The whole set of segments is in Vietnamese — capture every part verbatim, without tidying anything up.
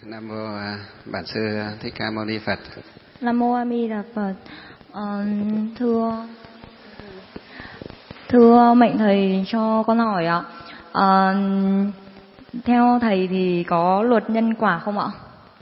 Nam mô Bản Sư Thích Ca Mâu Ni Phật. Nam mô A Di Đà Phật. Ờ, thưa thưa mệnh thầy cho con hỏi ạ. Ờ, theo thầy thì có luật nhân quả không ạ?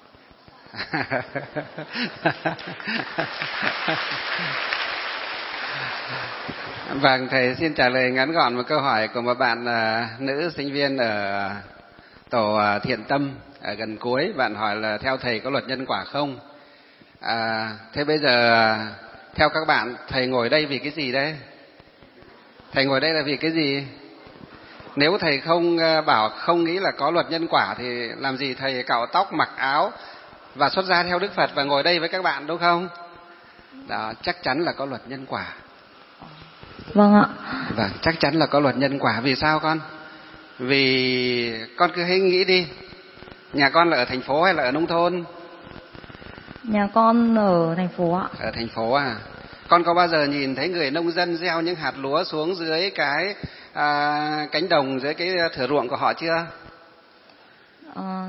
Vâng, thầy xin trả lời ngắn gọn một câu hỏi của một bạn uh, nữ sinh viên ở tổ uh, Thiện Tâm ở gần cuối. Bạn hỏi là theo thầy có luật nhân quả không? À, thế bây giờ uh, theo các bạn, thầy ngồi đây vì cái gì đấy? Thầy ngồi đây là vì cái gì? Nếu thầy không uh, bảo không nghĩ là có luật nhân quả thì làm gì thầy cạo tóc, mặc áo và xuất gia theo Đức Phật và ngồi đây với các bạn, đúng không? Đó, chắc chắn là có luật nhân quả. Vâng ạ. Vâng, chắc chắn là có luật nhân quả. Vì sao con? Vì con cứ hãy nghĩ đi, nhà con là ở thành phố hay là ở nông thôn? Nhà con ở thành phố ạ. Ở thành phố à? Con có bao giờ nhìn thấy người nông dân gieo những hạt lúa xuống dưới cái à, cánh đồng, dưới cái thửa ruộng của họ chưa? Ờ...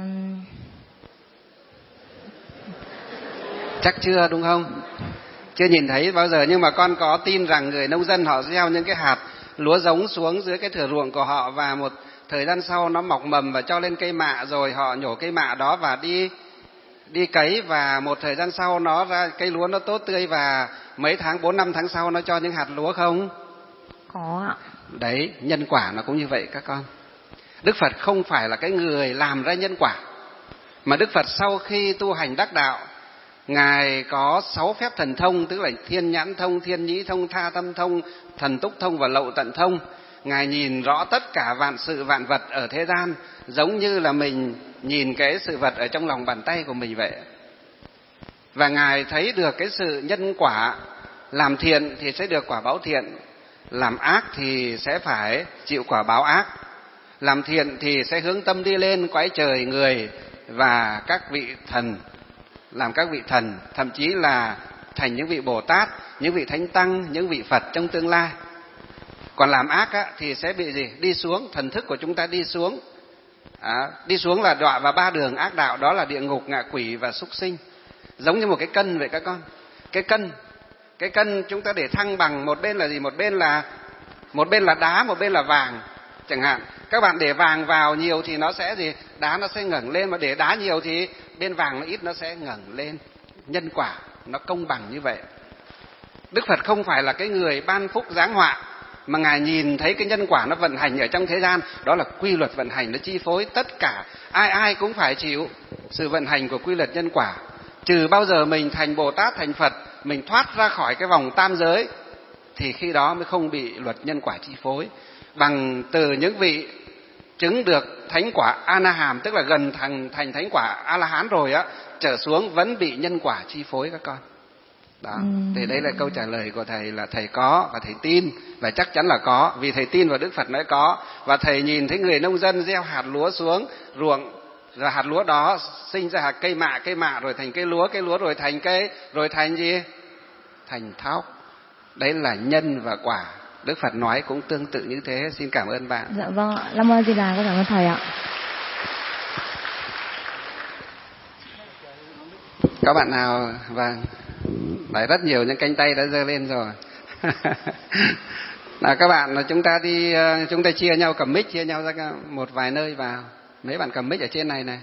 Chắc chưa, đúng không? Chưa nhìn thấy bao giờ, nhưng mà con có tin rằng người nông dân họ gieo những cái hạt lúa giống xuống dưới cái thửa ruộng của họ và một thời gian sau nó mọc mầm và cho lên cây mạ, rồi họ nhổ cây mạ đó và đi đi cấy, và một thời gian sau nó ra cây lúa nó tốt tươi và mấy tháng, bốn năm tháng sau nó cho những hạt lúa không? Có ạ. Đấy, nhân quả nó cũng như vậy các con. Đức Phật không phải là cái người làm ra nhân quả, mà Đức Phật sau khi tu hành đắc đạo, Ngài có sáu phép thần thông, tức là thiên nhãn thông, thiên nhĩ thông, tha tâm thông, thần túc thông và lậu tận thông. Ngài nhìn rõ tất cả vạn sự vạn vật ở thế gian, giống như là mình nhìn cái sự vật ở trong lòng bàn tay của mình vậy. Và Ngài thấy được cái sự nhân quả, làm thiện thì sẽ được quả báo thiện, làm ác thì sẽ phải chịu quả báo ác. Làm thiện thì sẽ hướng tâm đi lên cõi trời người và các vị thần, làm các vị thần, thậm chí là thành những vị Bồ Tát, những vị Thánh Tăng, những vị Phật trong tương lai. Còn làm ác á, thì sẽ bị gì? Đi xuống, thần thức của chúng ta đi xuống. À, đi xuống là đọa vào ba đường ác đạo, đó là địa ngục, ngạ quỷ và súc sinh. Giống như một cái cân vậy các con. Cái cân, cái cân chúng ta để thăng bằng, một bên là gì? Một bên là một bên là đá, một bên là vàng. Chẳng hạn, các bạn để vàng vào nhiều thì nó sẽ gì? Đá nó sẽ ngẩng lên, mà để đá nhiều thì bên vàng nó ít, nó sẽ ngẩng lên. Nhân quả nó công bằng như vậy. Đức Phật không phải là cái người ban phúc giáng họa, mà Ngài nhìn thấy cái nhân quả nó vận hành ở trong thế gian, đó là quy luật vận hành nó chi phối tất cả, ai ai cũng phải chịu sự vận hành của quy luật nhân quả. Trừ bao giờ mình thành Bồ Tát, thành Phật, mình thoát ra khỏi cái vòng tam giới, thì khi đó mới không bị luật nhân quả chi phối. Bằng từ những vị chứng được thánh quả A-na-hàm, tức là gần thành, thành thánh quả A-la-hán rồi á, trở xuống vẫn bị nhân quả chi phối các con. Đó, ừ. Thì đây là câu trả lời của thầy, là thầy có và thầy tin, và chắc chắn là có, vì thầy tin vào Đức Phật nói có. Và thầy nhìn thấy người nông dân gieo hạt lúa xuống ruộng, rồi hạt lúa đó sinh ra hạt cây mạ, cây mạ rồi thành cây lúa, cây lúa rồi thành cây, rồi thành gì? Thành thóc. Đấy là nhân và quả. Đức Phật nói cũng tương tự như thế. Xin cảm ơn bạn. Dạ vâng ạ. Nam mô A Di Đà, con cảm ơn thầy ạ. Có bạn nào? Vâng. Đấy, rất nhiều những cánh tay đã giơ lên rồi. Nào các bạn, chúng ta đi, chúng ta chia nhau cầm mic, chia nhau ra một vài nơi vào. Mấy bạn cầm mic ở trên này này.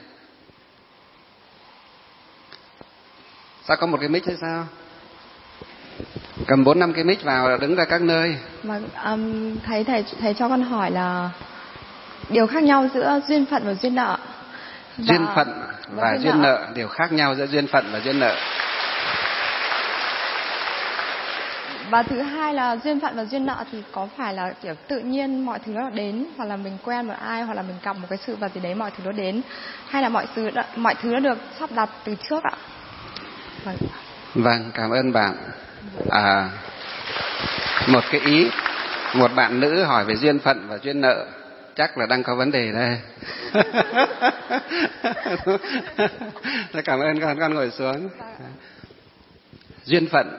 Sao có một cái mic hay sao? Cầm bốn năm cái mic vào, đứng ra các nơi. Mà um, thầy thầy thầy cho con hỏi là điều khác nhau giữa duyên phận và duyên nợ. Và, duyên phận và, và duyên nợ. nợ, điều khác nhau giữa duyên phận và duyên nợ. Và thứ hai là duyên phận và duyên nợ thì có phải là kiểu tự nhiên mọi thứ nó đến, hoặc là mình quen một ai, hoặc là mình gặp một cái sự vật gì đấy mọi thứ nó đến, hay là mọi thứ mọi thứ nó được sắp đặt từ trước ạ? Vâng. Vâng, cảm ơn bạn. À, một cái ý, một bạn nữ hỏi về duyên phận và duyên nợ, chắc là đang có vấn đề đây. Cảm ơn con, con ngồi xuống. Duyên phận,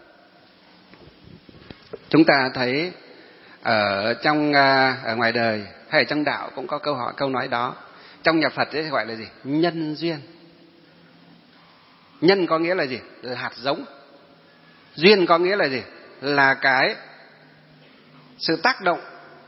chúng ta thấy ở trong ở ngoài đời hay ở trong đạo cũng có câu hỏi câu nói đó. Trong nhà Phật ấy gọi là gì? Nhân duyên. Nhân có nghĩa là gì? Là hạt giống. Duyên có nghĩa là gì? Là cái sự tác động.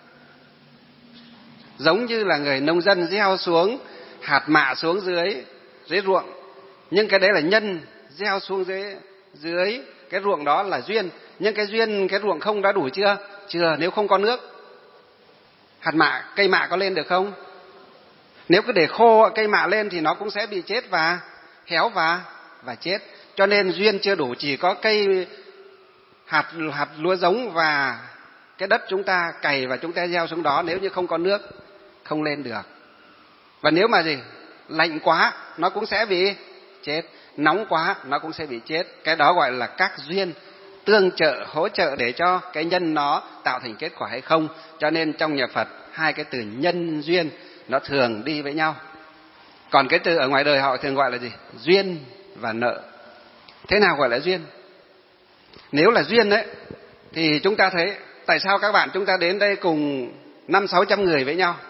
Giống như là người nông dân gieo xuống hạt mạ xuống dưới dưới ruộng, nhưng cái đấy là nhân gieo xuống dưới dưới cái ruộng, đó là duyên. Nhưng cái duyên cái ruộng không đã đủ chưa? Chưa. Nếu không có nước, hạt mạ cây mạ có lên được không? Nếu cứ để khô cây mạ lên thì nó cũng sẽ bị chết và héo và và chết. Cho nên duyên chưa đủ, chỉ có cây hạt hạt lúa giống và cái đất chúng ta cày và chúng ta gieo xuống đó, nếu như không có nước không lên được. Và nếu mà gì lạnh quá nó cũng sẽ bị chết, nóng quá nó cũng sẽ bị chết. Cái đó gọi là các duyên tương trợ hỗ trợ để cho cái nhân nó tạo thành kết quả hay không. Cho nên trong nhà Phật hai cái từ nhân duyên nó thường đi với nhau. Còn cái từ ở ngoài đời họ thường gọi là gì? Duyên và nợ. Thế nào gọi là duyên? Nếu là duyên đấy thì chúng ta thấy tại sao các bạn chúng ta đến đây cùng năm sáu trăm người với nhau,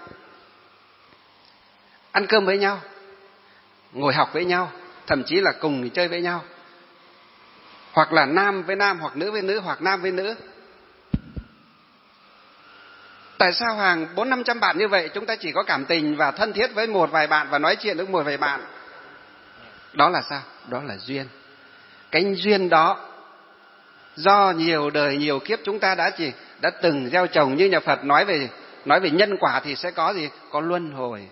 ăn cơm với nhau, ngồi học với nhau, thậm chí là cùng chơi với nhau, hoặc là nam với nam, hoặc nữ với nữ, hoặc nam với nữ. Tại sao hàng bốn năm trăm bạn như vậy chúng ta chỉ có cảm tình và thân thiết với một vài bạn và nói chuyện với một vài bạn? Đó là sao? Đó là duyên. Cái duyên đó do nhiều đời nhiều kiếp chúng ta đã chỉ đã từng gieo trồng. Như nhà Phật nói về nói về nhân quả thì sẽ có gì? Có luân hồi.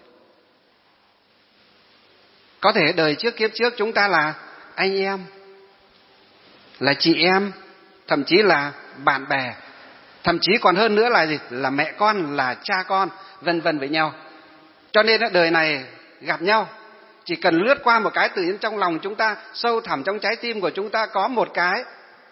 Có thể đời trước kiếp trước chúng ta là anh em, là chị em, thậm chí là bạn bè, thậm chí còn hơn nữa là gì? Là mẹ con, là cha con, vân vân với nhau. Cho nên đời này gặp nhau, chỉ cần lướt qua một cái, tự nhiên trong lòng chúng ta, sâu thẳm trong trái tim của chúng ta có một cái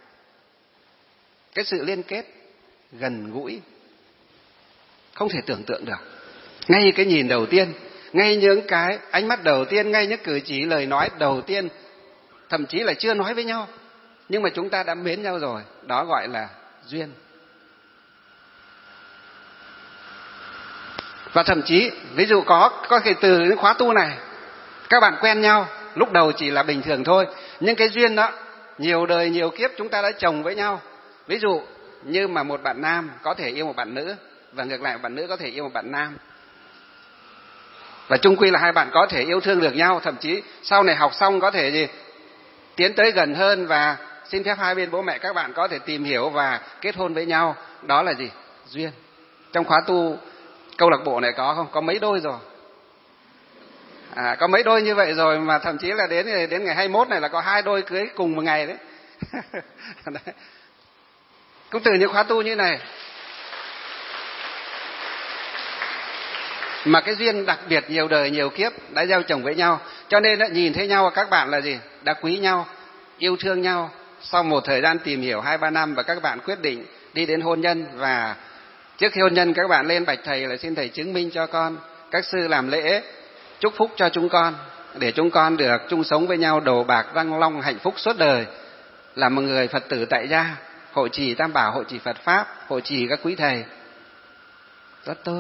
cái sự liên kết gần gũi không thể tưởng tượng được. Ngay cái nhìn đầu tiên, ngay những cái ánh mắt đầu tiên, ngay những cử chỉ lời nói đầu tiên, thậm chí là chưa nói với nhau nhưng mà chúng ta đã mến nhau rồi. Đó gọi là duyên. Và thậm chí ví dụ có có cái từ những khóa tu này, các bạn quen nhau lúc đầu chỉ là bình thường thôi, nhưng cái duyên đó nhiều đời nhiều kiếp chúng ta đã trồng với nhau. Ví dụ như mà một bạn nam có thể yêu một bạn nữ, và ngược lại một bạn nữ có thể yêu một bạn nam, và chung quy là hai bạn có thể yêu thương được nhau, thậm chí sau này học xong có thể gì tiến tới gần hơn, và xin phép hai bên bố mẹ các bạn có thể tìm hiểu và kết hôn với nhau. Đó là gì? Duyên. Trong khóa tu câu lạc bộ này có không? Có mấy đôi rồi. À, có mấy đôi như vậy rồi, mà thậm chí là đến đến ngày hai mươi mốt này là có hai đôi cưới cùng một ngày đấy. Đấy. Cũng từ những khóa tu như này. Mà cái duyên đặc biệt nhiều đời nhiều kiếp đã gieo trồng với nhau, cho nên đã nhìn thấy nhau các bạn là gì? Đã quý nhau, yêu thương nhau. Sau một thời gian tìm hiểu hai ba năm và các bạn quyết định đi đến hôn nhân, và trước khi hôn nhân các bạn lên bạch thầy là xin thầy chứng minh cho con, các sư làm lễ chúc phúc cho chúng con để chúng con được chung sống với nhau đầu bạc răng long hạnh phúc suốt đời, là một người Phật tử tại gia, hộ trì Tam Bảo, hộ trì Phật Pháp, hộ trì các quý thầy. Rất tốt.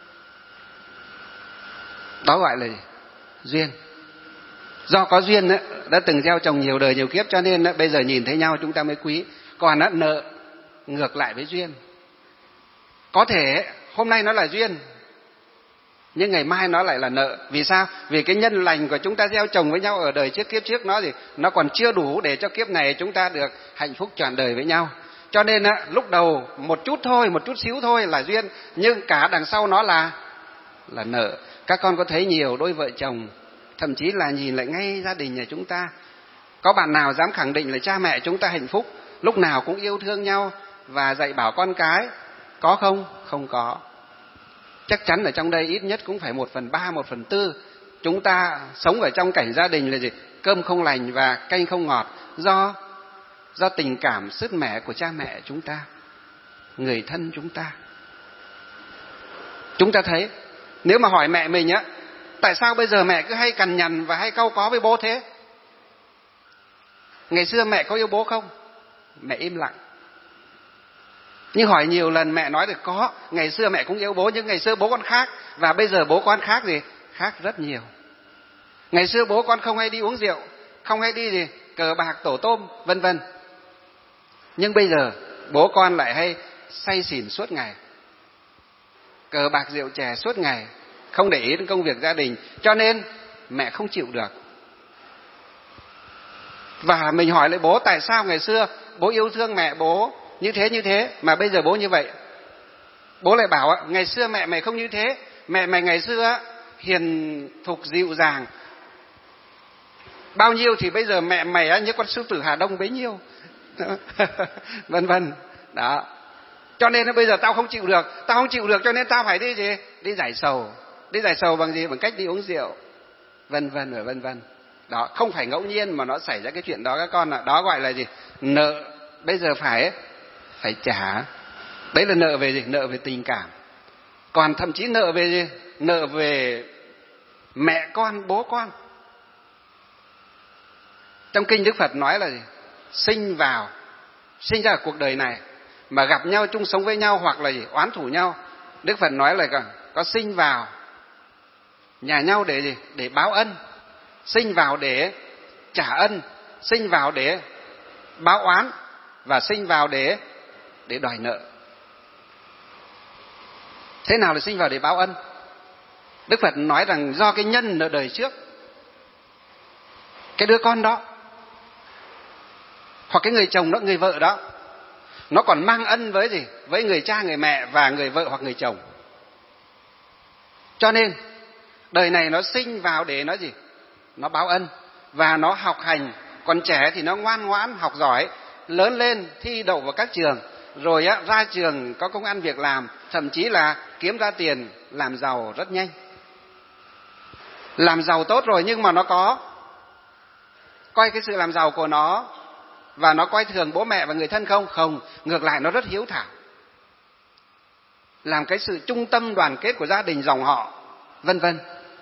Đó gọi là duyên. Do có duyên ấy, đã từng gieo trồng nhiều đời nhiều kiếp, cho nên ấy, bây giờ nhìn thấy nhau chúng ta mới quý. Còn ấy, nợ ngược lại với duyên. Có thể hôm nay nó là duyên, nhưng ngày mai nó lại là nợ. Vì sao? Vì cái nhân lành của chúng ta gieo trồng với nhau ở đời trước kiếp trước nó gì? Nó còn chưa đủ để cho kiếp này chúng ta được hạnh phúc trọn đời với nhau. Cho nên á, lúc đầu một chút thôi, một chút xíu thôi là duyên, nhưng cả đằng sau nó là là nợ. Các con có thấy nhiều đôi vợ chồng, thậm chí là nhìn lại ngay gia đình nhà chúng ta, có bạn nào dám khẳng định là cha mẹ chúng ta hạnh phúc, lúc nào cũng yêu thương nhau và dạy bảo con cái? Có không? Không có. Chắc chắn ở trong đây ít nhất cũng phải một phần ba, một phần tư chúng ta sống ở trong cảnh gia đình là gì? Cơm không lành và canh không ngọt, do do tình cảm sứt mẻ của cha mẹ chúng ta, người thân chúng ta. Chúng ta thấy, nếu mà hỏi mẹ mình á, tại sao bây giờ mẹ cứ hay cằn nhằn và hay cau có với bố thế? Ngày xưa mẹ có yêu bố không? Mẹ im lặng. Nhưng hỏi nhiều lần mẹ nói được có, ngày xưa mẹ cũng yêu bố, nhưng ngày xưa bố con khác, và bây giờ bố con khác gì? Khác rất nhiều. Ngày xưa bố con không hay đi uống rượu, không hay đi gì cờ bạc tổ tôm vân vân. Nhưng bây giờ bố con lại hay say xỉn suốt ngày, cờ bạc rượu chè suốt ngày, không để ý đến công việc gia đình, cho nên mẹ không chịu được. Và mình hỏi lại bố, tại sao ngày xưa bố yêu thương mẹ bố như thế như thế mà bây giờ bố như vậy? Bố lại bảo ngày xưa mẹ mày không như thế, mẹ mày ngày xưa hiền thục dịu dàng bao nhiêu thì bây giờ mẹ mày như con sư tử Hà Đông bấy nhiêu. Vân vân. Đó. Cho nên bây giờ tao không chịu được, tao không chịu được cho nên tao phải đi gì? Đi giải sầu. Đi giải sầu bằng gì? Bằng cách đi uống rượu. Vân vân và vân vân. Đó, không phải ngẫu nhiên mà nó xảy ra cái chuyện đó các con ạ. Đó gọi là gì? Nợ bây giờ phải phải trả. Đấy là nợ về gì? Nợ về tình cảm. Còn thậm chí nợ về gì? Nợ về mẹ con, bố con. Trong kinh Đức Phật nói là gì? Sinh vào, sinh ra ở cuộc đời này mà gặp nhau chung sống với nhau hoặc là gì? Oán thù nhau. Đức Phật nói là có, có sinh vào nhà nhau để gì? Để báo ân, sinh vào để trả ân, sinh vào để báo oán và sinh vào để để đòi nợ. Thế nào là sinh vào để báo ân? Đức Phật nói rằng do cái nhân ở đời trước, cái đứa con đó hoặc cái người chồng đó, người vợ đó, nó còn mang ân với gì? Với người cha, người mẹ và người vợ hoặc người chồng. Cho nên đời này nó sinh vào để nó gì? Nó báo ân và nó học hành. Còn trẻ thì nó ngoan ngoãn, học giỏi, lớn lên thi đậu vào các trường, rồi á, ra trường có công ăn việc làm, thậm chí là kiếm ra tiền, làm giàu rất nhanh. Làm giàu tốt rồi nhưng mà nó có coi cái sự làm giàu của nó và nó coi thường bố mẹ và người thân không? Không, ngược lại nó rất hiếu thảo, làm cái sự trung tâm đoàn kết của gia đình, dòng họ, vân vân.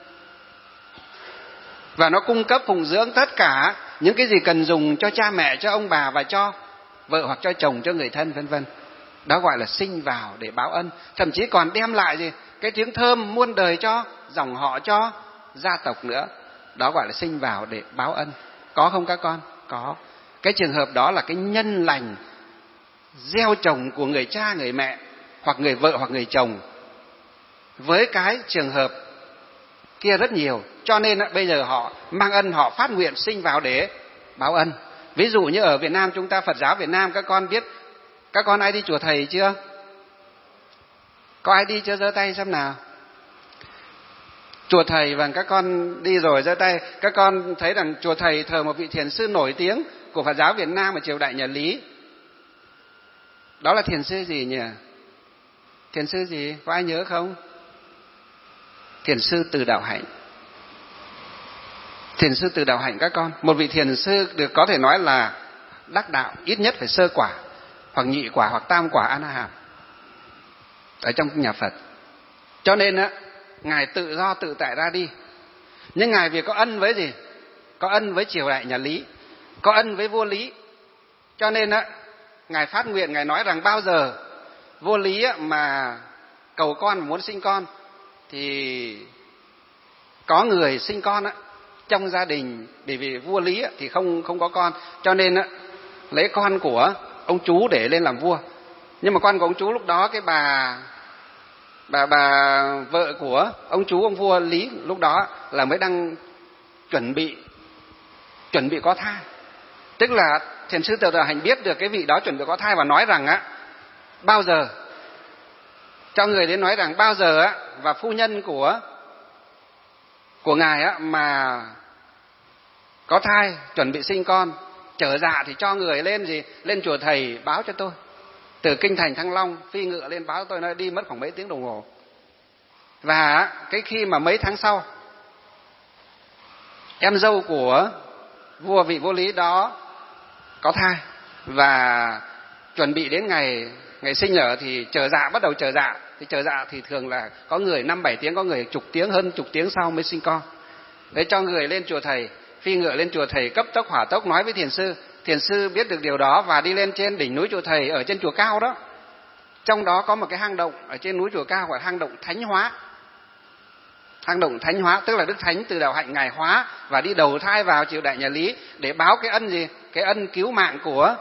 Và nó cung cấp phụng dưỡng tất cả những cái gì cần dùng cho cha mẹ, cho ông bà và cho vợ hoặc cho chồng, cho người thân, vân vân. Đó gọi là sinh vào để báo ân. Thậm chí còn đem lại gì? Cái tiếng thơm muôn đời cho dòng họ, cho gia tộc nữa. Đó gọi là sinh vào để báo ân. Có không các con? Có. Cái trường hợp đó là cái nhân lành gieo trồng của người cha, người mẹ hoặc người vợ hoặc người chồng với cái trường hợp kia rất nhiều. Cho nên bây giờ họ mang ân, họ phát nguyện sinh vào để báo ân. Ví dụ như ở Việt Nam chúng ta, Phật giáo Việt Nam, các con biết, các con ai đi chùa thầy chưa? Có ai đi chưa? Giơ tay xem nào. Chùa thầy, và các con đi rồi giơ tay. Các con thấy rằng chùa thầy thờ một vị thiền sư nổi tiếng của Phật giáo Việt Nam ở triều đại nhà Lý. Đó là thiền sư gì nhỉ? Thiền sư gì? Có ai nhớ không? Thiền sư Từ Đạo Hạnh. Thiền sư Từ Đạo Hạnh các con. Một vị thiền sư được có thể nói là đắc đạo, ít nhất phải sơ quả, hoặc nhị quả, hoặc tam quả A-la-hán ở trong nhà Phật. Cho nên á, Ngài tự do tự tại ra đi. Nhưng Ngài vì có ân với gì? Có ân với triều đại nhà Lý, có ân với vua Lý. Cho nên á, Ngài phát nguyện, Ngài nói rằng bao giờ vua Lý á, mà cầu con, muốn sinh con, thì có người sinh con á, trong gia đình, bởi vì vua Lý á, thì không không có con, cho nên á, lấy con của ông chú để lên làm vua. Nhưng mà con của ông chú lúc đó, cái bà bà bà vợ của ông chú, ông vua Lý lúc đó là mới đang chuẩn bị chuẩn bị có thai. Tức là thiền sư Từ Đạo Hạnh biết được cái vị đó chuẩn bị có thai và nói rằng á, bao giờ cho người đến nói rằng bao giờ á, và phu nhân của của ngài á mà có thai, chuẩn bị sinh con, trở dạ thì cho người lên gì? Lên chùa thầy báo cho tôi. Từ kinh thành Thăng Long phi ngựa lên báo tôi, nó đi mất khoảng mấy tiếng đồng hồ. Và cái khi mà mấy tháng sau, em dâu của vua vị vua Lý đó có thai và chuẩn bị đến ngày ngày sinh nở thì chờ dạ, bắt đầu chờ dạ. Thì chờ dạ thì thường là có người năm bảy tiếng, có người chục tiếng, hơn chục tiếng sau mới sinh con. Đấy, cho người lên chùa thầy, phi ngựa lên chùa thầy, cấp tốc hỏa tốc nói với thiền sư. Thiền sư biết được điều đó và đi lên trên đỉnh núi chùa thầy, ở trên chùa cao đó. Trong đó có một cái hang động ở trên núi chùa cao, gọi là hang động Thánh Hóa. Hang động thánh hóa tức là Đức Thánh từ đạo hạnh Ngài hóa và đi đầu thai vào triều đại nhà Lý để báo cái ân gì? Cái ân cứu mạng của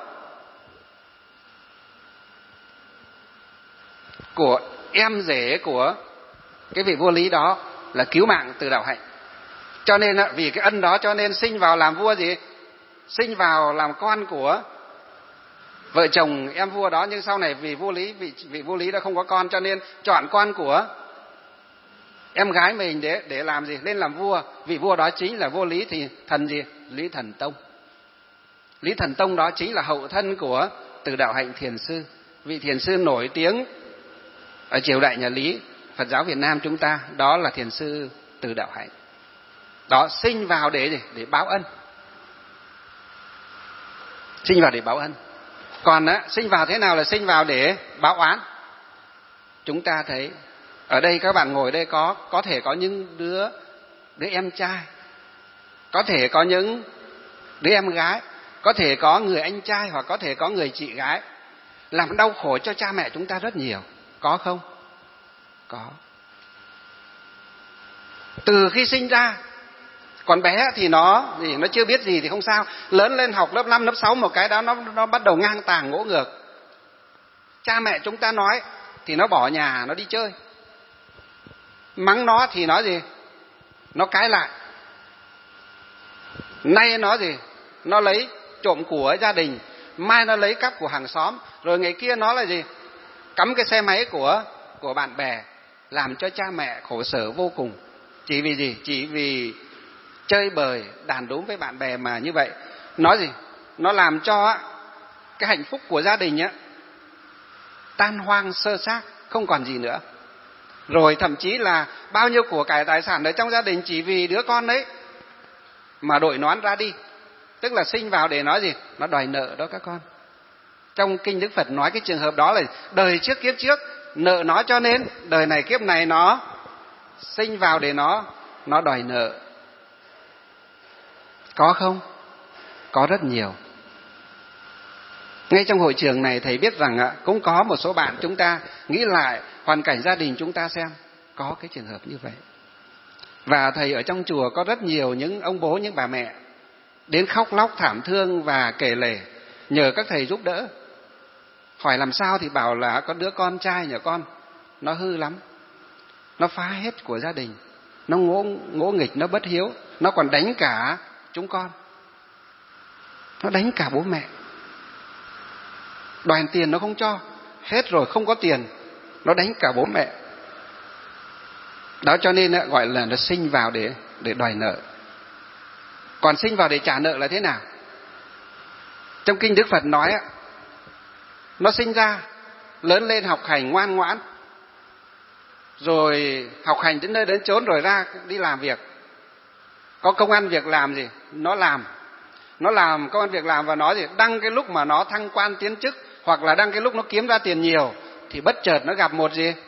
của em rể của cái vị vua Lý đó, là cứu mạng từ đạo hạnh. Cho nên vì cái ân đó cho nên sinh vào làm vua gì? Sinh vào làm con của vợ chồng em vua đó. Nhưng sau này vì vua Lý vị, vị vua Lý đã không có con, cho nên chọn con của em gái mình để để làm gì? Lên làm vua. Vị vua đó chính là vua Lý thì thần gì? Lý Thần Tông. Lý Thần Tông đó chính là hậu thân của Từ Đạo Hạnh Thiền Sư, vị thiền sư nổi tiếng ở triều đại nhà Lý, Phật giáo Việt Nam chúng ta, đó là thiền sư Từ Đạo Hạnh. Đó, sinh vào để gì? Để báo ân. Sinh vào để báo ân. Còn á, sinh vào thế nào là sinh vào để báo oán? Chúng ta thấy ở đây các bạn ngồi đây có có thể có những đứa đứa em trai, có thể có những đứa em gái, có thể có người anh trai hoặc có thể có người chị gái làm đau khổ cho cha mẹ chúng ta rất nhiều. Có không? Có. Từ khi sinh ra, còn bé thì nó thì nó chưa biết gì thì không sao, lớn lên học lớp năm, lớp sáu một cái đó nó nó bắt đầu ngang tàng ngỗ ngược. Cha mẹ chúng ta nói thì nó bỏ nhà nó đi chơi, mắng nó thì nó gì? Nó cãi lại. Nay nó gì? Nó lấy trộm của gia đình, mai nó lấy cắp của hàng xóm, rồi ngày kia nó là gì? Cắm cái xe máy của của bạn bè, làm cho cha mẹ khổ sở vô cùng. Chỉ vì gì? Chỉ vì chơi bời, đàn đúm với bạn bè mà như vậy. Nó gì? Nó làm cho cái hạnh phúc của gia đình á tan hoang sơ xác, không còn gì nữa. Rồi thậm chí là bao nhiêu của cải tài sản ở trong gia đình chỉ vì đứa con đấy mà đội nón ra đi. Tức là sinh vào để nói gì? Nó đòi nợ đó các con. Trong kinh Đức Phật nói cái trường hợp đó là đời trước kiếp trước nợ nó, cho nên đời này kiếp này nó sinh vào để nó nó đòi nợ. Có không? Có rất nhiều. Ngay trong hội trường này thầy biết rằng cũng có một số bạn chúng ta nghĩ lại hoàn cảnh gia đình chúng ta xem, có cái trường hợp như vậy. Và thầy ở trong chùa có rất nhiều những ông bố, những bà mẹ đến khóc lóc thảm thương và kể lể, nhờ các thầy giúp đỡ. Hỏi làm sao thì bảo là có đứa con trai nhà con nó hư lắm, nó phá hết của gia đình, nó ngỗ, ngỗ nghịch, nó bất hiếu, nó còn đánh cả chúng con, nó đánh cả bố mẹ, đòi tiền nó không cho, hết rồi không có tiền nó đánh cả bố mẹ. Đó cho nên gọi là nó sinh vào để để đòi nợ. Còn sinh vào để trả nợ là thế nào? Trong kinh Đức Phật nói nó sinh ra lớn lên học hành ngoan ngoãn, rồi học hành đến nơi đến chốn, rồi ra đi làm việc, có công ăn việc làm gì nó làm, nó làm công ăn việc làm và nó gì đăng cái lúc mà nó thăng quan tiến chức, hoặc là đăng cái lúc nó kiếm ra tiền nhiều, thì bất chợt nó gặp một gì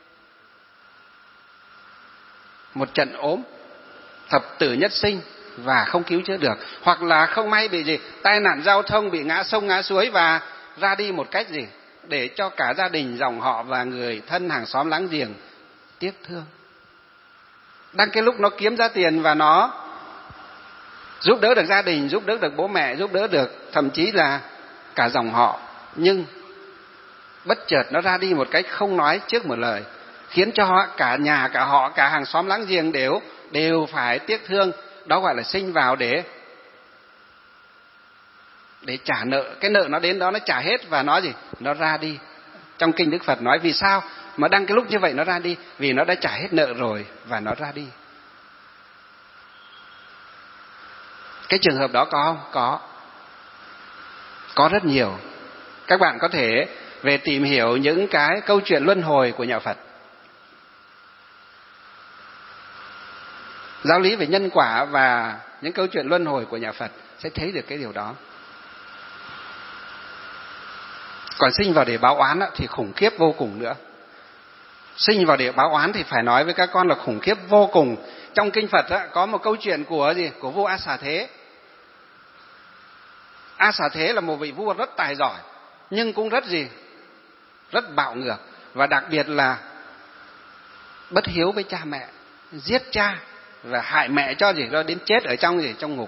một trận ốm thập tử nhất sinh và không cứu chữa được, hoặc là không may bị gì tai nạn giao thông, bị ngã sông ngã suối và ra đi một cách gì để cho cả gia đình, dòng họ và người thân hàng xóm láng giềng tiếc thương. Đang cái lúc nó kiếm ra tiền và nó giúp đỡ được gia đình, giúp đỡ được bố mẹ, giúp đỡ được thậm chí là cả dòng họ, nhưng bất chợt nó ra đi một cách không nói trước một lời, khiến cho cả nhà, cả họ, cả hàng xóm láng giềng đều đều phải tiếc thương. Đó gọi là sinh vào để để trả nợ. Cái nợ nó đến đó nó trả hết và nó gì nó ra đi. Trong kinh Đức Phật nói vì sao mà đang cái lúc như vậy nó ra đi? Vì nó đã trả hết nợ rồi và nó ra đi. Cái trường hợp đó có không? Có. Có rất nhiều. Các bạn có thể về tìm hiểu những cái câu chuyện luân hồi của nhà Phật. Giáo lý về nhân quả và những câu chuyện luân hồi của nhà Phật sẽ thấy được cái điều đó. Còn sinh vào để báo oán thì khủng khiếp vô cùng nữa. Sinh vào để báo oán thì phải nói với các con là khủng khiếp vô cùng. Trong kinh Phật có một câu chuyện của gì? Của vua A Xà Thế. A Xà Thế là một vị vua rất tài giỏi, nhưng cũng rất gì? Rất bạo ngược, và đặc biệt là bất hiếu với cha mẹ, giết cha và hại mẹ cho gì đó đến chết ở trong gì trong ngục.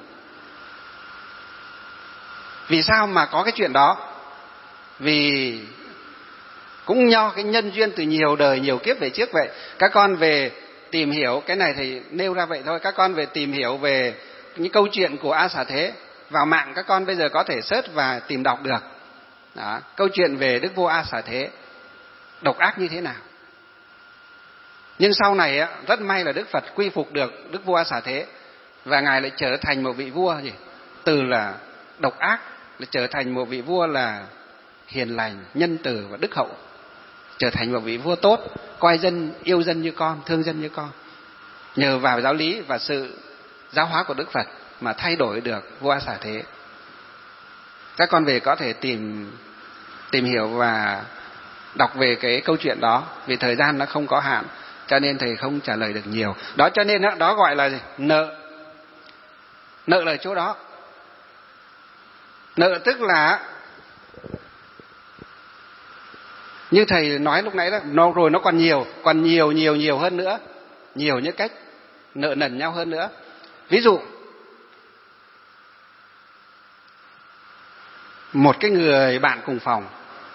Vì sao mà có cái chuyện đó? Vì cũng nho cái nhân duyên từ nhiều đời nhiều kiếp về trước vậy. Các con về tìm hiểu cái này thì nêu ra vậy thôi. Các con về tìm hiểu về những câu chuyện của A Xà Thế, vào mạng các con bây giờ có thể search và tìm đọc được. Đó, câu chuyện về Đức Vua A Xà Thế độc ác như thế nào. Nhưng sau này rất may là Đức Phật quy phục được Đức Vua A Xà Thế, và ngài lại trở thành một vị vua gì từ là độc ác lại trở thành một vị vua là hiền lành, nhân từ và đức hậu, trở thành một vị vua tốt, coi dân yêu dân như con, thương dân như con. Nhờ vào giáo lý và sự giáo hóa của Đức Phật mà thay đổi được vua A Xà Thế. Các con về có thể tìm tìm hiểu và đọc về cái câu chuyện đó, vì thời gian nó không có hạn cho nên thầy không trả lời được nhiều. Đó cho nên đó, đó gọi là gì? Nợ. Nợ là chỗ đó. Nợ tức là như thầy nói lúc nãy đó, nó rồi nó còn nhiều, còn nhiều nhiều nhiều hơn nữa, nhiều những cách nợ nần nhau hơn nữa. Ví dụ một cái người bạn cùng phòng,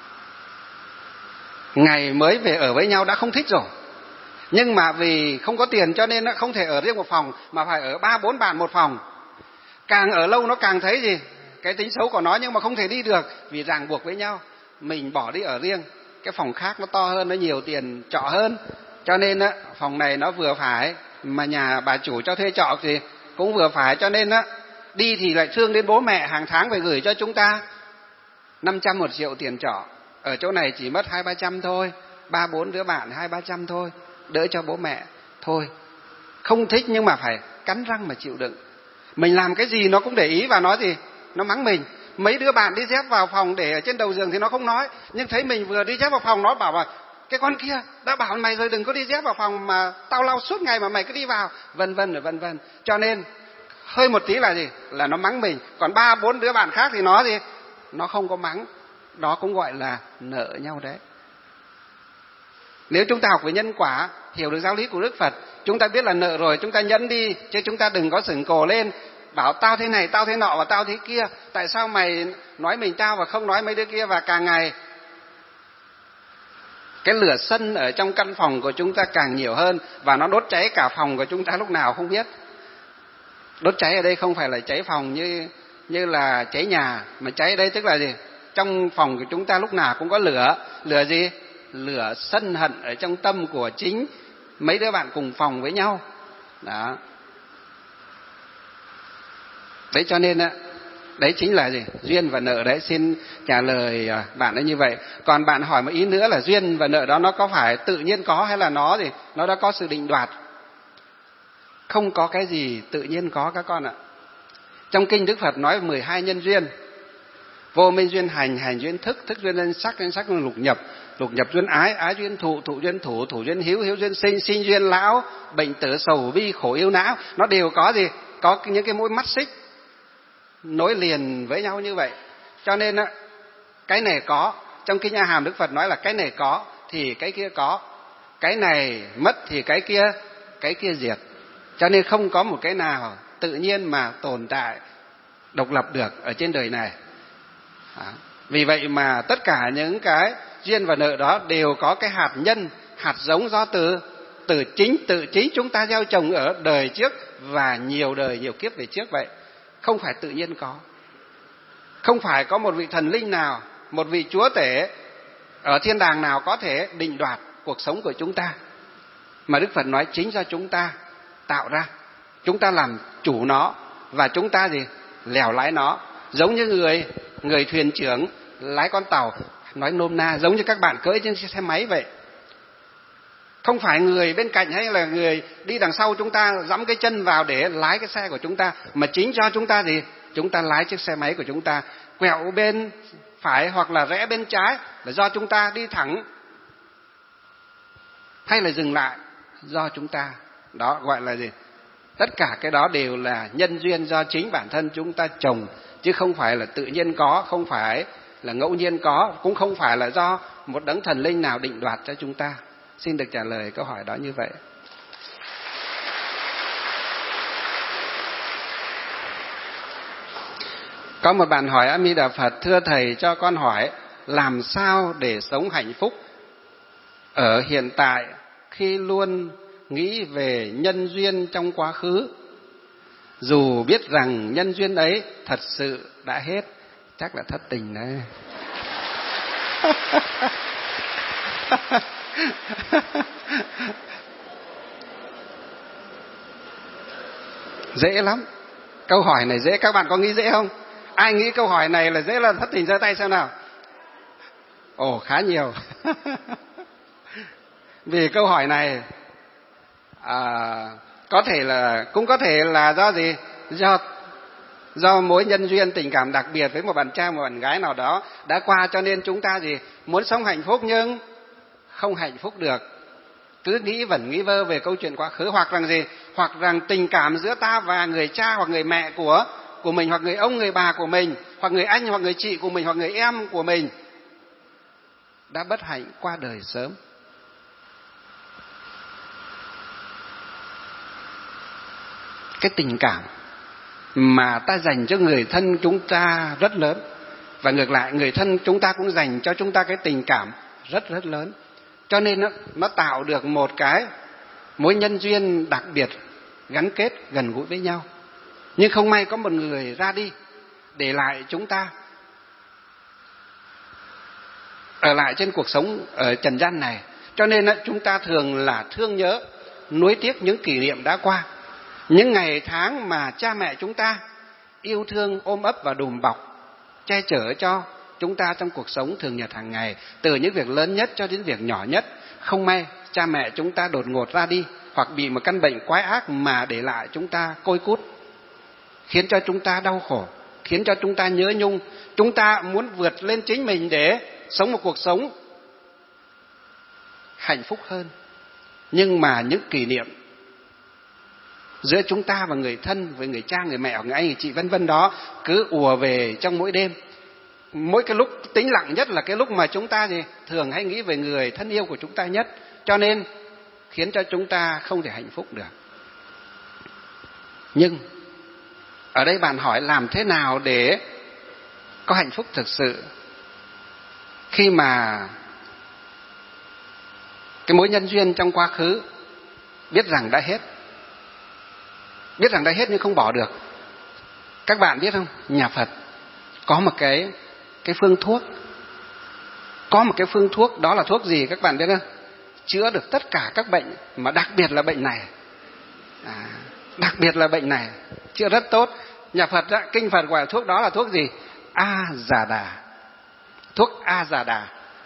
ngày mới về ở với nhau đã không thích rồi, nhưng mà vì không có tiền cho nên nó không thể ở riêng một phòng mà phải ở ba bốn bạn một phòng. Càng ở lâu nó càng thấy gì cái tính xấu của nó, nhưng mà không thể đi được vì ràng buộc với nhau. Mình bỏ đi ở riêng, cái phòng khác nó to hơn, nó nhiều tiền trọ hơn, cho nên á phòng này nó vừa phải, mà nhà bà chủ cho thuê trọ thì cũng vừa phải, cho nên á đi thì lại thương đến bố mẹ, hàng tháng phải gửi cho chúng ta năm trăm một triệu tiền trọ. Ở chỗ này chỉ mất hai ba trăm thôi, ba bốn đứa bạn hai ba trăm thôi, đỡ cho bố mẹ thôi. Không thích nhưng mà phải cắn răng mà chịu đựng. Mình làm cái gì nó cũng để ý và nói gì nó mắng mình. Mấy đứa bạn đi dép vào phòng để ở trên đầu giường thì nó không nói, nhưng thấy mình vừa đi dép vào phòng nó bảo là cái con kia đã bảo mày rồi đừng có đi dép vào phòng mà tao lau suốt ngày mà mày cứ đi vào, vân vân rồi vân vân. Cho nên hơi một tí là gì là nó mắng mình, còn ba bốn đứa bạn khác thì nó gì nó không có mắng. Đó cũng gọi là nợ nhau đấy. Nếu chúng ta học về nhân quả, hiểu được giáo lý của Đức Phật, chúng ta biết là nợ rồi, chúng ta nhẫn đi, chứ chúng ta đừng có sửng cồ lên bảo tao thế này, tao thế nọ và tao thế kia. Tại sao mày nói mình tao và không nói mấy đứa kia? Và càng ngày cái lửa sân ở trong căn phòng của chúng ta càng nhiều hơn, và nó đốt cháy cả phòng của chúng ta lúc nào không biết. Đốt cháy ở đây không phải là cháy phòng như như là cháy nhà, mà cháy ở đây tức là gì? Trong phòng của chúng ta lúc nào cũng có lửa. Lửa gì? Lửa sân hận ở trong tâm của chính mấy đứa bạn cùng phòng với nhau. Đó. Đấy cho nên á, đấy chính là gì? Duyên và nợ đấy. Xin trả lời bạn ấy như vậy. Còn bạn hỏi một ý nữa là duyên và nợ đó nó có phải tự nhiên có hay là nó gì? Nó đã có sự định đoạt. Không có cái gì tự nhiên có các con ạ. Trong kinh Đức Phật nói mười hai nhân duyên. Vô minh duyên hành, hành duyên thức, thức duyên nhân sắc, nhân sắc duyên lục nhập, lục nhập duyên ái, ái duyên thụ, thụ duyên thủ, thủ duyên hiếu, hiếu duyên sinh, sinh duyên lão, bệnh tử sầu bi khổ yêu não. Nó đều có gì? Có những cái mũi mắt xích nối liền với nhau như vậy. Cho nên á, cái này có, trong kinh A Hàm Đức Phật nói là cái này có thì cái kia có, cái này mất thì cái kia cái kia diệt. Cho nên không có một cái nào tự nhiên mà tồn tại độc lập được ở trên đời này. Đó. Vì vậy mà tất cả những cái duyên và nợ đó đều có cái hạt nhân, hạt giống do từ từ chính tự chính chúng ta gieo trồng ở đời trước và nhiều đời nhiều kiếp về trước vậy. Không phải tự nhiên có. Không phải có một vị thần linh nào, một vị chúa tể ở thiên đàng nào có thể định đoạt cuộc sống của chúng ta, mà Đức Phật nói chính do chúng ta tạo ra, chúng ta làm chủ nó và chúng ta gì lèo lái nó. Giống như người người thuyền trưởng lái con tàu, nói nôm na giống như các bạn cưỡi trên xe máy vậy. Không phải người bên cạnh hay là người đi đằng sau chúng ta dẫm cái chân vào để lái cái xe của chúng ta, mà chính do chúng ta gì chúng ta lái chiếc xe máy của chúng ta. Quẹo bên phải hoặc là rẽ bên trái là do chúng ta, đi thẳng hay là dừng lại do chúng ta. Đó gọi là gì? Tất cả cái đó đều là nhân duyên do chính bản thân chúng ta trồng, chứ không phải là tự nhiên có, không phải là ngẫu nhiên có, cũng không phải là do một đấng thần linh nào định đoạt cho chúng ta. Xin được trả lời câu hỏi đó như vậy. Có một bạn hỏi: A Di Đà Phật, thưa thầy cho con hỏi làm sao để sống hạnh phúc ở hiện tại khi luôn nghĩ về nhân duyên trong quá khứ, dù biết rằng nhân duyên ấy thật sự đã hết. Chắc là thất tình đấy. Dễ lắm. Câu hỏi này dễ. Các bạn có nghĩ dễ không? Ai nghĩ câu hỏi này là dễ là thất tình giơ tay xem nào. Ồ, khá nhiều. Vì câu hỏi này à, có thể là cũng có thể là do gì? Do do mối nhân duyên tình cảm đặc biệt với một bạn trai, một bạn gái nào đó đã qua, cho nên chúng ta gì muốn sống hạnh phúc nhưng không hạnh phúc được, cứ nghĩ vẩn nghĩ vơ về câu chuyện quá khứ, hoặc rằng gì, hoặc rằng tình cảm giữa ta và người cha hoặc người mẹ của của mình, hoặc người ông người bà của mình, hoặc người anh hoặc người chị của mình, hoặc người em của mình đã bất hạnh qua đời sớm. Cái tình cảm mà ta dành cho người thân chúng ta rất lớn, và ngược lại người thân chúng ta cũng dành cho chúng ta cái tình cảm rất rất lớn, cho nên nó, nó tạo được một cái mối nhân duyên đặc biệt, gắn kết gần gũi với nhau. Nhưng không may có một người ra đi, để lại chúng ta ở lại trên cuộc sống ở trần gian này, cho nên chúng ta thường là thương nhớ, nuối tiếc những kỷ niệm đã qua, những ngày tháng mà cha mẹ chúng ta yêu thương, ôm ấp và đùm bọc, che chở cho chúng ta trong cuộc sống thường nhật hàng ngày, từ những việc lớn nhất cho đến việc nhỏ nhất. Không may cha mẹ chúng ta đột ngột ra đi, hoặc bị một căn bệnh quái ác mà để lại chúng ta côi cút, khiến cho chúng ta đau khổ, khiến cho chúng ta nhớ nhung. Chúng ta muốn vượt lên chính mình để sống một cuộc sống hạnh phúc hơn, nhưng mà những kỷ niệm giữa chúng ta và người thân, với người cha, người mẹ, người anh, người chị vân vân đó cứ ùa về trong mỗi đêm. Mỗi cái lúc tĩnh lặng nhất là cái lúc mà chúng ta gì thường hay nghĩ về người thân yêu của chúng ta nhất, cho nên khiến cho chúng ta không thể hạnh phúc được. Nhưng ở đây bạn hỏi làm thế nào để có hạnh phúc thực sự khi mà cái mối nhân duyên trong quá khứ biết rằng đã hết, biết rằng đã hết nhưng không bỏ được. Các bạn biết không, nhà Phật có một cái cái phương thuốc, có một cái phương thuốc, đó là thuốc gì các bạn biết không? Chữa được tất cả các bệnh, mà đặc biệt là bệnh này, à, đặc biệt là bệnh này chữa rất tốt. Nhà Phật đó, kinh Phật gọi thuốc đó là thuốc gì? A Già Đà. Thuốc A Già Đà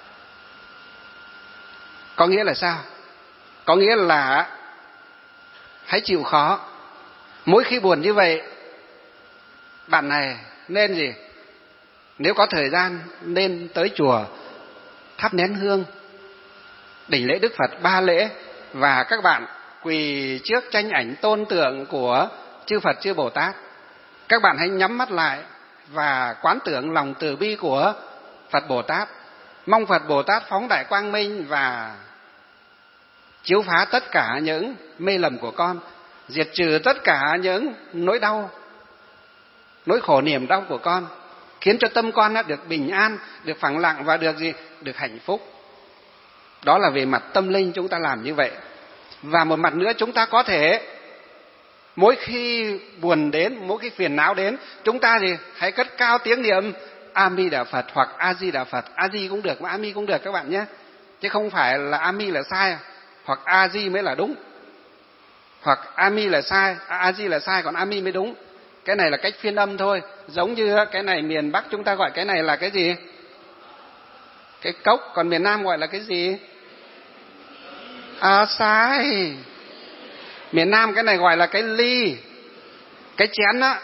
có nghĩa là sao? Có nghĩa là hãy chịu khó. Mỗi khi buồn như vậy, bạn này nên gì? Nếu có thời gian nên tới chùa thắp nén hương, đảnh lễ Đức Phật ba lễ, và các bạn quỳ trước tranh ảnh tôn tượng của chư Phật chư Bồ Tát. Các bạn hãy nhắm mắt lại và quán tưởng lòng từ bi của Phật Bồ Tát, mong Phật Bồ Tát phóng đại quang minh và chiếu phá tất cả những mê lầm của con, diệt trừ tất cả những nỗi đau, nỗi khổ niềm đau của con, khiến cho tâm con được bình an, được phẳng lặng và được gì? Được hạnh phúc. Đó là về mặt tâm linh chúng ta làm như vậy. Và một mặt nữa, chúng ta có thể mỗi khi buồn đến, mỗi khi phiền não đến, chúng ta gì? Hãy cất cao tiếng niệm A Di Đà Phật hoặc A Di Đà Phật. A Di cũng được mà A Mi cũng được các bạn nhé, chứ không phải là A Mi là sai hoặc A Di mới là đúng, hoặc A Mi là sai, A Di là sai, còn A Mi mới đúng. Cái này là cách phiên âm thôi. Giống như cái này miền Bắc chúng ta gọi cái này là cái gì? Cái cốc. Còn miền Nam gọi là cái gì? À sai. Miền Nam cái này gọi là cái ly, cái chén á,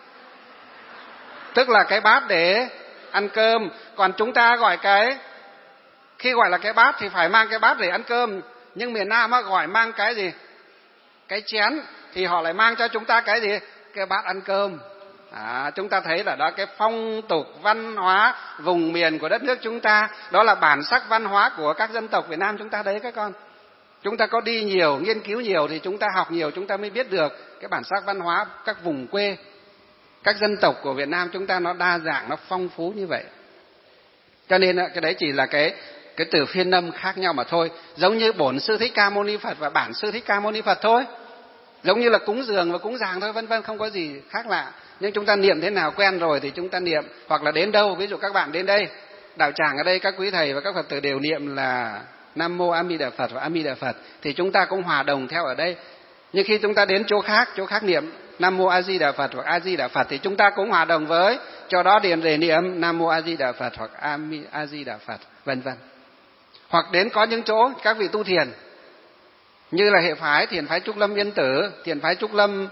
tức là cái bát để ăn cơm. Còn chúng ta gọi cái, khi gọi là cái bát thì phải mang cái bát để ăn cơm, nhưng miền Nam á gọi mang cái gì? Cái chén, thì họ lại mang cho chúng ta cái gì? Cái bát ăn cơm. À, chúng ta thấy là đó, cái phong tục văn hóa vùng miền của đất nước chúng ta, đó là bản sắc văn hóa của các dân tộc Việt Nam chúng ta đấy các con. Chúng ta có đi nhiều, nghiên cứu nhiều thì chúng ta học nhiều, chúng ta mới biết được cái bản sắc văn hóa các vùng quê. Các dân tộc của Việt Nam chúng ta nó đa dạng, nó phong phú như vậy. Cho nên cái đấy chỉ là cái cái từ phiên âm khác nhau mà thôi. Giống như Bổn Sư Thích Ca Mâu Ni Phật và Bản Sư Thích Ca Mâu Ni Phật thôi. Giống như là cúng dường và cúng dường thôi, vân vân, không có gì khác lạ. Nhưng chúng ta niệm thế nào quen rồi thì chúng ta niệm. Hoặc là đến đâu, ví dụ các bạn đến đây, đạo tràng ở đây, các quý thầy và các Phật tử đều niệm là Nam Mô A Di Đà Phật và A Di Đà Phật, thì chúng ta cũng hòa đồng theo ở đây. Nhưng khi chúng ta đến chỗ khác, chỗ khác niệm Nam Mô A Di Đà Phật hoặc A Di Đà Phật thì chúng ta cũng hòa đồng với chỗ đó điền để niệm Nam Mô A Di Đà Phật hoặc A Di Đà Phật, vân vân. Hoặc đến có những chỗ các vị tu thiền như là hệ phái thiền phái Trúc Lâm Yên Tử, thiền phái Trúc Lâm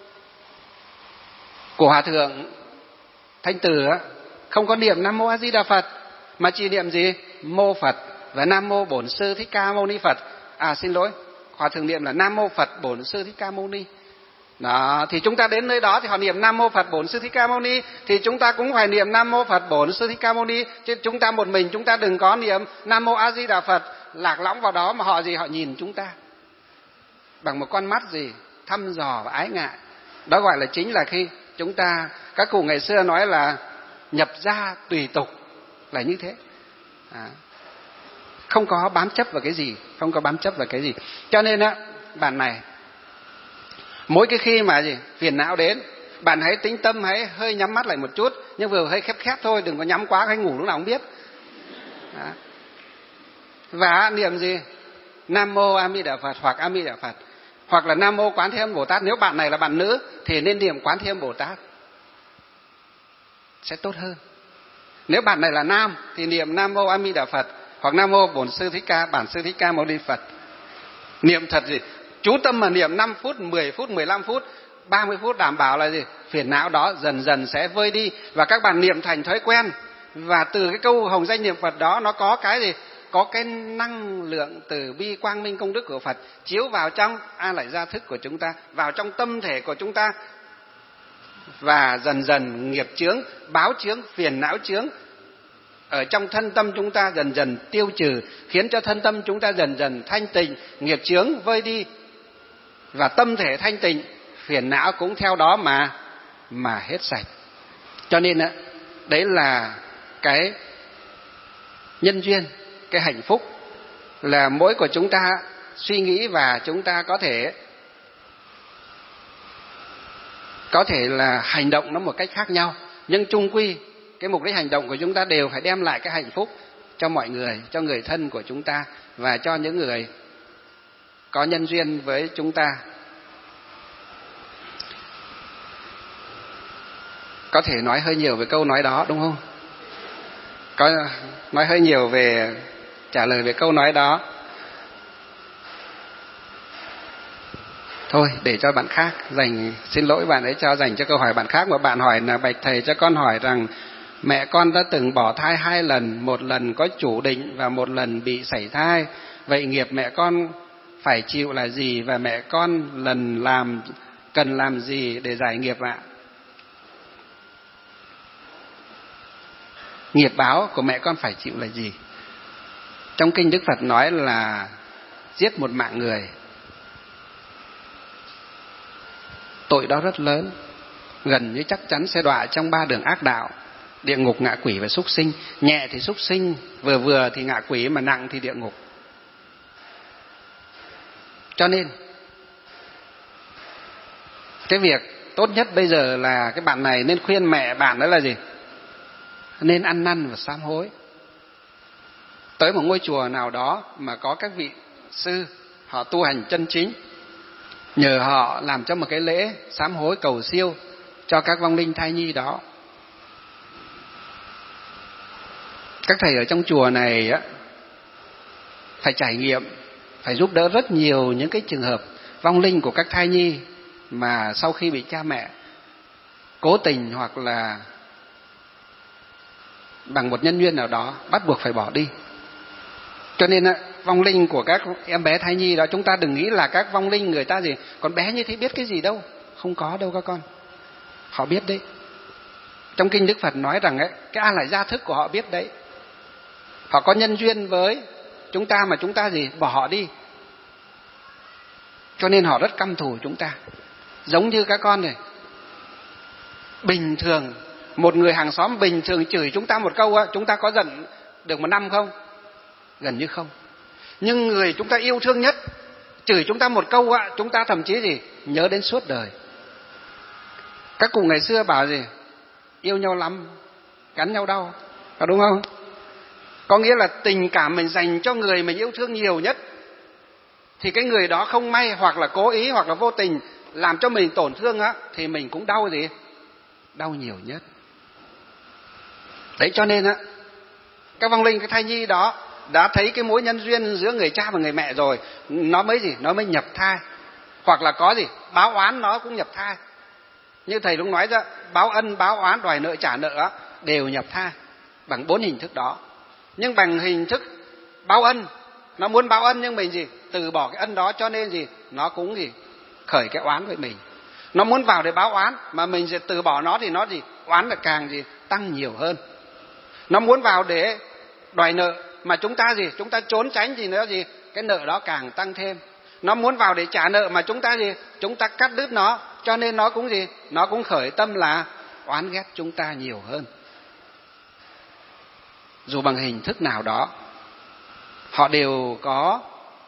của Hòa thượng Thanh Tử không có niệm Nam Mô A Di Đà Phật mà chỉ niệm gì? Mô Phật và Nam Mô Bổn Sư Thích Ca Mâu Ni Phật. À xin lỗi, Hòa thượng niệm là Nam Mô Phật Bổn Sư Thích Ca Mâu Ni. Đó, thì chúng ta đến nơi đó thì họ niệm Nam Mô Phật Bổn Sư Thích Ca Mâu Ni, thì chúng ta cũng phải niệm Nam Mô Phật Bổn Sư Thích Ca Mâu Ni. Chứ chúng ta một mình chúng ta đừng có niệm Nam Mô A Di Đà Phật lạc lõng vào đó mà họ gì họ nhìn chúng ta bằng một con mắt gì thăm dò và ái ngại. Đó gọi là chính là khi chúng ta, các cụ ngày xưa nói là nhập gia tùy tục là như thế. À, không có bám chấp vào cái gì, không có bám chấp vào cái gì. Cho nên á, bạn này mỗi cái khi mà gì phiền não đến, bạn hãy tĩnh tâm, hãy hơi nhắm mắt lại một chút, nhưng vừa hơi khép khép thôi, đừng có nhắm quá, hay ngủ lúc nào không biết. Đó. Và niệm gì? Nam Mô A Di Đà Phật hoặc A Di Đà Phật, hoặc là Nam Mô Quán Thế Âm Bồ Tát. Nếu bạn này là bạn nữ thì nên niệm Quán Thế Âm Bồ Tát sẽ tốt hơn. Nếu bạn này là nam thì niệm Nam Mô A Di Đà Phật hoặc Nam Mô Bổn Sư Thích Ca, Bản Sư Thích Ca Mâu Ni Phật. Niệm thật gì? Chú tâm mà niệm năm phút, mười phút, mười lăm phút, ba mươi phút, đảm bảo là gì? Phiền não đó dần dần sẽ vơi đi và các bạn niệm thành thói quen. Và từ cái câu hồng danh niệm Phật đó nó có cái gì? Có cái năng lượng từ bi quang minh công đức của Phật chiếu vào trong a lại gia thức của chúng ta, vào trong tâm thể của chúng ta, và dần dần nghiệp chướng, báo chướng, phiền não chướng ở trong thân tâm chúng ta dần dần tiêu trừ, khiến cho thân tâm chúng ta dần dần thanh tịnh, nghiệp chướng vơi đi và tâm thể thanh tịnh, phiền não cũng theo đó mà mà hết sạch. Cho nên đấy là cái nhân duyên, cái hạnh phúc là mỗi của chúng ta suy nghĩ và chúng ta có thể có thể là hành động nó một cách khác nhau, nhưng chung quy cái mục đích hành động của chúng ta đều phải đem lại cái hạnh phúc cho mọi người, cho người thân của chúng ta và cho những người có nhân duyên với chúng ta. Có thể nói hơi nhiều về câu nói đó đúng không? Có nói hơi nhiều về trả lời về câu nói đó. Thôi để cho bạn khác dành, xin lỗi bạn ấy cho dành cho câu hỏi bạn khác. Mà bạn hỏi là: bạch thầy, cho con hỏi rằng mẹ con đã từng bỏ thai hai lần, một lần có chủ định và một lần bị sảy thai. Vậy nghiệp mẹ con phải chịu là gì và mẹ con lần làm cần làm gì để giải nghiệp ạ? Nghiệp báo của mẹ con phải chịu là gì? Trong kinh Đức Phật nói là giết một mạng người, tội đó rất lớn, gần như chắc chắn sẽ đọa trong ba đường ác đạo: địa ngục, ngạ quỷ và súc sinh. Nhẹ thì súc sinh, vừa vừa thì ngạ quỷ, mà nặng thì địa ngục. Cho nên cái việc tốt nhất bây giờ là cái bạn này nên khuyên mẹ bạn đó là gì? Nên ăn năn và sám hối. Tới một ngôi chùa nào đó mà có các vị sư họ tu hành chân chính, nhờ họ làm cho một cái lễ sám hối cầu siêu cho các vong linh thai nhi đó. Các thầy ở trong chùa này á, phải trải nghiệm, phải giúp đỡ rất nhiều những cái trường hợp vong linh của các thai nhi mà sau khi bị cha mẹ cố tình hoặc là bằng một nhân duyên nào đó bắt buộc phải bỏ đi. Cho nên á, vong linh của các em bé thai nhi đó, chúng ta đừng nghĩ là các vong linh người ta gì còn bé như thế biết cái gì đâu, không có đâu các con. Họ biết đấy. Trong kinh Đức Phật nói rằng ấy, cái a lại gia thức của họ biết đấy. Họ có nhân duyên với chúng ta mà chúng ta gì bỏ họ đi. Cho nên họ rất căm thù chúng ta. Giống như các con này, Bình thường một người hàng xóm bình thường chửi chúng ta một câu á, chúng ta có giận được một năm không? Gần như không. Nhưng người chúng ta yêu thương nhất chửi chúng ta một câu á, chúng ta thậm chí gì nhớ đến suốt đời. Các cụ ngày xưa bảo gì? Yêu nhau lắm, gắn nhau đau, có đúng không? Có nghĩa là tình cảm mình dành cho người mình yêu thương nhiều nhất, thì cái người đó không may hoặc là cố ý hoặc là vô tình làm cho mình tổn thương á, thì mình cũng đau gì? Đau nhiều nhất. Đấy cho nên á, các vong linh, cái thai nhi đó đã thấy cái mối nhân duyên giữa người cha và người mẹ rồi, nó mới gì? Nó mới nhập thai. Hoặc là có gì? Báo oán nó cũng nhập thai. Như thầy lúc nói ra, báo ân, báo oán, đòi nợ, trả nợ đều nhập thai bằng bốn hình thức đó. Nhưng bằng hình thức báo ân, nó muốn báo ân nhưng mình gì? Từ bỏ cái ân đó, cho nên gì? Nó cũng gì? Khởi cái oán với mình. Nó muốn vào để báo oán mà mình sẽ từ bỏ nó thì nó gì? Oán là càng gì? Tăng nhiều hơn. Nó muốn vào để đòi nợ mà chúng ta gì? Chúng ta trốn tránh thì nó gì? Cái nợ đó càng tăng thêm. Nó muốn vào để trả nợ mà chúng ta gì? Chúng ta cắt đứt nó, cho nên nó cũng gì? Nó cũng khởi tâm là oán ghét chúng ta nhiều hơn. Dù bằng hình thức nào đó, họ đều có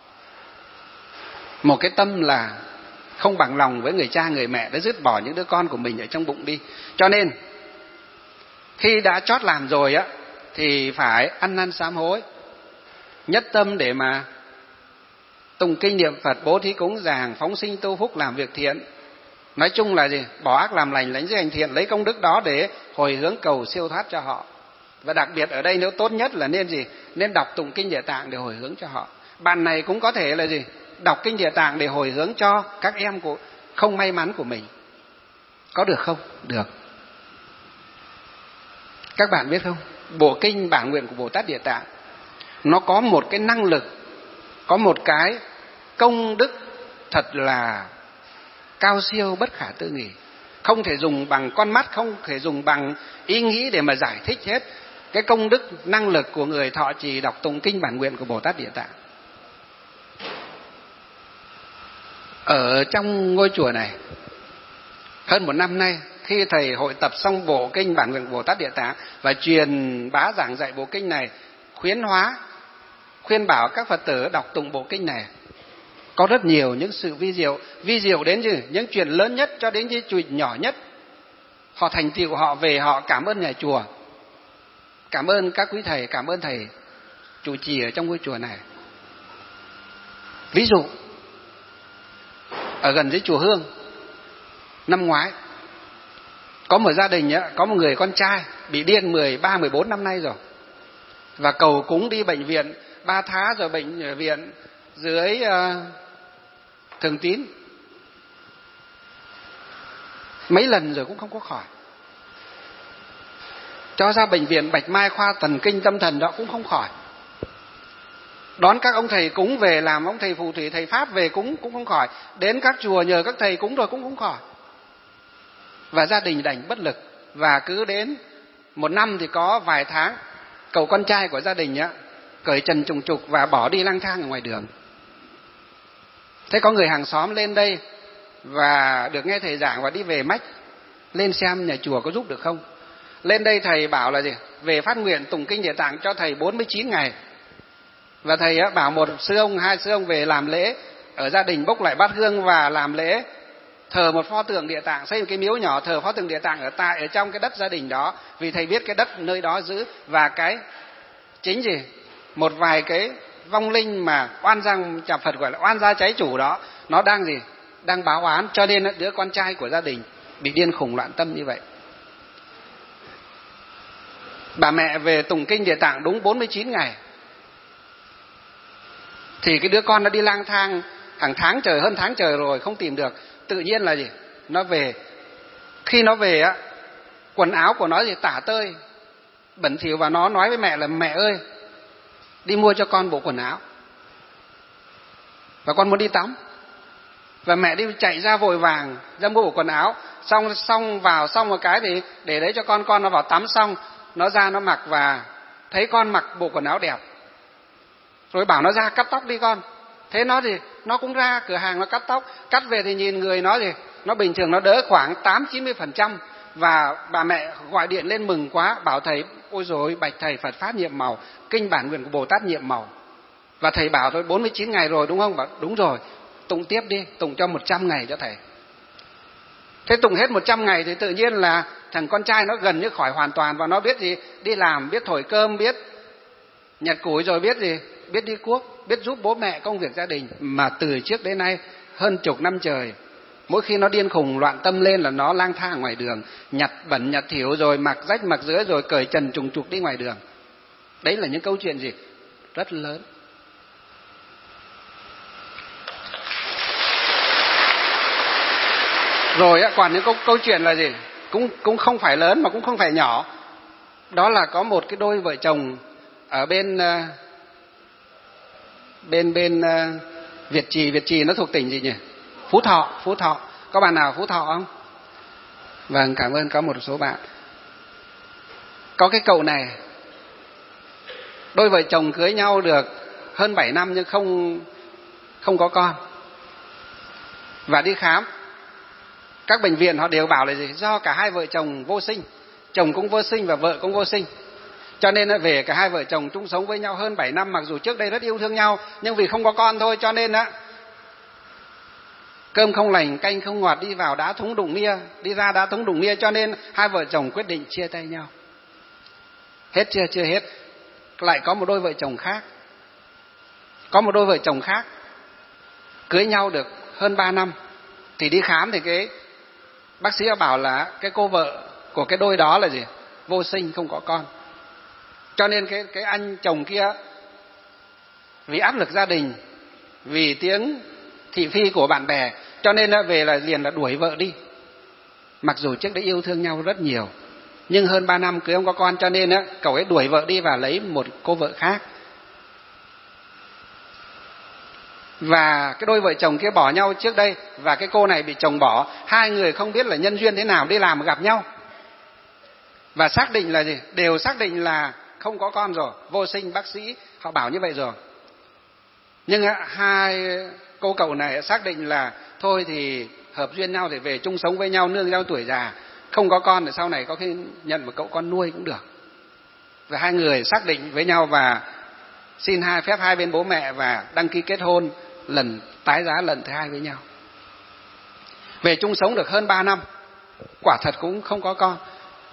một cái tâm là không bằng lòng với người cha người mẹ, để dứt bỏ những đứa con của mình ở trong bụng đi. Cho nên khi đã chót làm rồi á, thì phải ăn năn sám hối, nhất tâm để mà tụng kinh niệm Phật, bố thí cúng dường, phóng sinh tu phúc, làm việc thiện. Nói chung là gì? Bỏ ác làm lành, lãnh giới hành thiện, lấy công đức đó để hồi hướng cầu siêu thoát cho họ. Và đặc biệt ở đây nếu tốt nhất là nên gì? Nên đọc tụng kinh Địa Tạng để hồi hướng cho họ. Bạn này cũng có thể là gì? Đọc kinh Địa Tạng để hồi hướng cho các em của không may mắn của mình. Có được không? Được. Các bạn biết không? Bộ kinh Bản Nguyện của Bồ Tát Địa Tạng nó có một cái năng lực, có một cái công đức thật là cao siêu bất khả tư nghị. Không thể dùng bằng con mắt, không thể dùng bằng ý nghĩ để mà giải thích hết cái công đức năng lực của người thọ trì đọc tụng kinh Bản Nguyện của Bồ Tát Địa Tạng. Ở trong ngôi chùa này hơn một năm nay, khi thầy hội tập xong bộ kinh Bản Nguyện của Bồ Tát Địa Tạng và truyền bá giảng dạy bộ kinh này, khuyến hóa, khuyên bảo các Phật tử đọc tụng bộ kinh này, có rất nhiều những sự vi diệu, vi diệu đến gì? Những chuyện lớn nhất cho đến những chuyện nhỏ nhất. Họ thành tựu, họ về họ cảm ơn nhà chùa, cảm ơn các quý thầy, cảm ơn thầy trụ trì ở trong ngôi chùa này. Ví dụ ở gần dưới chùa Hương, năm ngoái có một gia đình, có một người con trai bị điên mười ba, mười bốn năm nay rồi, và cầu cúng đi bệnh viện Ba Thá, rồi bệnh viện dưới uh, Thường Tín mấy lần rồi cũng không có khỏi. Cho ra bệnh viện Bạch Mai khoa thần kinh tâm thần đó cũng không khỏi. Đón các ông thầy cúng về, làm ông thầy phù thủy, thầy pháp về cúng cũng không khỏi. Đến các chùa nhờ các thầy cúng rồi cũng không khỏi. Và gia đình đành bất lực. Và cứ đến một năm thì có vài tháng, cậu con trai của gia đình á cởi trần trùng trục và bỏ đi lang thang ở ngoài đường. Thế có người hàng xóm lên đây và được nghe thầy giảng và đi về mách lên xem nhà chùa có giúp được không. Lên đây thầy bảo là gì? Về phát nguyện tụng kinh Địa Tạng cho thầy bốn mươi chín ngày. Và thầy á, bảo một sư ông, hai sư ông về làm lễ ở gia đình, bốc lại bát hương và làm lễ thờ một pho tượng Địa Tạng, xây một cái miếu nhỏ thờ pho tượng Địa Tạng ở tại ở trong cái đất gia đình đó, vì thầy biết cái đất nơi đó giữ. Và cái chính gì? Một vài cái vong linh mà oan gia, nhà Phật gọi là oan gia trái chủ đó, nó đang gì? Đang báo oán, cho nên đứa con trai của gia đình bị điên khùng loạn tâm như vậy. Bà mẹ về tụng kinh Địa Tạng đúng bốn mươi chín ngày, thì cái đứa con nó đi lang thang hàng tháng trời, hơn tháng trời rồi không tìm được. Tự nhiên là gì? Nó về. Khi nó về á, quần áo của nó gì tả tơi, bẩn thỉu, và nó nói với mẹ là mẹ ơi, đi mua cho con bộ quần áo, và con muốn đi tắm. Và mẹ đi chạy ra vội vàng ra mua bộ quần áo, xong xong vào xong một cái thì để đấy cho con, con nó vào tắm xong nó ra nó mặc, và thấy con mặc bộ quần áo đẹp rồi bảo nó ra cắt tóc đi con. Thế nó thì nó cũng ra cửa hàng nó cắt tóc, cắt về thì nhìn người nó thì nó bình thường, nó đỡ khoảng tám chín mươi phần trăm, và bà mẹ gọi điện lên mừng quá, bảo thầy ôi rồi bạch thầy Phật pháp nhiệm màu, kinh bản nguyện của Bồ Tát nhiệm màu. Và thầy bảo thôi bốn mươi chín ngày rồi đúng không? Bảo đúng rồi, tụng tiếp đi, tụng cho một trăm ngày cho thầy. Thế tụng hết một trăm ngày thì tự nhiên là thằng con trai nó gần như khỏi hoàn toàn, và nó biết gì? Đi làm, biết thổi cơm, biết nhặt củi, rồi biết gì? Biết đi cuốc, biết giúp bố mẹ công việc gia đình. Mà từ trước đến nay hơn chục năm trời, mỗi khi nó điên khùng loạn tâm lên là nó lang thang ngoài đường, nhặt bẩn nhặt thỉu, rồi mặc rách mặc rưới, rồi cởi trần trùng trục đi ngoài đường. Đấy là những câu chuyện gì? Rất lớn. Rồi còn những câu, câu chuyện là gì? Cũng, cũng không phải lớn mà cũng không phải nhỏ. Đó là có một cái đôi vợ chồng ở bên bên bên Việt Trì. Việt Trì nó thuộc tỉnh gì nhỉ? Phú Thọ. Phú Thọ. Có bạn nào Phú Thọ không? Vâng, cảm ơn, có một số bạn. Có cái cậu này, đôi vợ chồng cưới nhau được hơn bảy năm nhưng không không có con. Và đi khám, các bệnh viện họ đều bảo là gì? Do cả hai vợ chồng vô sinh, chồng cũng vô sinh và vợ cũng vô sinh. Cho nên về cả hai vợ chồng chung sống với nhau hơn bảy năm, mặc dù trước đây rất yêu thương nhau, nhưng vì không có con thôi, cho nên á cơm không lành, canh không ngọt, đi vào đá thúng đụng nia, đi ra đá thúng đụng nia, cho nên hai vợ chồng quyết định chia tay nhau. Hết chưa? Chưa hết. Lại có một đôi vợ chồng khác. Có một đôi vợ chồng khác cưới nhau được hơn ba năm, thì đi khám thì cái bác sĩ bảo là cái cô vợ của cái đôi đó là gì? Vô sinh, không có con. Cho nên cái cái anh chồng kia vì áp lực gia đình, vì tiếng thị phi của bạn bè, cho nên về là liền là đuổi vợ đi. Mặc dù trước đấy yêu thương nhau rất nhiều, nhưng hơn ba năm cưới không có con, cho nên cậu ấy đuổi vợ đi và lấy một cô vợ khác. Và cái đôi vợ chồng kia bỏ nhau trước đây, và cái cô này bị chồng bỏ. Hai người không biết là nhân duyên thế nào đi làm mà gặp nhau, và xác định là gì? Đều xác định là không có con rồi, vô sinh, bác sĩ họ bảo như vậy rồi. Nhưng hai cô cậu này xác định là thôi thì hợp duyên nhau thì về chung sống với nhau, nương nhau tuổi già, không có con thì sau này có khi nhận một cậu con nuôi cũng được. Và hai người xác định với nhau và xin hai phép hai bên bố mẹ và đăng ký kết hôn lần tái giá lần thứ hai với nhau. Về chung sống được hơn ba năm, quả thật cũng không có con.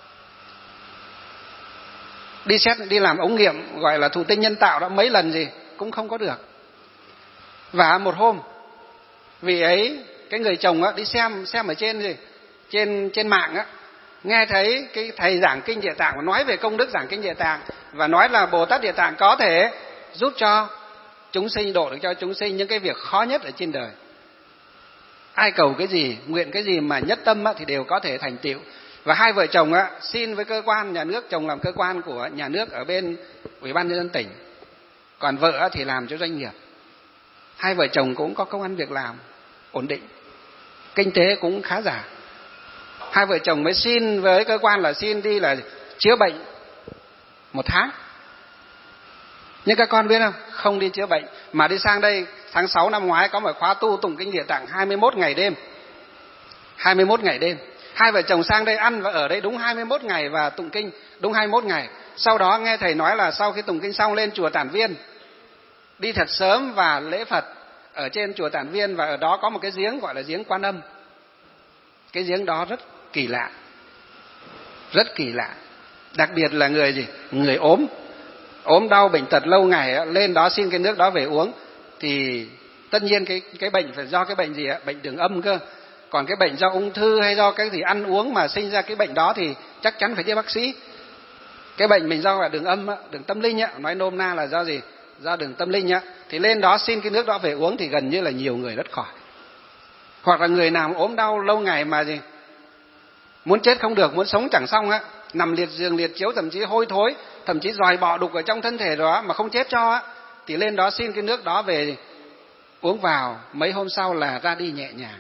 Đi xét, đi làm ống nghiệm gọi là thụ tinh nhân tạo đã mấy lần gì cũng không có được. Và một hôm, vì ấy cái người chồng á, đi xem xem ở trên gì trên trên mạng á, nghe thấy cái thầy giảng kinh Địa Tạng nói về công đức giảng kinh Địa Tạng, và nói là Bồ Tát Địa Tạng có thể giúp cho chúng sinh, độ được cho chúng sinh những cái việc khó nhất ở trên đời. Ai cầu cái gì, nguyện cái gì mà nhất tâm á, thì đều có thể thành tựu. Và hai vợ chồng á, xin với cơ quan nhà nước, chồng làm cơ quan của nhà nước ở bên Ủy ban nhân dân tỉnh, còn vợ á, thì làm cho doanh nghiệp. Hai vợ chồng cũng có công ăn việc làm ổn định, kinh tế cũng khá giả. Hai vợ chồng mới xin với cơ quan là xin đi là chữa bệnh một tháng. Nhưng các con biết không, không đi chữa bệnh mà đi sang đây. Tháng sáu năm ngoái có một khóa tu tụng kinh Địa Tạng hai mươi mốt ngày đêm. hai mươi mốt ngày đêm. Hai vợ chồng sang đây ăn và ở đây đúng hai mươi mốt ngày và tụng kinh đúng hai mươi mốt ngày. Sau đó nghe thầy nói là sau khi tụng kinh xong lên chùa Tản Viên, đi thật sớm và lễ Phật ở trên chùa Tản Viên, và ở đó có một cái giếng gọi là giếng Quan Âm. Cái giếng đó rất kỳ lạ, rất kỳ lạ. Đặc biệt là người gì? Người ốm, ốm đau bệnh tật lâu ngày lên đó xin cái nước đó về uống, thì tất nhiên cái cái bệnh phải do cái bệnh gì ạ? Bệnh đường âm cơ. Còn cái bệnh do ung thư hay do cái gì ăn uống mà sinh ra cái bệnh đó thì chắc chắn phải đi bác sĩ. Cái bệnh mình do là đường âm, đường tâm linh, nói nôm na là do gì? Do đường tâm linh. Thì lên đó xin cái nước đó về uống thì gần như là nhiều người rất khỏi. Hoặc là người nào ốm đau lâu ngày mà gì muốn chết không được, muốn sống chẳng xong á, nằm liệt giường liệt chiếu, thậm chí hôi thối, thậm chí giòi bọ đục ở trong thân thể đó mà không chết cho á, thì lên đó xin cái nước đó về uống vào, mấy hôm sau là ra đi nhẹ nhàng.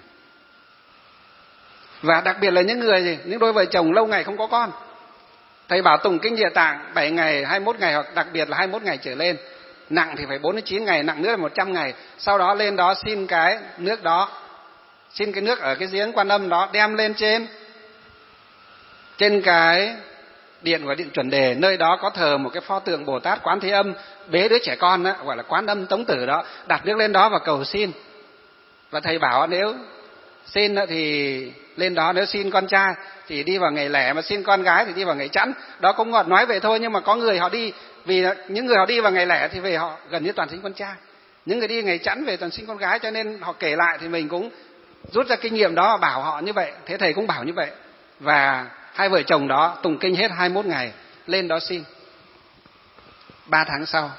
Và đặc biệt là những người gì, những đôi vợ chồng lâu ngày không có con, thầy bảo tụng kinh Địa Tạng bảy ngày, hai mươi mốt ngày, hoặc đặc biệt là hai mươi mốt ngày trở lên, nặng thì phải bốn mươi chín ngày, nặng nữa là một trăm ngày. Sau đó lên đó xin cái nước đó, xin cái nước ở cái giếng Quan Âm đó, đem lên trên trên cái điện của điện chuẩn đề, nơi đó có thờ một cái pho tượng Bồ Tát Quán Thế Âm bế đứa trẻ con đó, gọi là Quán Âm Tống Tử đó, đặt nước lên đó và cầu xin. Và thầy bảo nếu xin thì lên đó, nếu xin con trai thì đi vào ngày lẻ, mà xin con gái thì đi vào ngày chẵn. Đó cũng ngọt nói vậy thôi, nhưng mà có người họ đi, vì những người họ đi vào ngày lẻ thì về họ gần như toàn sinh con trai, những người đi ngày chẵn về toàn sinh con gái, cho nên họ kể lại thì mình cũng rút ra kinh nghiệm đó và bảo họ như vậy. Thế thầy cũng bảo như vậy. Và hai vợ chồng đó tụng kinh hết hai mươi mốt ngày, lên đó xin. Ba tháng sau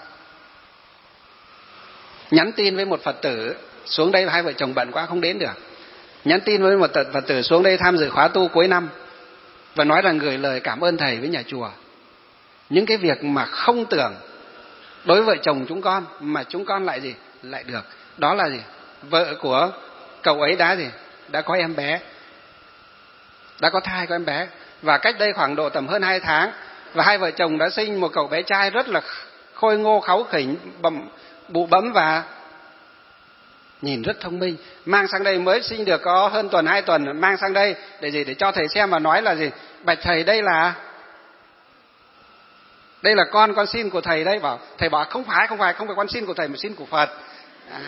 nhắn tin với một Phật tử xuống đây, hai vợ chồng bận quá không đến được, nhắn tin với một Phật tử xuống đây tham dự khóa tu cuối năm và nói rằng gửi lời cảm ơn thầy với nhà chùa. Những cái việc mà không tưởng đối với vợ chồng chúng con mà chúng con lại gì lại được. Đó là gì? Vợ của cậu ấy đã gì đã có em bé, đã có thai có em bé, và cách đây khoảng độ tầm hơn hai tháng, và hai vợ chồng đã sinh một cậu bé trai rất là khôi ngô kháu khỉnh, bầm, bụ bẫm và nhìn rất thông minh. Mang sang đây mới sinh được có hơn tuần hai tuần, mang sang đây để gì để cho thầy xem và nói là gì, bạch thầy đây là đây là con con xin của thầy đấy. Bảo thầy bảo không phải không phải không phải con xin của thầy mà xin của Phật. À.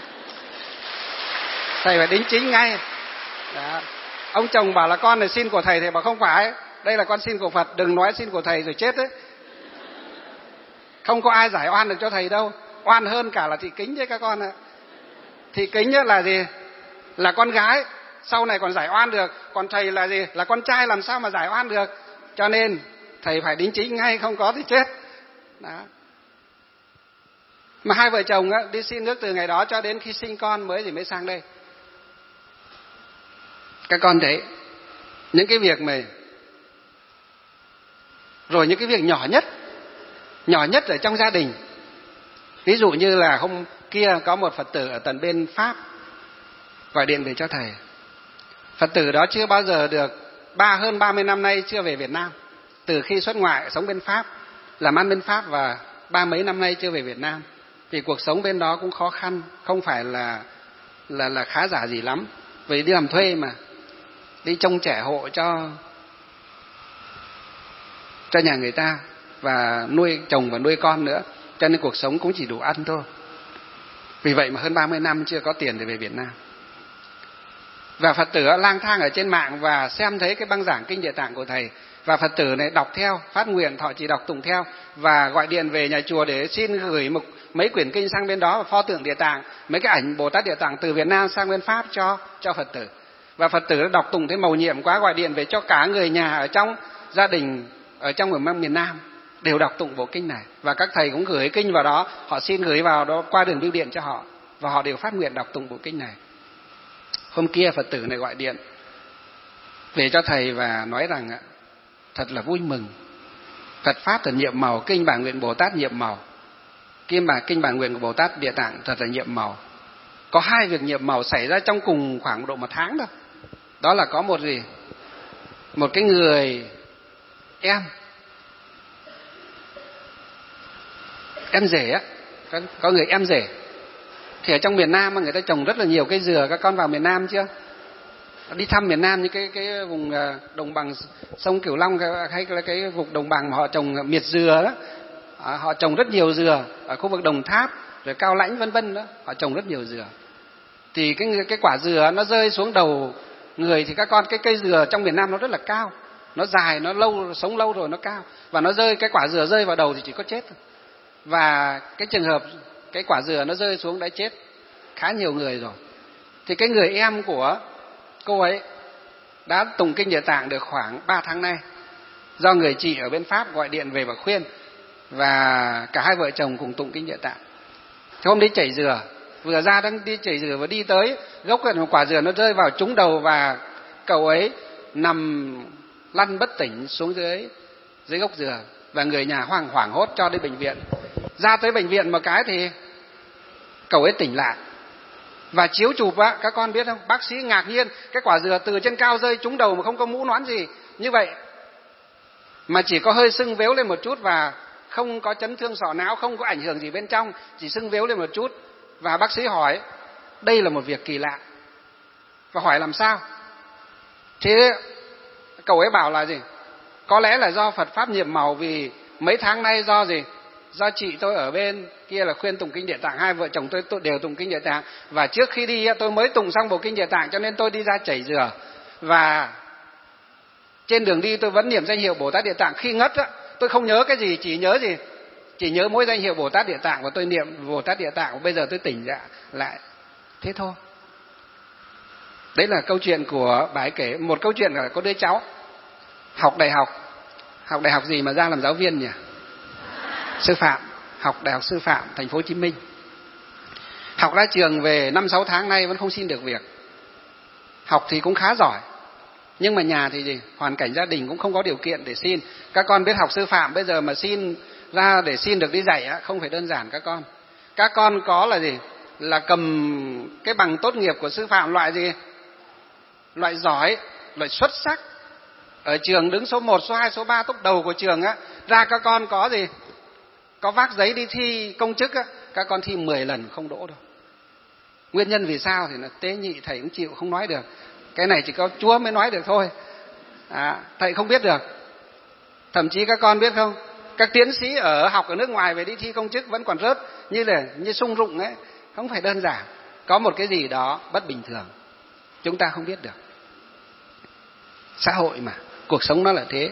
Thầy phải đính chính ngay. Đó. Ông chồng bảo là con này xin của thầy, thầy bảo không phải, đây là con xin của Phật, đừng nói xin của thầy rồi chết đấy. Không có ai giải oan được cho thầy đâu, oan hơn cả là thị kính chứ các con ạ. Thị kính nhất là gì? Là con gái, sau này còn giải oan được, còn thầy là gì? Là con trai, làm sao mà giải oan được. Cho nên thầy phải đính chính ngay, không có thì chết. Đó. Mà hai vợ chồng á, đi xin nước từ ngày đó cho đến khi sinh con mới thì mới sang đây. Các con thấy những cái việc mà rồi những cái việc nhỏ nhất nhỏ nhất ở trong gia đình. Ví dụ như là hôm kia có một Phật tử ở tận bên Pháp gọi điện về cho thầy. Phật tử đó chưa bao giờ được ba hơn ba mươi năm nay chưa về Việt Nam, từ khi xuất ngoại sống bên Pháp, làm ăn bên Pháp, và ba mấy năm nay chưa về Việt Nam vì cuộc sống bên đó cũng khó khăn, không phải là là là khá giả gì lắm, vì đi làm thuê mà, đi trông trẻ hộ cho cho nhà người ta và nuôi chồng và nuôi con nữa, cho nên cuộc sống cũng chỉ đủ ăn thôi. Vì vậy mà hơn ba mươi năm chưa có tiền để về Việt Nam. Và Phật tử lang thang ở trên mạng và xem thấy cái băng giảng Kinh Địa Tạng của thầy, và Phật tử này đọc theo, phát nguyện thọ trì đọc tụng theo, và gọi điện về nhà chùa để xin gửi một mấy quyển kinh sang bên đó, và pho tượng Địa Tạng, mấy cái ảnh Bồ Tát Địa Tạng từ Việt Nam sang bên Pháp cho cho Phật tử. Và Phật tử đọc tụng thấy mầu nhiệm quá, gọi điện về cho cả người nhà ở trong gia đình ở trong ở miền Nam đều đọc tụng bộ kinh này, và các thầy cũng gửi kinh vào đó, họ xin gửi vào đó qua đường bưu điện cho họ, và họ đều phát nguyện đọc tụng bộ kinh này. Hôm kia Phật tử này gọi điện về cho thầy và nói rằng thật là vui mừng, Phật pháp thật nhiệm màu, kinh bản nguyện Bồ Tát nhiệm màu, kinh bản kinh bản nguyện của Bồ Tát Địa Tạng thật là nhiệm màu. Có hai việc nhiệm màu xảy ra trong cùng khoảng độ một tháng đâu. Đó là có một gì một cái người em em rể á, có, có người em rể. Thì ở trong miền Nam người ta trồng rất là nhiều cây dừa. Các con vào miền Nam chưa? Đi thăm miền Nam như cái cái vùng đồng bằng sông Cửu Long hay là cái vùng đồng bằng mà họ trồng miệt dừa đó, à, họ trồng rất nhiều dừa ở khu vực Đồng Tháp rồi Cao Lãnh vân vân đó, họ trồng rất nhiều dừa. Thì cái cái quả dừa nó rơi xuống đầu người thì các con, cái cây dừa trong miền Nam nó rất là cao, nó dài, nó lâu, sống lâu rồi nó cao, và nó rơi, cái quả dừa rơi vào đầu thì chỉ có chết thôi. Và cái trường hợp cái quả dừa nó rơi xuống đã chết khá nhiều người rồi. Thì cái người em của cô ấy đã tụng kinh Địa Tạng được khoảng ba tháng nay, do người chị ở bên Pháp gọi điện về và khuyên, và cả hai vợ chồng cùng tụng kinh Địa Tạng. Thì hôm đi chảy dừa, vừa ra đang đi chảy dừa và đi tới gốc quả dừa nó rơi vào trúng đầu, và cậu ấy nằm lăn bất tỉnh xuống dưới dưới gốc dừa, và người nhà hoảng hoảng hốt cho đi bệnh viện. Ra tới bệnh viện một cái thì cậu ấy tỉnh lại, và chiếu chụp á, các con biết không, bác sĩ ngạc nhiên, cái quả dừa từ trên cao rơi trúng đầu mà không có mũ nón gì như vậy, mà chỉ có hơi sưng vếu lên một chút, và không có chấn thương sọ não, không có ảnh hưởng gì bên trong, chỉ sưng vếu lên một chút. Và bác sĩ hỏi đây là một việc kỳ lạ, và hỏi làm sao. Thế cậu ấy bảo là gì, Có lẽ là do Phật Pháp nhiệm màu, vì mấy tháng nay do gì? Do chị tôi ở bên kia là khuyên tụng kinh Địa Tạng, hai vợ chồng tôi, tôi đều tụng kinh Địa Tạng. Và trước khi đi tôi mới tụng xong bộ kinh Địa Tạng, cho nên tôi đi ra chảy rửa. Và trên đường đi tôi vẫn niệm danh hiệu Bồ Tát Địa Tạng. Khi ngất á, tôi không nhớ cái gì, chỉ nhớ gì? Chỉ nhớ mỗi danh hiệu Bồ Tát Địa Tạng, và tôi niệm Bồ Tát Địa Tạng, và bây giờ tôi tỉnh dậy lại. Thế thôi. Đấy là câu chuyện của bà ấy kể. Một câu chuyện là có đứa cháu học đại học. Học đại học gì mà ra làm giáo viên nhỉ? Sư phạm. Học đại học sư phạm thành phố Hồ Chí Minh. Học ra trường về năm sáu tháng nay vẫn không xin được việc. Học thì cũng khá giỏi, nhưng mà nhà thì gì? Hoàn cảnh gia đình cũng không có điều kiện để xin. Các con biết học sư phạm bây giờ mà xin ra để xin được đi dạy á, không phải đơn giản các con. Các con có là gì? Là cầm cái bằng tốt nghiệp của sư phạm loại gì? Loại giỏi, loại xuất sắc. Ở trường đứng số một, số hai, số ba top đầu của trường á, ra các con có gì? Có vác giấy đi thi công chức á, các con thi mười lần không đỗ đâu. Nguyên nhân vì sao thì là tế nhị, thầy cũng chịu không nói được. Cái này chỉ có Chúa mới nói được thôi. À, thầy không biết được. Thậm chí các con biết không? Các tiến sĩ ở học ở nước ngoài về đi thi công chức vẫn còn rớt như là như sung rụng ấy, không phải đơn giản. Có một cái gì đó bất bình thường, chúng ta không biết được. Xã hội mà, cuộc sống nó là thế.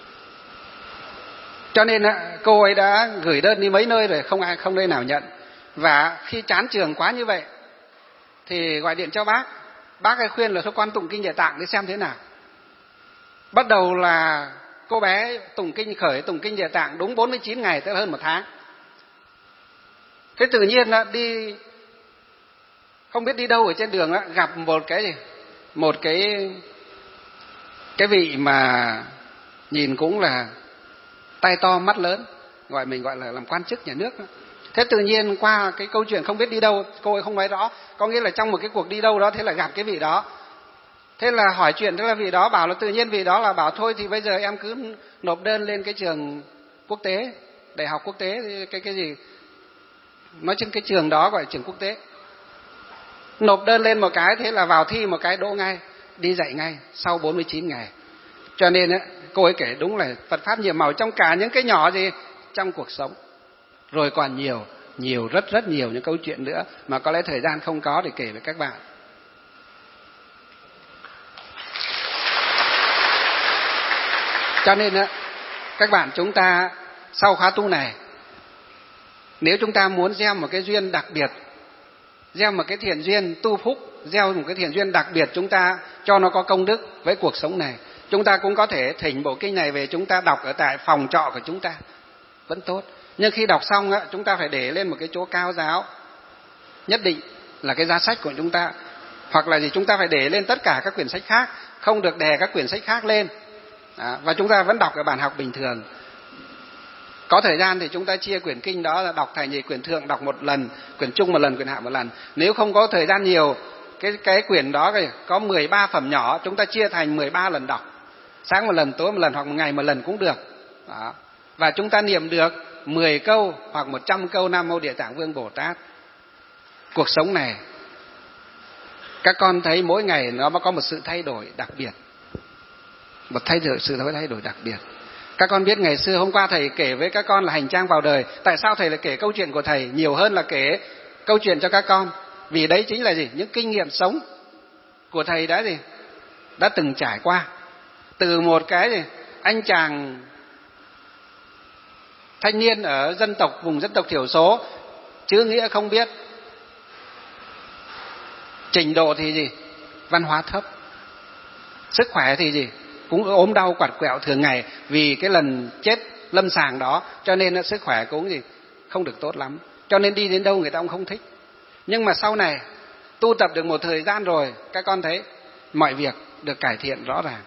Cho nên cô ấy đã gửi đơn đi mấy nơi rồi, không ai không nơi nào nhận. Và khi chán trường quá như vậy thì gọi điện cho bác. Bác ấy khuyên là thôi con tụng kinh Địa Tạng để xem thế nào. Bắt đầu là cô bé tụng kinh, khởi tụng kinh Địa Tạng đúng bốn mươi chín ngày, tức là hơn một tháng. Thế tự nhiên là đi, không biết đi đâu ở trên đường đó, gặp một cái gì? Một cái cái vị mà nhìn cũng là tay to mắt lớn, gọi mình gọi là làm quan chức nhà nước đó. Thế tự nhiên qua cái câu chuyện không biết đi đâu, cô ấy không nói rõ, có nghĩa là trong một cái cuộc đi đâu đó, thế là gặp cái vị đó. Thế là hỏi chuyện, thế là vị đó bảo là tự nhiên vị đó là bảo thôi thì bây giờ em cứ nộp đơn lên cái trường quốc tế, đại học quốc tế, cái cái gì, nói chung cái trường đó gọi là trường quốc tế. Nộp đơn lên một cái, thế là vào thi một cái đỗ ngay, đi dạy ngay sau bốn mươi chín ngày. Cho nên ấy, cô ấy kể đúng là Phật Pháp nhiệm màu trong cả những cái nhỏ gì trong cuộc sống. Rồi còn nhiều, nhiều rất rất nhiều những câu chuyện nữa mà có lẽ thời gian không có để kể với các bạn. Cho nên á, các bạn chúng ta sau khóa tu này, nếu chúng ta muốn gieo một cái duyên đặc biệt, gieo một cái thiện duyên tu phúc, gieo một cái thiện duyên đặc biệt, chúng ta cho nó có công đức với cuộc sống này, chúng ta cũng có thể thỉnh bộ kinh này về chúng ta đọc ở tại phòng trọ của chúng ta, vẫn tốt. Nhưng khi đọc xong á, chúng ta phải để lên một cái chỗ cao giáo nhất định, là cái giá sách của chúng ta, hoặc là gì chúng ta phải để lên tất cả các quyển sách khác, không được đè các quyển sách khác lên. Đó, và chúng ta vẫn đọc ở bản học bình thường. Có thời gian thì chúng ta chia quyển kinh đó là đọc thành gì, quyển thượng đọc một lần, quyển trung một lần, quyển hạ một lần. Nếu không có thời gian nhiều, cái cái quyển đó có mười ba phẩm nhỏ, chúng ta chia thành mười ba lần đọc, sáng một lần, tối một lần, hoặc một ngày một lần cũng được. Đó. Và chúng ta niệm được mười câu hoặc một trăm câu Nam Mô Địa Tạng Vương Bồ Tát. Cuộc sống này các con thấy mỗi ngày nó có một sự thay đổi đặc biệt, một thay đổi sự thay đổi đặc biệt. Các con biết ngày xưa hôm qua thầy kể với các con là hành trang vào đời. Tại sao thầy lại kể câu chuyện của thầy nhiều hơn là kể câu chuyện cho các con? Vì đấy chính là gì? Những kinh nghiệm sống của thầy đã gì? Đã từng trải qua. Từ một cái gì? Anh chàng thanh niên ở dân tộc, vùng dân tộc thiểu số, chữ nghĩa không biết, trình độ thì gì? Văn hóa thấp. Sức khỏe thì gì? Cũng ốm đau quạt quẹo thường ngày, vì cái lần chết lâm sàng đó, cho nên sức khỏe cũng gì không được tốt lắm, cho nên đi đến đâu người ta cũng không thích. Nhưng mà sau này tu tập được một thời gian rồi, các con thấy mọi việc được cải thiện rõ ràng.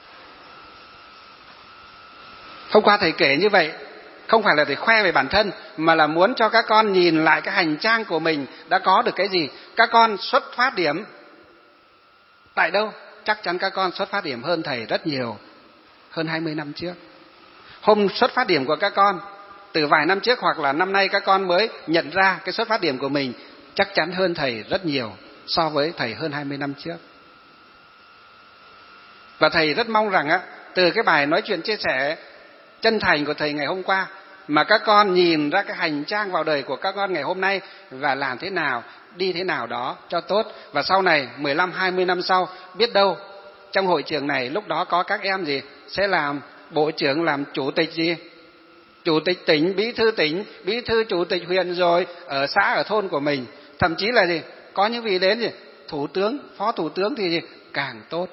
Hôm qua thầy kể như vậy không phải là để khoe về bản thân, mà là muốn cho các con nhìn lại cái hành trang của mình đã có được cái gì. Các con xuất phát điểm tại đâu? Chắc chắn các con xuất phát điểm hơn thầy rất nhiều, hơn hai mươi năm trước. Hôm xuất phát điểm của các con từ vài năm trước, hoặc là năm nay các con mới nhận ra cái xuất phát điểm của mình, chắc chắn hơn thầy rất nhiều so với thầy hơn hai mươi năm trước. Và thầy rất mong rằng á, từ cái bài nói chuyện chia sẻ chân thành của thầy ngày hôm qua mà các con nhìn ra cái hành trang vào đời của các con ngày hôm nay và làm thế nào, đi thế nào đó cho tốt. Và sau này mười lăm hai mươi năm sau, biết đâu trong hội trường này lúc đó có các em gì sẽ làm bộ trưởng, làm chủ tịch gì, chủ tịch tỉnh, bí thư tỉnh, bí thư chủ tịch huyện, rồi ở xã ở thôn của mình, thậm chí là gì có những vị đến gì thủ tướng, phó thủ tướng thì gì càng tốt.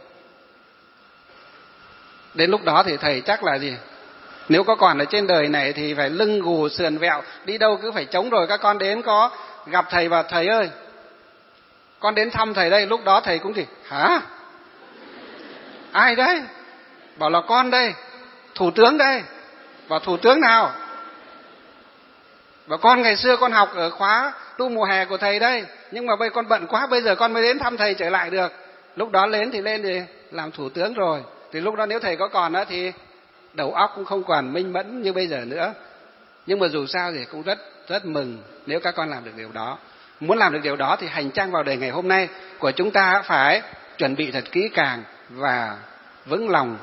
Đến lúc đó thì thầy chắc là gì, nếu có còn ở trên đời này thì phải lưng gù sườn vẹo, đi đâu cứ phải chống. Rồi các con đến có gặp thầy và thầy ơi, con đến thăm thầy đây, lúc đó thầy cũng thì hả, ai đấy, bảo là con đây, thủ tướng đây, bảo thủ tướng nào, bảo con ngày xưa con học ở khóa tu mùa hè của thầy đây, nhưng mà bây con bận quá, bây giờ con mới đến thăm thầy trở lại được. Lúc đó lên thì lên thì làm thủ tướng rồi, thì lúc đó nếu thầy có còn đó thì đầu óc cũng không còn minh mẫn như bây giờ nữa. Nhưng mà dù sao thì cũng rất rất mừng nếu các con làm được điều đó. Muốn làm được điều đó thì hành trang vào đời ngày hôm nay của chúng ta phải chuẩn bị thật kỹ càng và vững lòng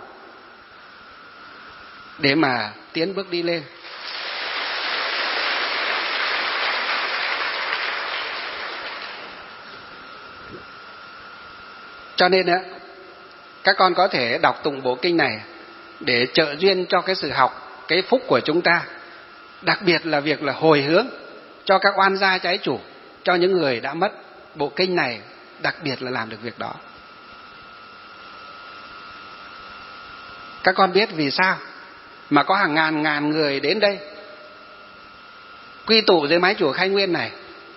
để mà tiến bước đi lên. Cho nên á, các con có thể đọc tụng bộ kinh này để trợ duyên cho cái sự học, cái phúc của chúng ta. Đặc biệt là việc là hồi hướng cho các oan gia trái chủ, cho những người đã mất. Bộ kinh này đặc biệt là làm được việc đó. Các con biết vì sao mà có hàng ngàn ngàn người đến đây quy tụ dưới mái chùa Khai Nguyên này?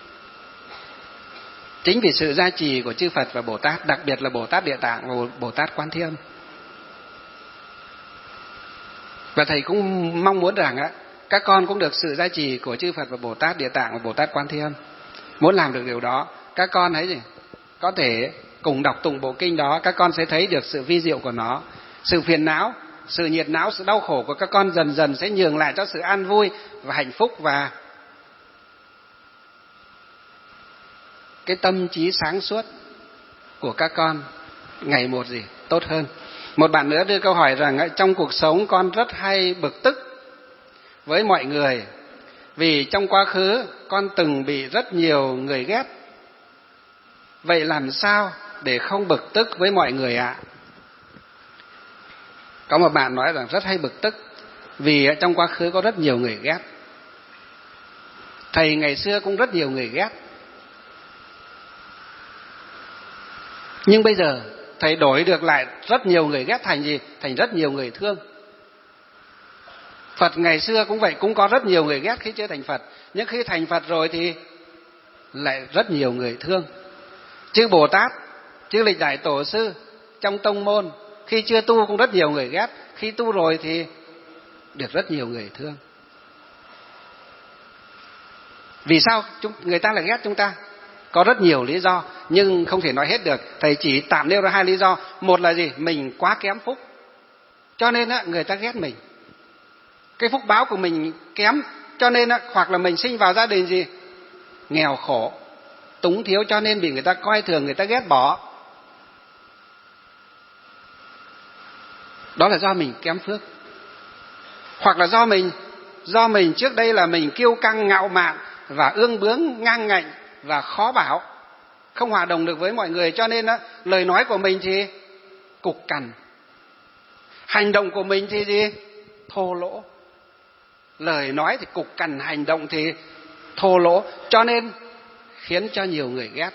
Chính vì sự gia trì của chư Phật và Bồ Tát, đặc biệt là Bồ Tát Địa Tạng và Bồ Tát Quan Thế Âm. Và thầy cũng mong muốn rằng á, các con cũng được sự gia trì của chư Phật và Bồ Tát Địa Tạng và Bồ Tát Quan Thế Âm. Muốn làm được điều đó, các con thấy gì? Có thể cùng đọc tụng bộ kinh đó, các con sẽ thấy được sự vi diệu của nó. Sự phiền não, sự nhiệt não, sự đau khổ của các con dần dần sẽ nhường lại cho sự an vui và hạnh phúc, và cái tâm trí sáng suốt của các con ngày một gì tốt hơn. Một bạn nữa đưa câu hỏi rằng trong cuộc sống con rất hay bực tức với mọi người vì trong quá khứ con từng bị rất nhiều người ghét. Vậy làm sao để không bực tức với mọi người ạ? À? Có một bạn nói rằng rất hay bực tức vì trong quá khứ có rất nhiều người ghét. Thầy ngày xưa cũng rất nhiều người ghét. Nhưng bây giờ thầy đổi được lại rất nhiều người ghét thành gì? Thành rất nhiều người thương. Phật ngày xưa cũng vậy, cũng có rất nhiều người ghét khi chưa thành Phật. Nhưng khi thành Phật rồi thì lại rất nhiều người thương. Chư Bồ Tát, chư Lịch Đại Tổ Sư trong tông môn khi chưa tu cũng rất nhiều người ghét. Khi tu rồi thì được rất nhiều người thương. Vì sao người ta lại ghét chúng ta? Có rất nhiều lý do, nhưng không thể nói hết được. Thầy chỉ tạm nêu ra hai lý do. Một là gì? Mình quá kém phúc, cho nên người ta ghét mình. Cái phúc báo của mình kém, cho nên hoặc là mình sinh vào gia đình gì? Nghèo khổ, túng thiếu, cho nên bị người ta coi thường, người ta ghét bỏ. Đó là do mình kém phước. Hoặc là do mình do mình trước đây là mình kiêu căng, ngạo mạn và ương bướng, ngang ngạnh và khó bảo, không hòa đồng được với mọi người, cho nên á, lời nói của mình thì cục cằn, hành động của mình thì gì? Thô lỗ. Lời nói thì cục cằn, hành động thì thô lỗ, cho nên khiến cho nhiều người ghét.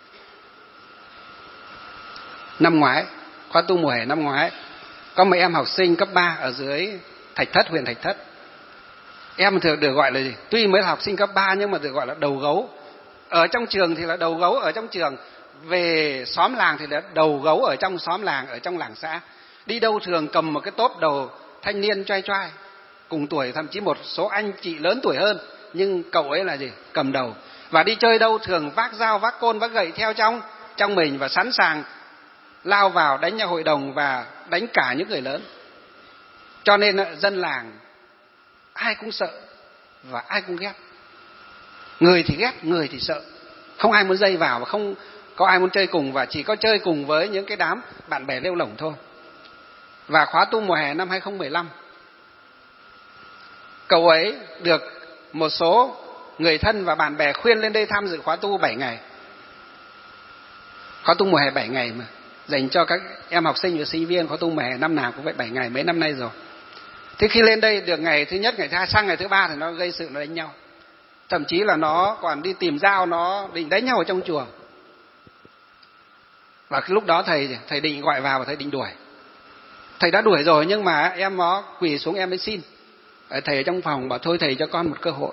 Năm ngoái, khóa tu mùa hè năm ngoái, có mấy em học sinh cấp ba ở dưới Thạch Thất, huyện Thạch Thất. Em thường được gọi là gì? Tuy mới là học sinh cấp ba nhưng mà được gọi là đầu gấu. Ở trong trường thì là đầu gấu ở trong trường, về xóm làng thì là đầu gấu ở trong xóm làng, ở trong làng xã. Đi đâu thường cầm một cái tốp đầu thanh niên choai choai, cùng tuổi, thậm chí một số anh chị lớn tuổi hơn, nhưng cậu ấy là gì? Cầm đầu. Và đi chơi đâu thường vác dao, vác côn, vác gậy theo trong trong mình và sẵn sàng lao vào đánh nhà hội đồng và đánh cả những người lớn. Cho nên dân làng ai cũng sợ và ai cũng ghét. Người thì ghét, người thì sợ. Không ai muốn dây vào và không có ai muốn chơi cùng, và chỉ có chơi cùng với những cái đám bạn bè lêu lổng thôi. Và khóa tu mùa hè năm hai không một năm, cậu ấy được một số người thân và bạn bè khuyên lên đây tham dự khóa tu bảy ngày. Khóa tu mùa hè bảy ngày mà, dành cho các em học sinh và sinh viên. Khóa tu mùa hè năm nào cũng vậy, bảy ngày, mấy năm nay rồi. Thế khi lên đây được ngày thứ nhất, ngày thứ hai, sang ngày thứ ba thì nó gây sự, nó đánh nhau. Thậm chí là nó còn đi tìm dao, nó định đánh nhau ở trong chùa. Và lúc đó thầy thầy định gọi vào và thầy định đuổi. Thầy đã đuổi rồi nhưng mà em nó quỳ xuống em mới xin. Thầy ở trong phòng bảo thôi thầy cho con một cơ hội.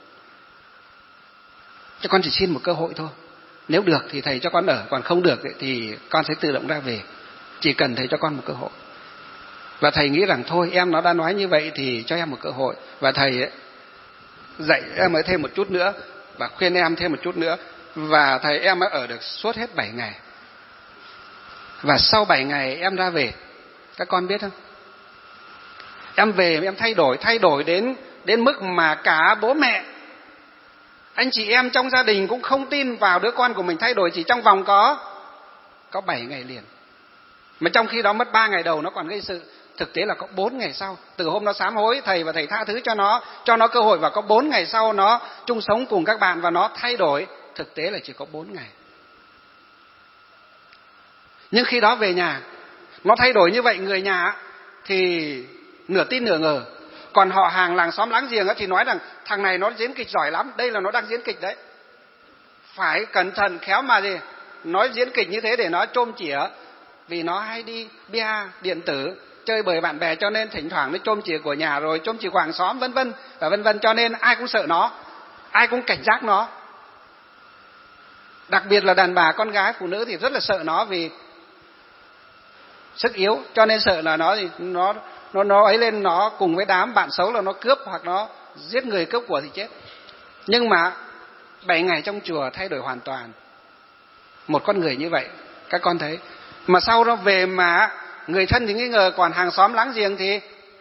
Cho con chỉ xin một cơ hội thôi. Nếu được thì thầy cho con ở, còn không được thì con sẽ tự động ra về. Chỉ cần thầy cho con một cơ hội. Và thầy nghĩ rằng thôi em nó đã nói như vậy thì cho em một cơ hội. Và thầy ấy, dạy em ấy thêm một chút nữa và khuyên em thêm một chút nữa. Và thầy em ấy ở được suốt hết bảy ngày. Và sau bảy ngày em ra về. Các con biết không? Em về em thay đổi, thay đổi đến đến mức mà cả bố mẹ, anh chị em trong gia đình cũng không tin vào đứa con của mình thay đổi chỉ trong vòng có có bảy ngày liền. Mà trong khi đó mất ba ngày đầu nó còn gây sự, thực tế là có bốn ngày sau, từ hôm nó sám hối thầy và thầy tha thứ cho nó, cho nó cơ hội, và có bốn ngày sau nó chung sống cùng các bạn và nó thay đổi, thực tế là chỉ có bốn ngày. Nhưng khi đó về nhà, nó thay đổi như vậy, người nhà thì nửa tin nửa ngờ. Còn họ hàng làng xóm láng giềng thì nói rằng thằng này nó diễn kịch giỏi lắm, đây là nó đang diễn kịch đấy. Phải cẩn thận khéo mà gì, nói diễn kịch như thế để nó trôm chỉa. Vì nó hay đi bia điện tử, chơi bời bạn bè, cho nên thỉnh thoảng nó trôm chỉa của nhà rồi trôm chỉa của hàng xóm vân vân và vân vân, cho nên ai cũng sợ nó, ai cũng cảnh giác nó. Đặc biệt là đàn bà con gái phụ nữ thì rất là sợ nó vì sức yếu, cho nên sợ là nó thì nó nó nó ấy lên, nó cùng với đám bạn xấu là nó cướp hoặc nó giết người cướp của thì chết. Nhưng mà bảy ngày trong chùa thay đổi hoàn toàn một con người như vậy, các con thấy. Mà sau đó về mà người thân thì nghi ngờ, còn hàng xóm láng giềng thì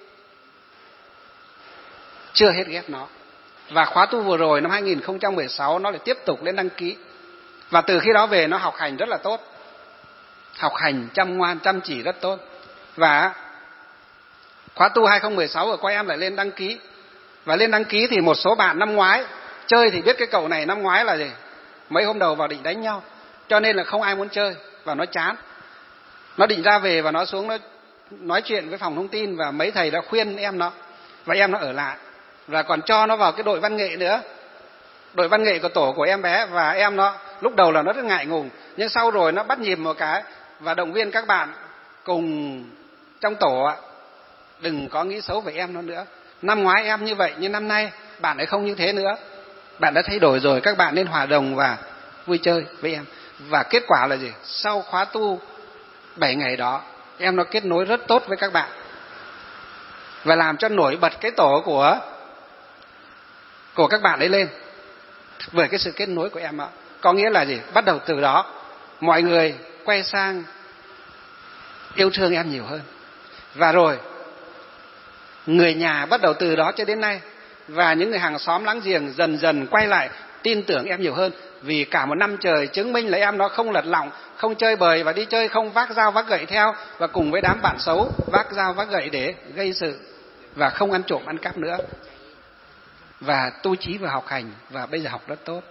chưa hết ghét nó. Và khóa tu vừa rồi năm hai không một sáu nó lại tiếp tục lên đăng ký. Và từ khi đó về nó học hành rất là tốt, học hành chăm ngoan chăm chỉ rất tốt. Và khóa tu hai không một sáu ở qua em lại lên đăng ký. Và lên đăng ký thì một số bạn năm ngoái chơi thì biết cái cậu này năm ngoái là gì, mấy hôm đầu vào định đánh nhau, cho nên là không ai muốn chơi và nó chán. Nó định ra về và nó xuống nó nói chuyện với phòng thông tin, và mấy thầy đã khuyên em nó, và em nó ở lại và còn cho nó vào cái đội văn nghệ nữa, đội văn nghệ của tổ của em bé. Và em nó lúc đầu là nó rất ngại ngùng, nhưng sau rồi nó bắt nhịp một cái và động viên các bạn cùng trong tổ đừng có nghĩ xấu về em nó nữa. Năm ngoái em như vậy nhưng năm nay bạn ấy không như thế nữa, bạn đã thay đổi rồi, các bạn nên hòa đồng và vui chơi với em. Và kết quả là gì? Sau khóa tu bảy ngày đó, em nó kết nối rất tốt với các bạn và làm cho nổi bật cái tổ của của các bạn ấy lên với cái sự kết nối của em ạ. Có nghĩa là gì? Bắt đầu từ đó mọi người quay sang yêu thương em nhiều hơn, và rồi người nhà bắt đầu từ đó cho đến nay, và những người hàng xóm láng giềng dần dần quay lại tin tưởng em nhiều hơn. Vì cả một năm trời chứng minh là em nó không lật lọng, không chơi bời và đi chơi không vác dao vác gậy theo, và cùng với đám bạn xấu vác dao vác gậy để gây sự, và không ăn trộm ăn cắp nữa, và tu trí và học hành, và bây giờ học rất tốt.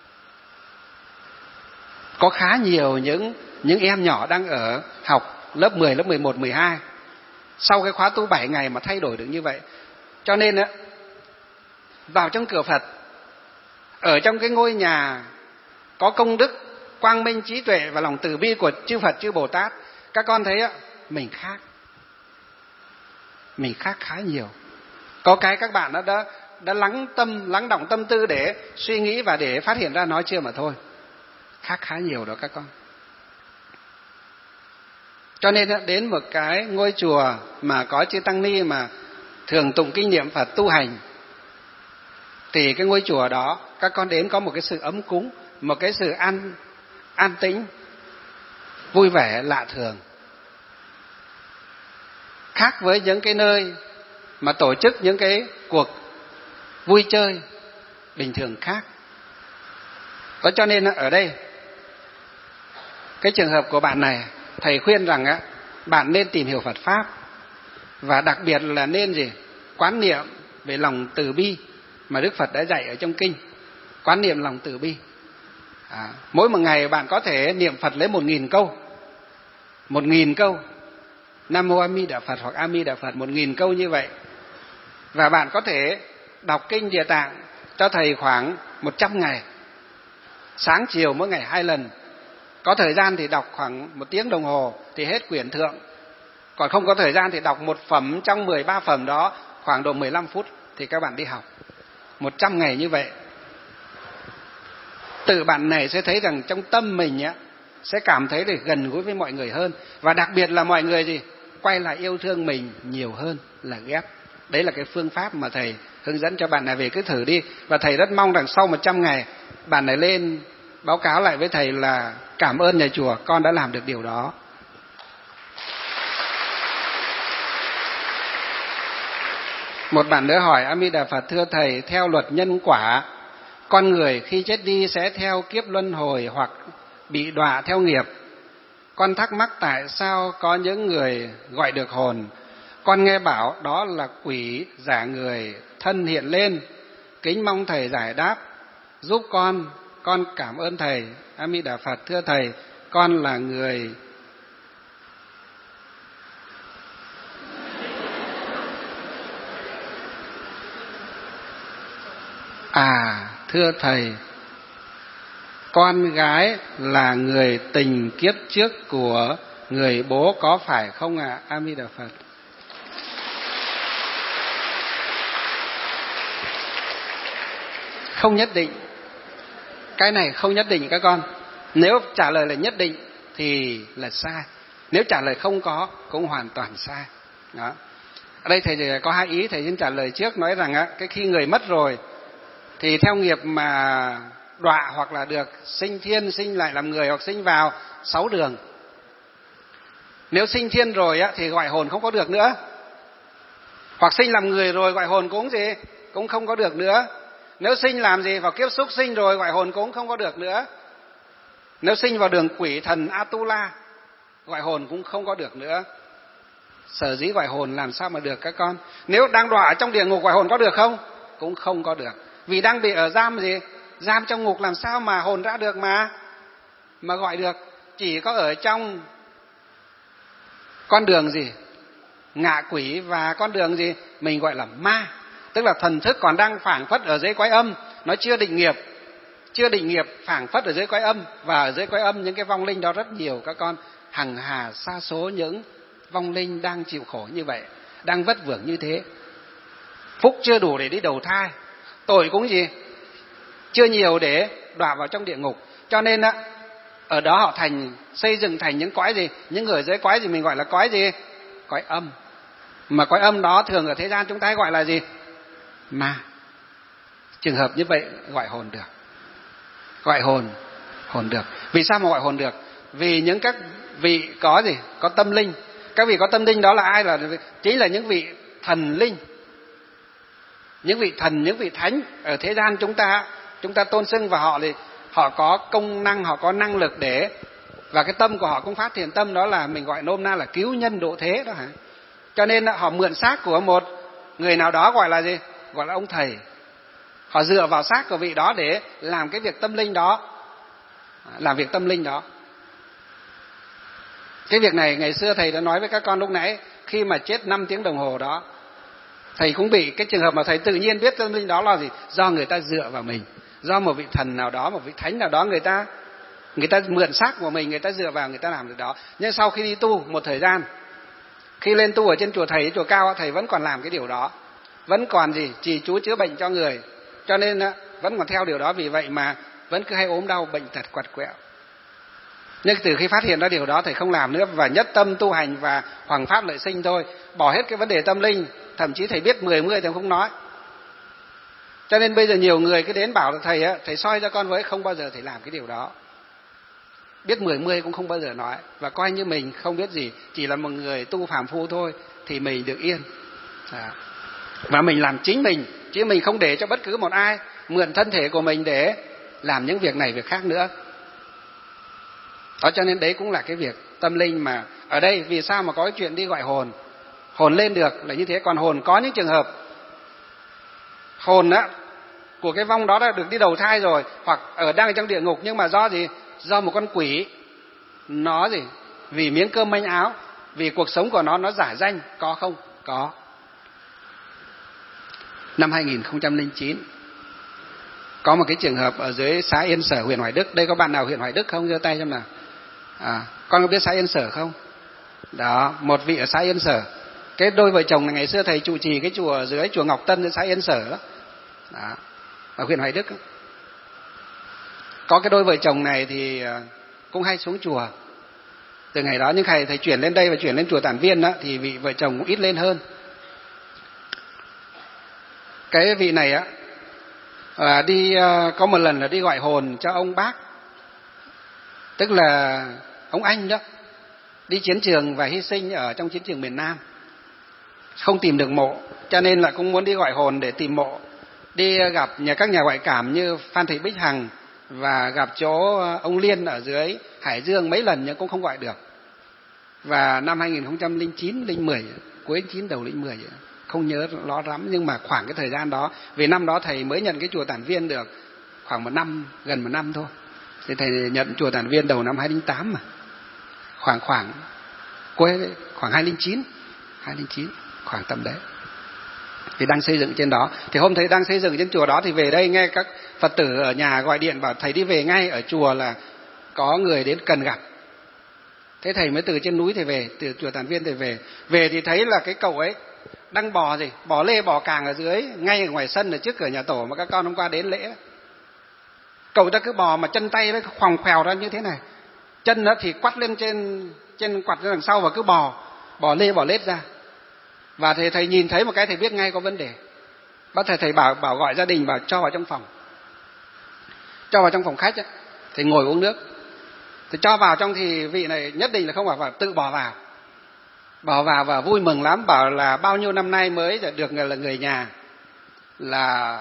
Có khá nhiều những những em nhỏ đang ở học lớp mười, lớp mười một, mười hai sau cái khóa tu bảy ngày mà thay đổi được như vậy. Cho nên á, vào trong cửa Phật, ở trong cái ngôi nhà có công đức, quang minh, trí tuệ và lòng từ bi của chư Phật, chư Bồ Tát, các con thấy á, mình khác, mình khác khá nhiều. Có cái các bạn đã đã, đã lắng tâm, lắng động tâm tư để suy nghĩ và để phát hiện ra nó chưa mà thôi, khác khá nhiều đó các con. Cho nên đến một cái ngôi chùa mà có chư tăng ni mà thường tụng kinh niệm Phật tu hành, thì cái ngôi chùa đó các con đến có một cái sự ấm cúng, một cái sự an an tĩnh, vui vẻ lạ thường, khác với những cái nơi mà tổ chức những cái cuộc vui chơi bình thường khác. Đó, cho nên ở đây cái trường hợp của bạn này, thầy khuyên rằng á, bạn nên tìm hiểu Phật pháp Và đặc biệt là nên gì? Quán niệm về lòng từ bi mà Đức Phật đã dạy ở trong kinh. Quán niệm lòng từ bi. À, mỗi một ngày bạn có thể niệm Phật lấy một nghìn câu. Một nghìn câu. Nam Mô A Di Đà Phật hoặc A Di Đà Phật, một nghìn câu như vậy. Và bạn có thể đọc kinh Địa Tạng cho thầy khoảng một trăm ngày. Sáng chiều mỗi ngày hai lần. Có thời gian thì đọc khoảng một tiếng đồng hồ thì hết quyển thượng. Còn không có thời gian thì đọc một phẩm trong mười ba phẩm đó khoảng độ mười lăm phút thì các bạn đi học. Một trăm ngày như vậy. Tự bạn này sẽ thấy rằng trong tâm mình á, sẽ cảm thấy được gần gũi với mọi người hơn. Và đặc biệt là mọi người gì? Quay lại yêu thương mình nhiều hơn là ghét. Đấy là cái phương pháp mà thầy hướng dẫn cho bạn này, về cứ thử đi. Và thầy rất mong rằng sau một trăm ngày bạn này lên báo cáo lại với thầy là cảm ơn nhà chùa, con đã làm được điều đó. Một bạn nữa hỏi: A Di Đà Phật, thưa thầy, theo luật nhân quả, con người khi chết đi sẽ theo kiếp luân hồi hoặc bị đọa theo nghiệp. Con thắc mắc tại sao có những người gọi được hồn. Con nghe bảo đó là quỷ giả người thân hiện lên. Kính mong thầy giải đáp giúp con. Con cảm ơn thầy. A Di Đà Phật, thưa thầy, con là người À, thưa thầy, con gái là người tình kiếp trước của người bố có phải không ạ? A Di Đà Phật. Không nhất định. Cái này không nhất định các con. Nếu trả lời là nhất định thì là sai. Nếu trả lời không có cũng hoàn toàn sai. Đó. Ở đây thầy có hai ý, thầy xin trả lời trước, nói rằng á, cái khi người mất rồi thì theo nghiệp mà đọa hoặc là được sinh thiên, sinh lại làm người hoặc sinh vào sáu đường. Nếu sinh thiên rồi á, thì gọi hồn không có được nữa. Hoặc sinh làm người rồi gọi hồn cũng gì? Cũng không có được nữa. Nếu sinh làm gì? Vào kiếp súc sinh rồi gọi hồn cũng không có được nữa. Nếu sinh vào đường quỷ thần Atula gọi hồn cũng không có được nữa. Sở dĩ gọi hồn làm sao mà được các con? Nếu đang đọa trong địa ngục gọi hồn có được không? Cũng không có được. Vì đang bị ở giam gì? Giam trong ngục làm sao mà hồn ra được mà mà gọi được? Chỉ có ở trong con đường gì? Ngạ quỷ và con đường gì? Mình gọi là ma. Tức là thần thức còn đang phảng phất ở dưới quái âm, nó chưa định nghiệp, chưa định nghiệp phảng phất ở dưới quái âm. Và ở dưới quái âm những cái vong linh đó rất nhiều các con, hằng hà sa số những vong linh đang chịu khổ như vậy, đang vất vưởng như thế. Phúc chưa đủ để đi đầu thai, tội cũng gì? Chưa nhiều để đọa vào trong địa ngục. Cho nên á, ở đó họ thành xây dựng thành những cõi gì? Những người dưới cõi gì mình gọi là cõi gì? Cõi âm. Mà cõi âm đó thường ở thế gian chúng ta gọi là gì? Ma. Trường hợp như vậy gọi hồn được. Gọi hồn, hồn được. Vì sao mà gọi hồn được? Vì những các vị có gì? Có tâm linh. Các vị có tâm linh đó là ai? Là chính là những vị thần linh. Những vị thần, những vị thánh ở thế gian chúng ta chúng ta tôn xưng, và họ thì họ có công năng, họ có năng lực để, và cái tâm của họ cũng phát hiện tâm đó là mình gọi nôm na là cứu nhân độ thế đó hả? Cho nên họ mượn xác của một người nào đó gọi là gì? Gọi là ông thầy. Họ dựa vào xác của vị đó để làm cái việc tâm linh đó, làm việc tâm linh đó. Cái việc này ngày xưa thầy đã nói với các con lúc nãy, khi mà chết năm tiếng đồng hồ đó, thầy cũng bị cái trường hợp mà thầy tự nhiên biết tâm linh đó là gì? Do người ta dựa vào mình, do một vị thần nào đó, một vị thánh nào đó, người ta người ta mượn xác của mình, người ta dựa vào, người ta làm được đó. Nhưng sau khi đi tu một thời gian, khi lên tu ở trên chùa thầy, chùa cao, thầy vẫn còn làm cái điều đó, vẫn còn gì? Trì chú chữa bệnh cho người, cho nên vẫn còn theo điều đó. Vì vậy mà vẫn cứ hay ốm đau, bệnh tật quặt quẹo. Nhưng từ khi phát hiện ra điều đó, thầy không làm nữa, và nhất tâm tu hành và hoằng pháp lợi sinh thôi, bỏ hết cái vấn đề tâm linh. Thậm chí thầy biết mười mươi thầy không nói. Cho nên bây giờ nhiều người cứ đến bảo là thầy á, thầy soi cho con với, không bao giờ thầy làm cái điều đó. Biết mười mươi cũng không bao giờ nói, và coi như mình không biết gì, chỉ là một người tu phàm phu thôi, thì mình được yên. À. Và mình làm chính mình, chứ mình không để cho bất cứ một ai mượn thân thể của mình để làm những việc này việc khác nữa. Đó, cho nên đấy cũng là cái việc tâm linh mà ở đây vì sao mà có cái chuyện đi gọi hồn. hồn lên được là như thế. Còn hồn có những trường hợp hồn á của cái vong đó đã được đi đầu thai rồi, hoặc ở đang ở trong địa ngục, nhưng mà do gì? Do một con quỷ nó gì? Vì miếng cơm manh áo, vì cuộc sống của nó nó giả danh. Có không? Có. Năm hai nghìn không trăm lẻ chín có một cái trường hợp ở dưới xã Yên Sở, huyện Hoài Đức. Đây có bạn nào huyện Hoài Đức không? Giơ tay xem nào. À, con có biết xã Yên Sở không? Đó, một vị ở xã Yên Sở. Cái đôi vợ chồng này ngày xưa thầy trụ trì cái chùa ở dưới chùa Ngọc Tân ở xã Yên Sở đó. Đó, ở huyện Hoài Đức đó. Có cái đôi vợ chồng này thì cũng hay xuống chùa từ ngày đó, nhưng thầy thầy chuyển lên đây và chuyển lên chùa Tản Viên đó thì vị vợ chồng cũng ít lên hơn. Cái vị này á à, đi có một lần là đi gọi hồn cho ông bác, tức là ông anh đó, đi chiến trường và hy sinh ở trong chiến trường miền Nam, không tìm được mộ, cho nên là cũng muốn đi gọi hồn để tìm mộ. Đi gặp nhà các nhà ngoại cảm như Phan Thị Bích Hằng và gặp chỗ ông Liên ở dưới Hải Dương mấy lần nhưng cũng không gọi được. Và năm hai nghìn không trăm lẻ chín, lẻ mười, cuối chín đầu lẻ mười, không nhớ rõ lắm, nhưng mà khoảng cái thời gian đó, vì năm đó thầy mới nhận cái chùa Tản Viên được khoảng một năm, gần một năm thôi. Thì thầy nhận chùa Tản Viên đầu năm hai nghìn không trăm lẻ tám mà, khoảng khoảng cuối khoảng hai nghìn không trăm lẻ chín, hai nghìn không trăm lẻ chín, khoảng tầm đấy. Thì đang xây dựng trên đó. Thì hôm thầy đang xây dựng trên chùa đó thì về đây nghe các Phật tử ở nhà gọi điện bảo thầy đi về ngay, ở chùa là có người đến cần gặp. Thế thầy mới từ trên núi thầy về, từ chùa Tản Viên thầy về. Về thì thấy là cái cậu ấy đang bò gì, bò lê bò càng ở dưới, ngay ở ngoài sân ở trước cửa nhà tổ mà các con hôm qua đến lễ. Cậu ta cứ bò mà chân tay nó khoòng khoèo ra như thế này, chân nó thì quắt lên trên trên quặt ra đằng sau và cứ bò, bò lê bò lết ra. Và thầy thầy nhìn thấy một cái thầy biết ngay có vấn đề. Bắt thầy thầy bảo bảo gọi gia đình bảo cho vào trong phòng, cho vào trong phòng khách ấy. Thầy ngồi uống nước. Thì cho vào trong thì vị này nhất định là không bảo, bảo tự bỏ vào. Bỏ vào và vui mừng lắm, bảo là bao nhiêu năm nay mới được là người nhà là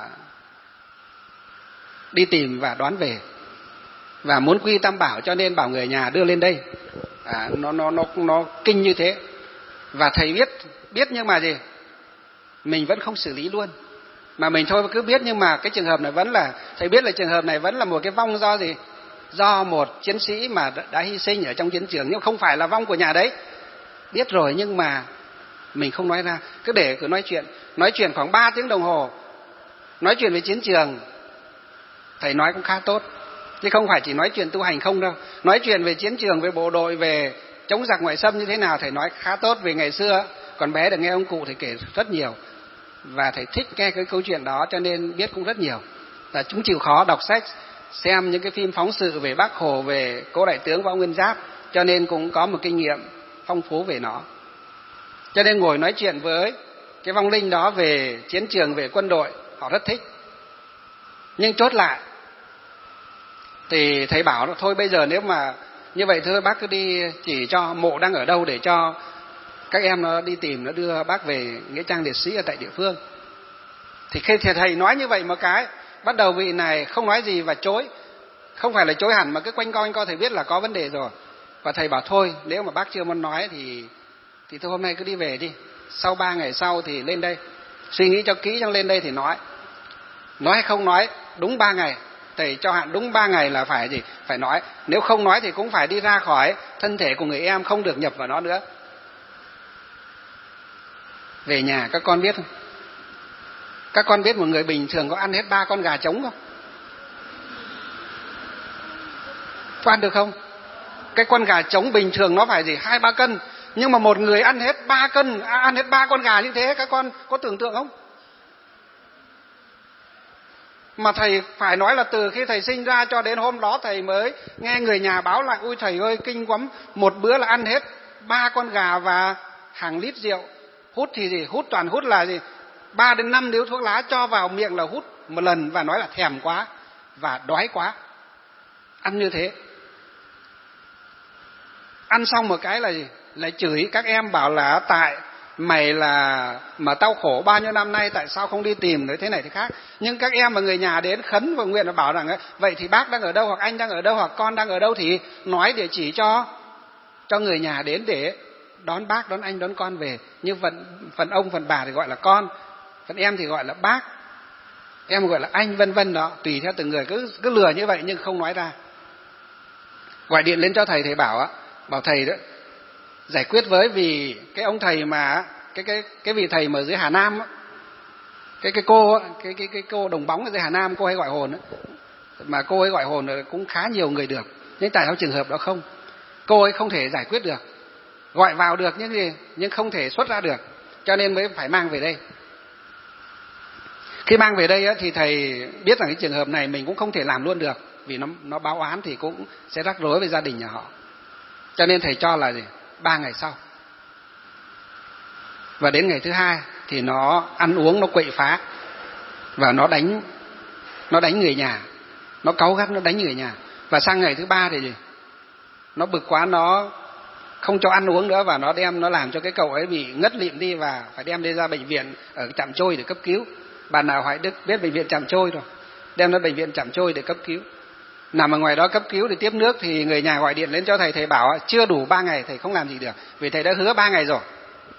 đi tìm và đón về và muốn quy tam bảo, cho nên bảo người nhà đưa lên đây. À, nó nó nó nó kinh như thế. Và thầy biết biết nhưng mà gì? Mình vẫn không xử lý luôn. Mà mình thôi cứ biết, nhưng mà cái trường hợp này vẫn là thầy biết là trường hợp này vẫn là một cái vong do gì? Do một chiến sĩ mà đã hy sinh ở trong chiến trường, nhưng không phải là vong của nhà đấy. Biết rồi nhưng mà mình không nói ra, cứ để cứ nói chuyện, nói chuyện khoảng ba tiếng đồng hồ, nói chuyện về chiến trường. Thầy nói cũng khá tốt, chứ không phải chỉ nói chuyện tu hành không đâu. Nói chuyện về chiến trường, về bộ đội, về chống giặc ngoại xâm như thế nào thầy nói khá tốt. Về ngày xưa còn bé được nghe ông cụ thầy kể rất nhiều, và thầy thích nghe cái câu chuyện đó cho nên biết cũng rất nhiều. Và chúng chịu khó đọc sách, xem những cái phim phóng sự về Bác Hồ, về Cố Đại tướng Võ Nguyên Giáp, cho nên cũng có một kinh nghiệm phong phú về nó. Cho nên ngồi nói chuyện với cái vong linh đó về chiến trường, về quân đội, họ rất thích. Nhưng chốt lại thì thầy bảo thôi bây giờ nếu mà như vậy thôi bác cứ đi chỉ cho mộ đang ở đâu để cho các em nó đi tìm, nó đưa bác về nghĩa trang liệt sĩ ở tại địa phương. Thì khi thầy nói như vậy một cái, bắt đầu vị này không nói gì và chối. Không phải là chối hẳn mà cứ quanh co quanh co, thầy biết là có vấn đề rồi. Và thầy bảo thôi nếu mà bác chưa muốn nói thì thì thôi hôm nay cứ đi về đi. Sau ba ngày sau thì lên đây, suy nghĩ cho kỹ trong lên đây thì nói. Nói hay không nói đúng ba ngày. Thầy cho hạn đúng ba ngày là phải gì? Phải nói. Nếu không nói thì cũng phải đi ra khỏi thân thể của người em, không được nhập vào nó nữa. Về nhà các con biết không? Các con biết một người bình thường có ăn hết ba con gà trống không? Có ăn được không? Cái con gà trống bình thường nó phải gì? Hai ba cân. Nhưng mà một người ăn hết ba cân, ăn hết ba con gà như thế, các con có tưởng tượng không? Mà thầy phải nói là từ khi thầy sinh ra cho đến hôm đó thầy mới nghe người nhà báo lại, ôi thầy ơi kinh quắm, một bữa là ăn hết ba con gà và hàng lít rượu. Hút thì gì? Hút toàn hút là gì? Ba đến năm điếu thuốc lá cho vào miệng là hút một lần và nói là thèm quá và đói quá. Ăn như thế. Ăn xong một cái là gì? Lại chửi các em bảo là tại mày là mà tao khổ bao nhiêu năm nay tại sao không đi tìm đấy, thế này thế khác. Nhưng các em và người nhà đến khấn và nguyện và bảo rằng ấy, vậy thì bác đang ở đâu, hoặc anh đang ở đâu, hoặc con đang ở đâu thì nói địa chỉ cho cho người nhà đến để đón bác, đón anh, đón con về. Như phần, phần ông, phần bà thì gọi là con, phần em thì gọi là bác, em gọi là anh, vân vân đó, tùy theo từng người, cứ cứ lừa như vậy nhưng không nói ra. Gọi điện lên cho thầy, thầy bảo á, bảo thầy đó giải quyết với, vì cái ông thầy mà cái cái cái vị thầy mà ở dưới Hà Nam á, cái cái cô á, cái cái cái cô đồng bóng ở dưới Hà Nam, cô hay gọi hồn á, mà cô ấy gọi hồn cũng khá nhiều người được, nhưng tại sao trường hợp đó không, cô ấy không thể giải quyết được, gọi vào được nhưng gì nhưng không thể xuất ra được, cho nên mới phải mang về đây. Khi mang về đây á, thì thầy biết rằng cái trường hợp này mình cũng không thể làm luôn được, vì nó nó báo oán thì cũng sẽ rắc rối với gia đình nhà họ, cho nên thầy cho là gì ba ngày sau. Và đến ngày thứ hai thì nó ăn uống, nó quậy phá và nó đánh nó đánh người nhà, nó cáu gắt, nó đánh người nhà. Và sang ngày thứ ba thì gì nó bực quá, nó không cho ăn uống nữa, và nó đem nó làm cho cái cậu ấy bị ngất lịm đi và phải đem đi ra bệnh viện ở Trạm Trôi để cấp cứu. Bạn nào Hoài Đức biết bệnh viện Trạm Trôi rồi, đem đến bệnh viện Trạm Trôi để cấp cứu. Nằm ở ngoài đó cấp cứu để tiếp nước thì người nhà gọi điện lên cho thầy, thầy bảo chưa đủ ba ngày thầy không làm gì được, vì thầy đã hứa ba ngày rồi.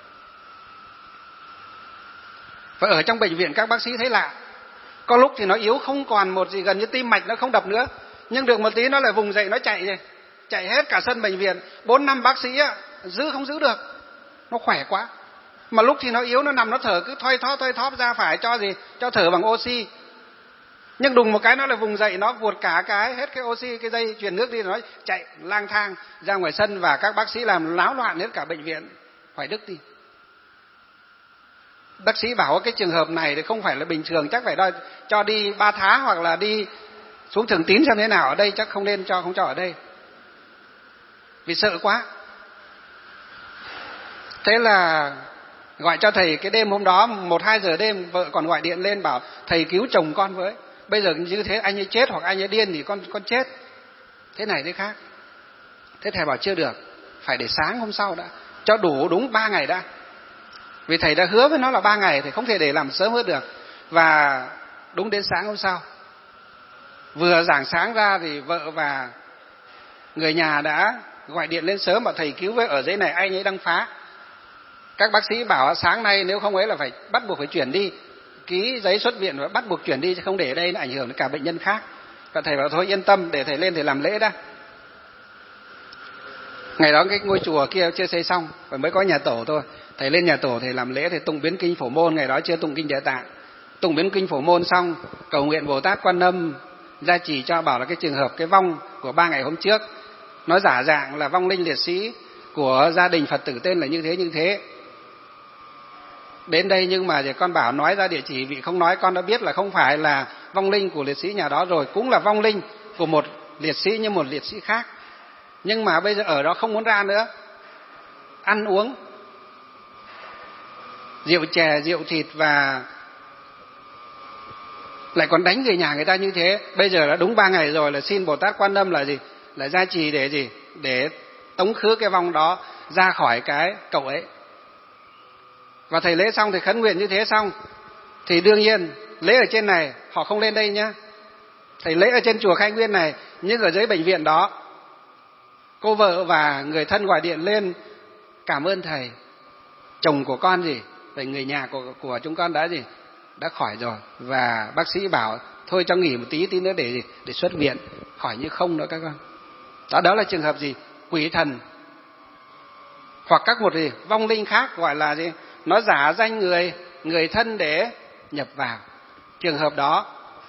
Và ở trong bệnh viện các bác sĩ thấy lạ, có lúc thì nó yếu không còn một gì, gần như tim mạch nó không đập nữa, nhưng được một tí nó lại vùng dậy, nó chạy rồi, chạy hết cả sân bệnh viện, bốn năm bác sĩ á, giữ không giữ được, nó khỏe quá. Mà lúc thì nó yếu, nó nằm nó thở cứ thoi thóp thoi thóp ra, phải cho gì cho thở bằng oxy, nhưng đùng một cái nó lại vùng dậy, nó vuột cả cái hết cái oxy, cái dây truyền nước đi, nó chạy lang thang ra ngoài sân, và các bác sĩ làm náo loạn hết cả bệnh viện Hoài Đức đi. Bác sĩ bảo cái trường hợp này thì không phải là bình thường, chắc phải đo, cho đi ba tháng hoặc là đi xuống Thường Tín xem thế nào, ở đây chắc không nên cho, không cho ở đây, vì sợ quá. Thế là gọi cho thầy. Cái đêm hôm đó một hai giờ đêm, vợ còn gọi điện lên bảo thầy cứu chồng con với, bây giờ như thế anh ấy chết hoặc anh ấy điên thì con con chết, thế này thế khác. Thế thầy bảo chưa được, phải để sáng hôm sau đã, cho đủ đúng ba ngày đã, vì thầy đã hứa với nó là ba ngày, thì không thể để làm sớm hơn được. Và đúng đến sáng hôm sau, vừa giảng sáng ra thì vợ và người nhà đã gọi điện lên sớm bảo thầy cứu với, ở dưới này anh ấy đang phá. Các bác sĩ bảo sáng nay nếu không ấy là phải bắt buộc phải chuyển đi, ký giấy xuất viện và bắt buộc chuyển đi, chứ không để ở đây nó ảnh hưởng đến cả bệnh nhân khác. Và thầy bảo thôi yên tâm, để thầy lên thầy làm lễ đã. Ngày đó cái ngôi chùa kia chưa xây xong và mới có nhà tổ thôi, thầy lên nhà tổ thầy làm lễ, thầy tụng biến kinh Phổ Môn. Ngày đó chưa tụng kinh Địa Tạng, tụng biến kinh Phổ Môn xong cầu nguyện Bồ Tát Quan Âm gia trì cho. Bảo là cái trường hợp cái vong của ba ngày hôm trước nó giả dạng là vong linh liệt sĩ của gia đình Phật tử tên là như thế như thế, đến đây. Nhưng mà con bảo nói ra địa chỉ, vì không nói con đã biết là không phải là vong linh của liệt sĩ nhà đó rồi, cũng là vong linh của một liệt sĩ nhưng một liệt sĩ khác. Nhưng mà bây giờ ở đó không muốn ra nữa, ăn uống rượu chè, rượu thịt và lại còn đánh người nhà người ta như thế. Bây giờ đã đúng ba ngày rồi, là xin Bồ Tát Quan Âm là gì, là gia trì để gì, để tống khứ cái vong đó ra khỏi cái cậu ấy. Và thầy lễ xong, thầy khấn nguyện như thế xong thì đương nhiên lễ ở trên này họ không lên đây nhá, thầy lễ ở trên chùa Khai Nguyên này, nhưng ở dưới bệnh viện đó cô vợ và người thân gọi điện lên cảm ơn thầy, chồng của con gì, vậy người nhà của của chúng con đã gì, đã khỏi rồi. Và bác sĩ bảo thôi cho nghỉ một tí tí nữa để gì, để xuất viện, khỏi như không nữa các con. Đó, đó là trường hợp gì, quỷ thần hoặc các một gì vong linh khác, gọi là gì, nó giả danh người người thân để nhập vào. Trường hợp đó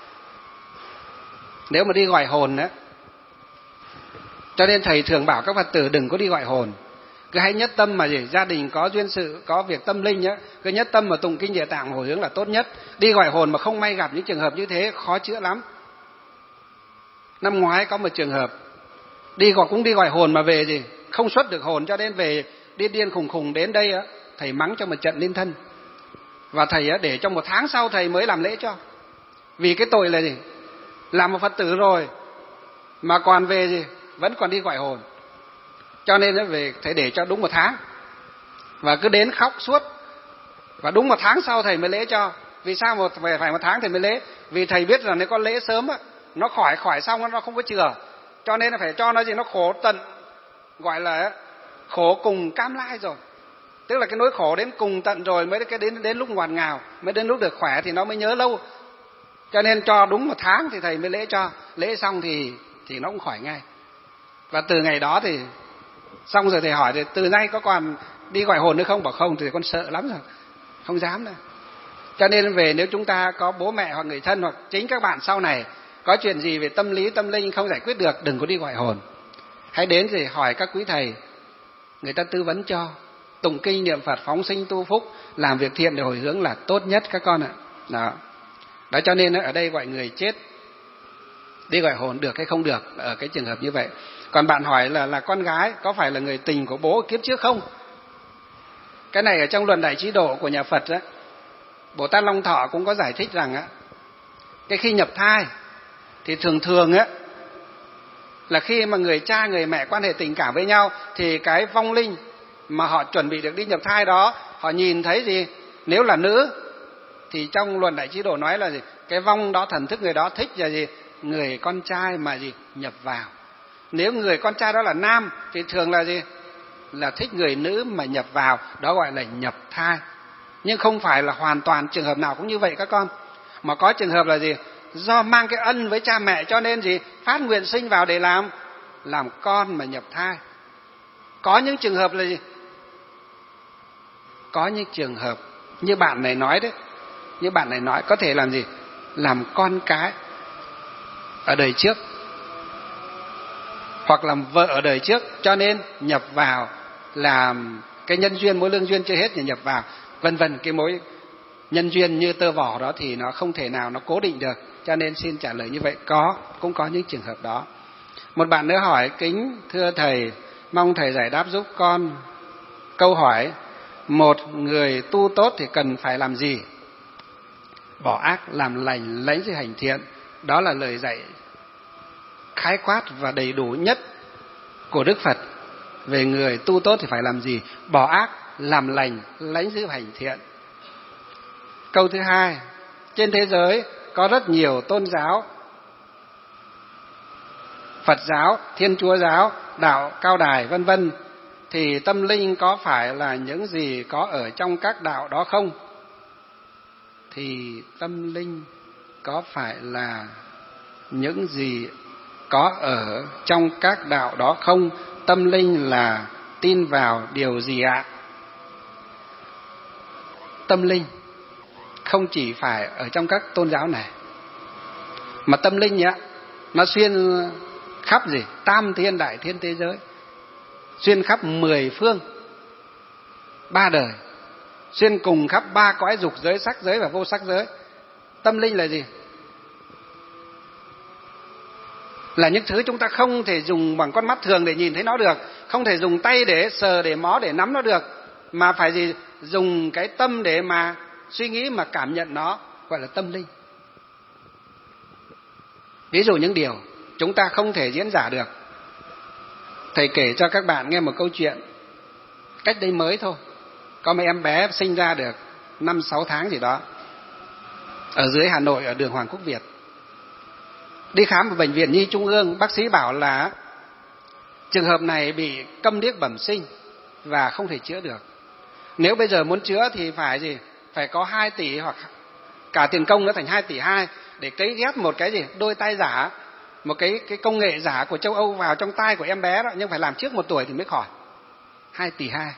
nếu mà đi gọi hồn đó, cho nên thầy thường bảo các Phật tử đừng có đi gọi hồn, cứ hãy nhất tâm mà gì, gia đình có duyên sự, có việc tâm linh nhá, cứ nhất tâm mà tụng kinh Địa Tạng hồi hướng là tốt nhất. Đi gọi hồn mà không may gặp những trường hợp như thế khó chữa lắm. Năm ngoái có một trường hợp đi gọi cũng đi gọi hồn mà về gì không xuất được hồn, cho nên về điên điên khùng khùng đến đây á, thầy mắng cho một trận liên thân. Và thầy á, để trong một tháng sau thầy mới làm lễ cho, vì cái tội là gì, làm một Phật tử rồi mà còn về gì vẫn còn đi gọi hồn, cho nên về thầy để cho đúng một tháng, và cứ đến khóc suốt. Và đúng một tháng sau thầy mới lễ cho. Vì sao một phải một tháng thầy mới lễ? Vì thầy biết là nếu có lễ sớm á, nó khỏi khỏi xong nó không có chừa, cho nên là phải cho nó gì, nó khổ tận, gọi là khổ cùng cam lai rồi, Tức là cái nỗi khổ đến cùng tận rồi mới cái đến đến lúc ngọt ngào, mới đến lúc được khỏe thì nó mới nhớ lâu. Cho nên cho đúng một tháng thì thầy mới lễ cho, lễ xong thì thì nó cũng khỏi ngay. Và từ ngày đó thì xong rồi thầy hỏi thì từ nay có còn đi gọi hồn nữa không? Bảo không, thì con sợ lắm rồi, không dám nữa. Cho nên về nếu chúng ta có bố mẹ hoặc người thân hoặc chính các bạn sau này có chuyện gì về tâm lý tâm linh không giải quyết được, đừng có đi gọi hồn. Hãy đến thì hỏi các quý thầy, người ta tư vấn cho. Tụng kinh niệm Phật, phóng sinh tu phúc, làm việc thiện để hồi hướng là tốt nhất các con ạ. Đó. Đó cho nên ở đây gọi người chết đi gọi hồn được hay không được ở cái trường hợp như vậy. Còn bạn hỏi là là con gái có phải là người tình của bố kiếp trước không? Cái này ở trong Luận Đại Trí Độ của nhà Phật á, Bồ Tát Long Thọ cũng có giải thích rằng á, cái khi nhập thai thì thường thường á là khi mà người cha người mẹ quan hệ tình cảm với nhau thì cái vong linh mà họ chuẩn bị được đi nhập thai đó, họ nhìn thấy gì? Nếu là nữ thì trong Luận Đại Trí Độ nói là gì? Cái vong đó, thần thức người đó thích là gì? Người con trai mà gì? Nhập vào. Nếu người con trai đó là nam thì thường là gì? Là thích người nữ mà nhập vào, đó gọi là nhập thai. Nhưng không phải là hoàn toàn trường hợp nào cũng như vậy các con. Mà có trường hợp là gì? Do mang cái ân với cha mẹ cho nên gì? Phát nguyện sinh vào để làm làm con mà nhập thai. Có những trường hợp là gì? Có những trường hợp như bạn này nói đấy, như bạn này nói có thể làm gì? Làm con cái ở đời trước, hoặc làm vợ ở đời trước, cho nên nhập vào làm cái nhân duyên, mối lương duyên chưa hết thì nhập vào, vân vân. Cái mối nhân duyên như tơ vỏ đó thì nó không thể nào nó cố định được, cho nên xin trả lời như vậy. Có, cũng có những trường hợp đó. Một bạn nữa hỏi: kính thưa thầy, mong thầy giải đáp giúp con câu hỏi, một người tu tốt thì cần phải làm gì? Bỏ ác, làm lành, lãnh sự hành thiện. Đó là lời dạy khái quát và đầy đủ nhất của Đức Phật về người tu tốt thì phải làm gì. Bỏ ác, làm lành, lãnh giữ hành thiện. Câu thứ hai: trên thế giới có rất nhiều tôn giáo, Phật giáo, Thiên Chúa giáo, đạo Cao Đài vân vân, thì tâm linh có phải là những gì có ở trong các đạo đó không? Thì tâm linh có phải là những gì có ở trong các đạo đó không? Tâm linh là tin vào điều gì ạ? Tâm linh không chỉ phải ở trong các tôn giáo này, mà tâm linh ạ, nó xuyên khắp gì? Tam thiên đại thiên thế giới, xuyên khắp mười phương ba đời, xuyên cùng khắp ba cõi dục giới, sắc giới và vô sắc giới. Tâm linh là gì? Là những thứ chúng ta không thể dùng bằng con mắt thường để nhìn thấy nó được, không thể dùng tay để sờ, để mó, để nắm nó được, mà phải gì? Dùng cái tâm để mà suy nghĩ, mà cảm nhận nó, gọi là tâm linh. Ví dụ những điều chúng ta không thể diễn giải được. Thầy kể cho các bạn nghe một câu chuyện cách đây mới thôi. Có một em bé sinh ra được năm sáu tháng gì đó, ở dưới Hà Nội, ở đường Hoàng Quốc Việt. Đi khám ở bệnh viện Nhi Trung ương, bác sĩ bảo là trường hợp này bị câm điếc bẩm sinh và không thể chữa được. Nếu bây giờ muốn chữa thì phải gì? Phải có hai tỷ hoặc cả tiền công nữa, thành hai tỷ hai để cấy ghép một cái gì? Đôi tai giả, một cái cái công nghệ giả của châu Âu vào trong tai của em bé đó, nhưng phải làm trước một tuổi thì mới khỏi. Hai tỷ hai.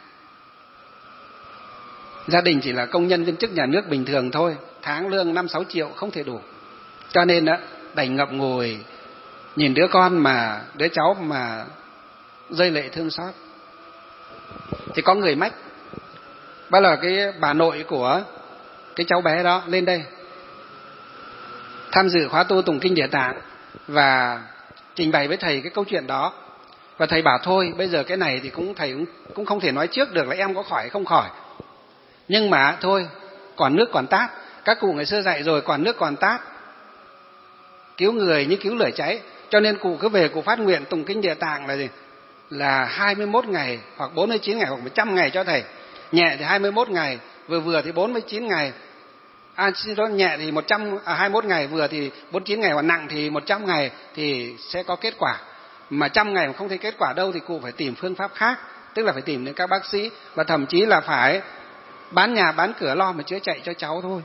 Gia đình chỉ là công nhân viên chức nhà nước bình thường thôi, tháng lương năm sáu triệu không thể đủ. Cho nên đó, đành ngậm ngùi nhìn đứa con mà đứa cháu mà rơi lệ thương xót. Thì có người mách, bao là cái bà nội của cái cháu bé đó lên đây tham dự khóa tu tụng kinh Địa Tạng và trình bày với thầy cái câu chuyện đó. Và thầy bảo thôi, bây giờ cái này thì cũng thầy cũng, cũng không thể nói trước được là em có khỏi hay không khỏi. Nhưng mà thôi, còn nước còn tát. Các cụ ngày xưa dạy rồi, còn nước còn tát, cứu người như cứu lửa cháy. Cho nên cụ cứ về cụ phát nguyện tụng kinh Địa Tạng là gì? Là hai mươi mốt ngày hoặc bốn mươi chín ngày hoặc một trăm ngày cho thầy. Nhẹ thì hai mươi mốt ngày, vừa vừa thì bốn mươi chín ngày. À, xin lỗi, nhẹ thì một trăm, à, hai mươi mốt ngày, vừa thì bốn mươi chín ngày, và nặng thì một trăm ngày thì sẽ có kết quả. Mà trăm ngày mà không thấy kết quả đâu thì cụ phải tìm phương pháp khác tức là phải tìm đến các bác sĩ, và thậm chí là phải bán nhà bán cửa lo mà chữa chạy cho cháu thôi.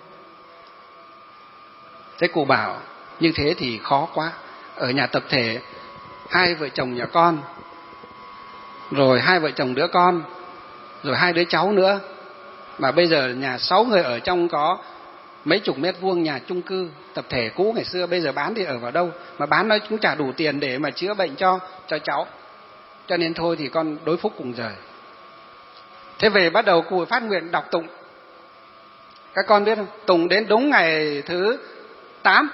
Thế cụ bảo như thế thì khó quá. Ở nhà tập thể hai vợ chồng nhà con, rồi hai vợ chồng đứa con, rồi hai đứa cháu nữa, mà bây giờ nhà sáu người ở trong có mấy chục mét vuông nhà chung cư tập thể cũ ngày xưa, bây giờ bán thì ở vào đâu, mà bán nó cũng chả đủ tiền để mà chữa bệnh cho cho cháu. Cho nên thôi thì con đối phúc cùng rời. Thế về bắt đầu cụ phát nguyện đọc tụng. Các con biết không? Tụng đến đúng ngày thứ tám.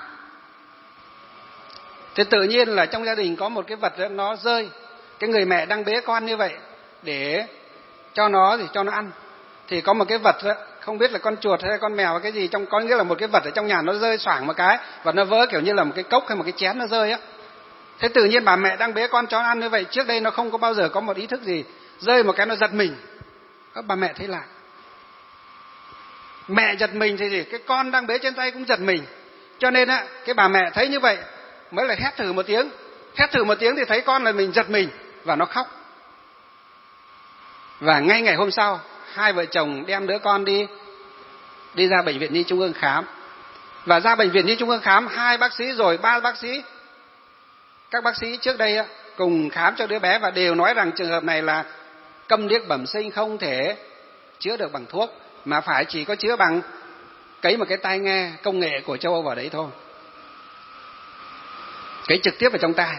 Thế tự nhiên là trong gia đình có một cái vật đó, nó rơi. Cái người mẹ đang bế con như vậy để cho nó thì cho nó ăn. Thì có một cái vật đó, không biết là con chuột hay con mèo hay cái gì, trong có nghĩa là một cái vật ở trong nhà nó rơi xoảng một cái và nó vỡ, kiểu như là một cái cốc hay một cái chén nó rơi á. Thế tự nhiên bà mẹ đang bế con cho nó ăn như vậy, trước đây nó không có bao giờ có một ý thức gì, rơi một cái nó giật mình. Các bà mẹ thấy lạ. Mẹ giật mình thì gì? Cái con đang bế trên tay cũng giật mình. Cho nên á, cái bà mẹ thấy như vậy mới lại hét thử một tiếng. Hét thử một tiếng thì thấy con là mình giật mình và nó khóc. Và ngay ngày hôm sau, hai vợ chồng đem đứa con đi đi ra bệnh viện Nhi Trung ương khám. Và ra bệnh viện Nhi Trung ương khám, hai bác sĩ rồi ba bác sĩ, các bác sĩ trước đây cùng khám cho đứa bé và đều nói rằng trường hợp này là câm điếc bẩm sinh, không thể chữa được bằng thuốc, mà phải chỉ có chữa bằng cấy một cái tai nghe công nghệ của châu Âu vào đấy thôi, cấy trực tiếp vào trong tai,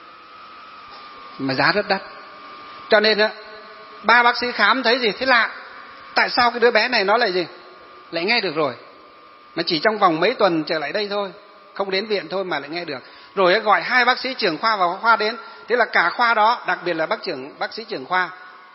mà giá rất đắt. Cho nên á, ba bác sĩ khám thấy gì? Thế lạ, tại sao cái đứa bé này nó lại gì? Lại nghe được rồi, mà chỉ trong vòng mấy tuần trở lại đây thôi, không đến viện thôi mà lại nghe được. Rồi gọi hai bác sĩ trưởng khoa vào khoa đến. Thế là cả khoa đó, đặc biệt là bác trưởng bác sĩ trưởng khoa,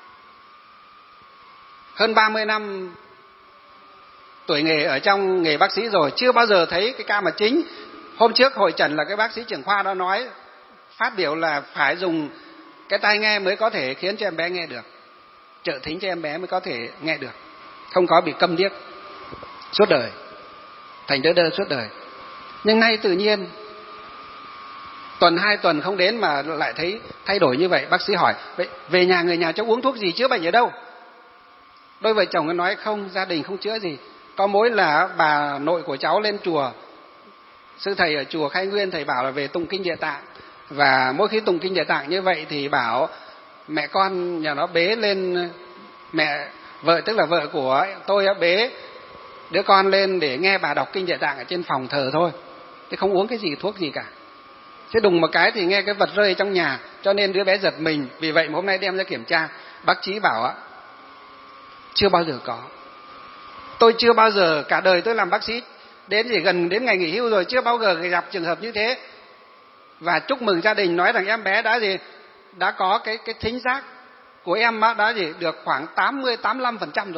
hơn ba mươi năm tuổi nghề ở trong nghề bác sĩ rồi, chưa bao giờ thấy cái ca mà chính. Hôm trước hội chẩn là cái bác sĩ trưởng khoa đó nói, phát biểu là phải dùng cái tai nghe mới có thể khiến cho em bé nghe được, trợ thính cho em bé mới có thể nghe được, không có bị câm điếc suốt đời, thành đỡ đơ suốt đời. Nhưng nay tự nhiên tuần hai tuần không đến mà lại thấy thay đổi như vậy. Bác sĩ hỏi, vậy về nhà người nhà cháu uống thuốc gì, chữa bệnh ở đâu? Đôi vợ chồng nó nói không, gia đình không chữa gì, có mỗi là bà nội của cháu lên chùa, sư thầy ở chùa Khai Nguyên, thầy bảo là về tụng kinh Địa Tạng, và mỗi khi tụng kinh Địa Tạng như vậy thì bảo mẹ con nhà nó bế lên, mẹ vợ tức là vợ của tôi bế đứa con lên để nghe bà đọc kinh Địa Tạng ở trên phòng thờ thôi, chứ không uống cái gì thuốc gì cả. Thế đùng một cái thì nghe cái vật rơi trong nhà, cho nên đứa bé giật mình. Vì vậy mà hôm nay đem ra kiểm tra, bác sĩ bảo á, chưa bao giờ có. Tôi chưa bao giờ, cả đời tôi làm bác sĩ, đến gì gần đến ngày nghỉ hưu rồi, chưa bao giờ gặp trường hợp như thế. Và chúc mừng gia đình, nói rằng em bé đã gì, đã có cái cái thính giác của em đã gì được khoảng tám mươi tám mươi lăm phần trăm rồi.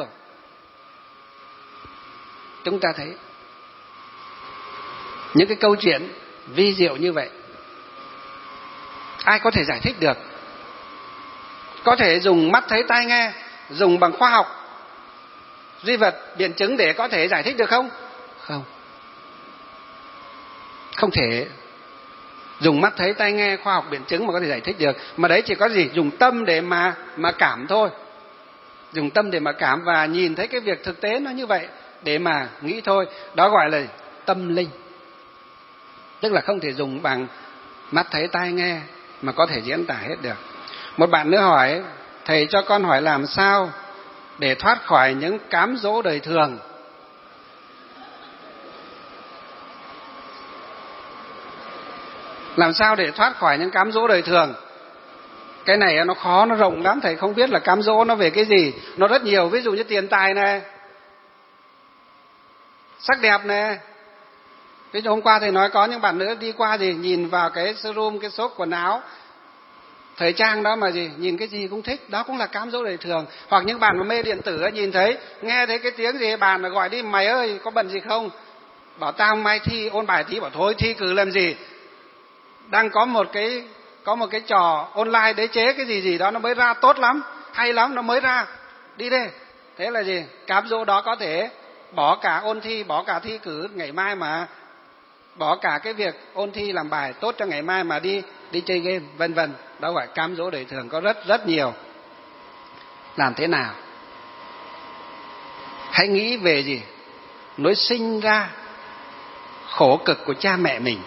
Chúng ta thấy những cái câu chuyện vi diệu như vậy, ai có thể giải thích được? Có thể dùng mắt thấy tai nghe, dùng bằng khoa học duy vật biện chứng để có thể giải thích được không? Không. Không thể dùng mắt thấy tai nghe khoa học biện chứng mà có thể giải thích được. Mà đấy chỉ có gì? Dùng tâm để mà mà cảm thôi. Dùng tâm để mà cảm và nhìn thấy cái việc thực tế nó như vậy để mà nghĩ thôi. Đó gọi là tâm linh. Tức là không thể dùng bằng mắt thấy tai nghe mà có thể diễn tả hết được. Một bạn nữa hỏi, thầy cho con hỏi làm sao để thoát khỏi những cám dỗ đời thường? Làm sao để thoát khỏi những cám dỗ đời thường? Cái này nó khó, nó rộng lắm, thầy không biết là cám dỗ nó về cái gì. Nó rất nhiều, ví dụ như tiền tài này, sắc đẹp này. Ví dụ hôm qua thầy nói có những bạn nữa đi qua gì, nhìn vào cái showroom, cái shop quần áo thời trang đó mà gì, nhìn cái gì cũng thích, đó cũng là cám dỗ đời thường. Hoặc những bạn mà mê điện tử nhìn thấy, nghe thấy cái tiếng gì, bạn là gọi đi, mày ơi có bận gì không? Bảo tao mai thi ôn bài tí, bảo thôi thi cử làm gì? Đang có một cái có một cái trò online đế chế cái gì gì đó nó mới ra, tốt lắm, hay lắm, nó mới ra, đi đi. Thế là gì? Cám dỗ đó có thể bỏ cả ôn thi, bỏ cả thi cử ngày mai, mà bỏ cả cái việc ôn thi làm bài tốt cho ngày mai mà đi đi chơi game, vân vân. Đó gọi cám dỗ đời thường, có rất rất nhiều. Làm thế nào? Hãy nghĩ về gì? Nỗi sinh ra khổ cực của cha mẹ mình.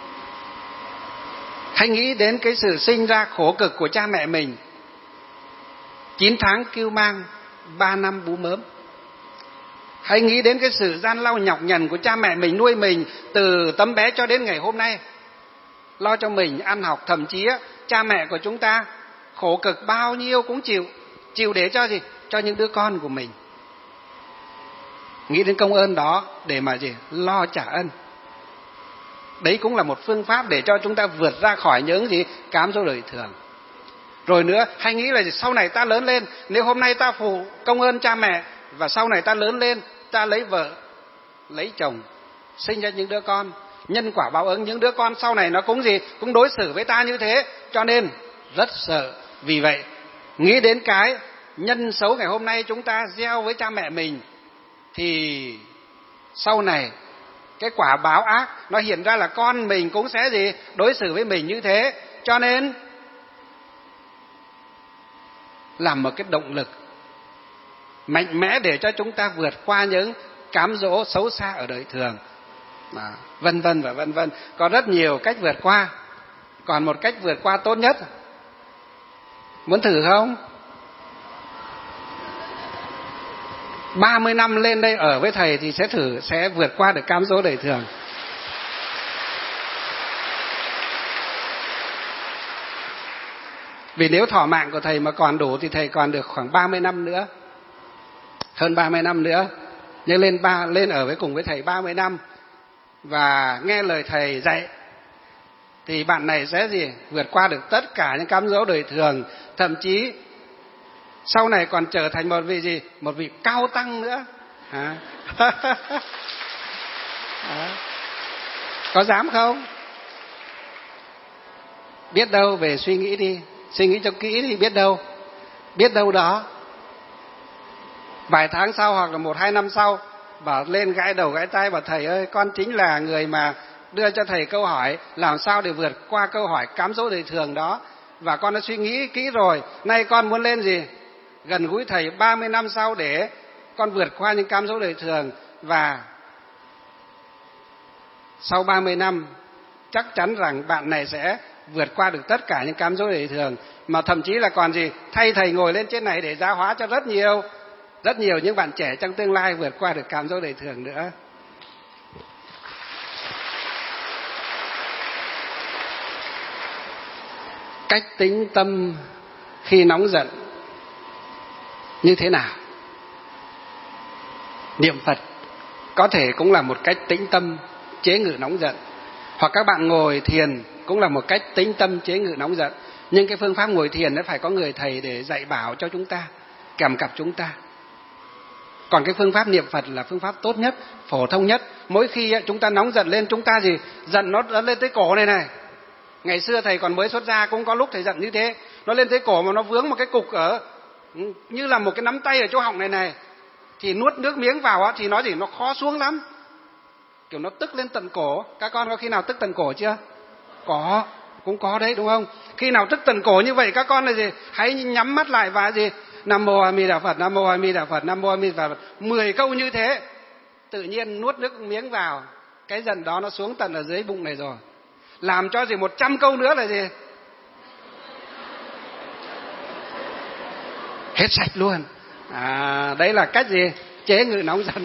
Hãy nghĩ đến cái sự sinh ra khổ cực của cha mẹ mình. Chín tháng cưu mang, ba năm bú mớm. Hãy nghĩ đến cái sự gian lao nhọc nhằn của cha mẹ mình nuôi mình từ tấm bé cho đến ngày hôm nay, lo cho mình ăn học. Thậm chí cha mẹ của chúng ta khổ cực bao nhiêu cũng chịu. Chịu để cho gì? Cho những đứa con của mình. Nghĩ đến công ơn đó để mà gì? Lo trả ân. Đấy cũng là một phương pháp để cho chúng ta vượt ra khỏi những gì? Cám dỗ đời thường. Rồi nữa, hãy nghĩ là gì? Sau này ta lớn lên, nếu hôm nay ta phụ công ơn cha mẹ, và sau này ta lớn lên, ta lấy vợ, lấy chồng, sinh ra những đứa con, nhân quả báo ứng, những đứa con sau này nó cũng gì? Cũng đối xử với ta như thế. Cho nên rất sợ. Vì vậy, nghĩ đến cái nhân xấu ngày hôm nay chúng ta gieo với cha mẹ mình, thì sau này cái quả báo ác nó hiện ra là con mình cũng sẽ gì? Đối xử với mình như thế. Cho nên làm một cái động lực mạnh mẽ để cho chúng ta vượt qua những cám dỗ xấu xa ở đời thường, à, vân vân và vân vân. Có rất nhiều cách vượt qua. Còn một cách vượt qua tốt nhất, muốn thử không? ba mươi năm lên đây ở với thầy thì sẽ thử, sẽ vượt qua được cám dỗ đời thường. Vì nếu thọ mạng của thầy mà còn đủ thì thầy còn được khoảng ba mươi năm nữa, hơn ba mươi năm nữa. Nhưng lên ba lên ở với cùng với thầy ba mươi năm và nghe lời thầy dạy, thì bạn này sẽ gì? Vượt qua được tất cả những cám dỗ đời thường, thậm chí sau này còn trở thành một vị gì? Một vị cao tăng nữa. À. À. Có dám không? Biết đâu, về suy nghĩ đi, suy nghĩ cho kỹ đi, biết đâu, biết đâu đó vài tháng sau hoặc là một hai năm sau bảo lên gãi đầu gãi tay bảo thầy ơi, con chính là người mà đưa cho thầy câu hỏi làm sao để vượt qua câu hỏi cám dỗ đời thường đó, và con đã suy nghĩ kỹ rồi, nay con muốn lên gì? Gần gũi thầy ba mươi năm sau để con vượt qua những cám dỗ đời thường. Và sau ba mươi năm chắc chắn rằng bạn này sẽ vượt qua được tất cả những cám dỗ đời thường, mà thậm chí là còn gì? Thay thầy ngồi lên trên này để giáo hóa cho rất nhiều rất nhiều những bạn trẻ trong tương lai vượt qua được cám dỗ đời thường nữa. Cách tĩnh tâm khi nóng giận như thế nào? Niệm Phật có thể cũng là một cách tĩnh tâm chế ngự nóng giận, hoặc các bạn ngồi thiền cũng là một cách tĩnh tâm chế ngự nóng giận. Nhưng cái phương pháp ngồi thiền nó phải có người thầy để dạy bảo cho chúng ta, kèm cặp chúng ta. Còn cái phương pháp niệm Phật là phương pháp tốt nhất, phổ thông nhất. Mỗi khi chúng ta nóng giận lên, chúng ta gì? Giận nó lên tới cổ này này. Ngày xưa thầy còn mới xuất gia cũng có lúc thầy giận như thế. Nó lên tới cổ mà nó vướng một cái cục ở như là một cái nắm tay ở chỗ họng này này. Thì nuốt nước miếng vào á, thì nó gì? Nó khó xuống lắm. Kiểu nó tức lên tận cổ. Các con có khi nào tức tận cổ chưa? Có, cũng có đấy đúng không? Khi nào tức tận cổ như vậy các con là gì? Hãy nhắm mắt lại và gì? Nam mô A Di Đà Phật, Nam mô A Di Đà Phật, Nam mô A Di Đà Phật. Mười câu như thế, tự nhiên nuốt nước miếng vào, cái giận đó nó xuống tận ở dưới bụng này rồi. Làm cho gì một trăm câu nữa là gì? Hết sạch luôn. À, đấy là cách gì? Chế ngự nóng giận.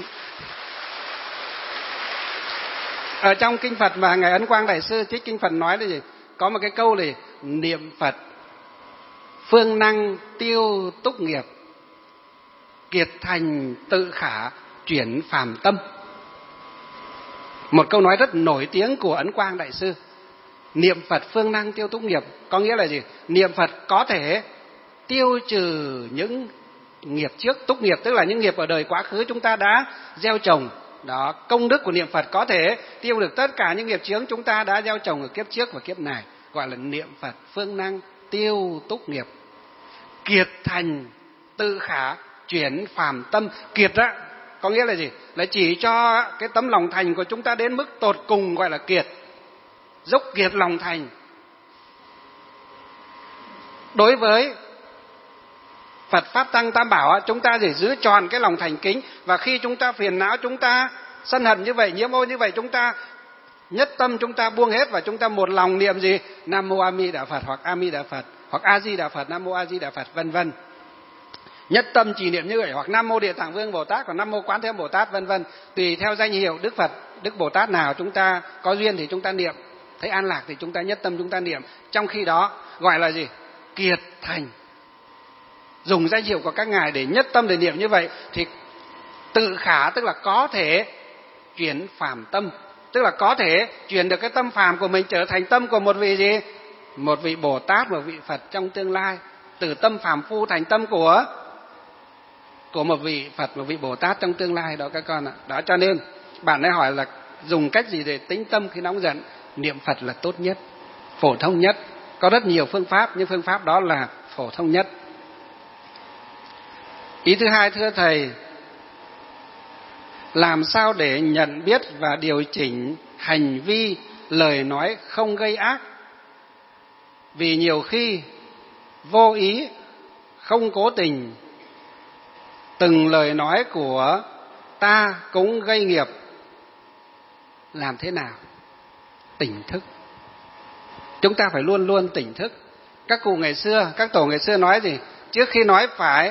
Ở trong kinh Phật mà ngài Ấn Quang Đại sư trích kinh Phật nói là gì? Có một cái câu là niệm Phật phương năng tiêu túc nghiệp, kiệt thành tự khả chuyển phàm tâm. Một câu nói rất nổi tiếng của Ấn Quang Đại sư. Niệm Phật phương năng tiêu túc nghiệp có nghĩa là gì? Niệm Phật có thể tiêu trừ những nghiệp trước. Túc nghiệp tức là những nghiệp ở đời quá khứ chúng ta đã gieo trồng. Đó, công đức của niệm Phật có thể tiêu được tất cả những nghiệp chướng chúng ta đã gieo trồng ở kiếp trước và kiếp này, gọi là niệm Phật phương năng tiêu túc nghiệp. Kiệt thành tự khả chuyển phàm tâm. Kiệt á có nghĩa là gì? Là chỉ cho cái tấm lòng thành của chúng ta đến mức tột cùng, gọi là kiệt, dốc kiệt lòng thành. Đối với Phật Pháp Tăng Tam Bảo, chúng ta để giữ tròn cái lòng thành kính. Và khi chúng ta phiền não, chúng ta sân hận như vậy, nhiễm ô như vậy, chúng ta nhất tâm, chúng ta buông hết và chúng ta một lòng niệm gì? Nam Mô A Di Đà Phật, hoặc A Di Đà Phật, hoặc A Di Đà Phật, Nam Mô A Di Đà Phật, vân vân. Nhất tâm trì niệm như vậy, hoặc Nam Mô Địa Tạng Vương Bồ Tát, hoặc Nam Mô Quán Thế Bồ Tát, vân vân. Tùy theo danh hiệu Đức Phật, Đức Bồ Tát nào chúng ta có duyên thì chúng ta niệm, thấy an lạc thì chúng ta nhất tâm chúng ta niệm. Trong khi đó gọi là gì? Kiệt thành. Dùng danh hiệu của các ngài để nhất tâm để niệm như vậy thì tự khả, tức là có thể chuyển phàm tâm, tức là có thể chuyển được cái tâm phàm của mình trở thành tâm của một vị gì? Một vị Bồ Tát, một vị Phật trong tương lai. Từ tâm phàm phu thành tâm của của một vị Phật, một vị Bồ Tát trong tương lai đó các con ạ. Đó, cho nên bạn ấy hỏi là dùng cách gì để tĩnh tâm khi nóng giận? Niệm Phật là tốt nhất, phổ thông nhất. Có rất nhiều phương pháp, nhưng phương pháp đó là phổ thông nhất. Ý thứ hai, thưa Thầy, làm sao để nhận biết và điều chỉnh hành vi, lời nói không gây ác? Vì nhiều khi vô ý, không cố tình, từng lời nói của ta cũng gây nghiệp. Làm thế nào? Tỉnh thức. Chúng ta phải luôn luôn tỉnh thức. Các cụ ngày xưa, các tổ ngày xưa nói gì? Trước khi nói phải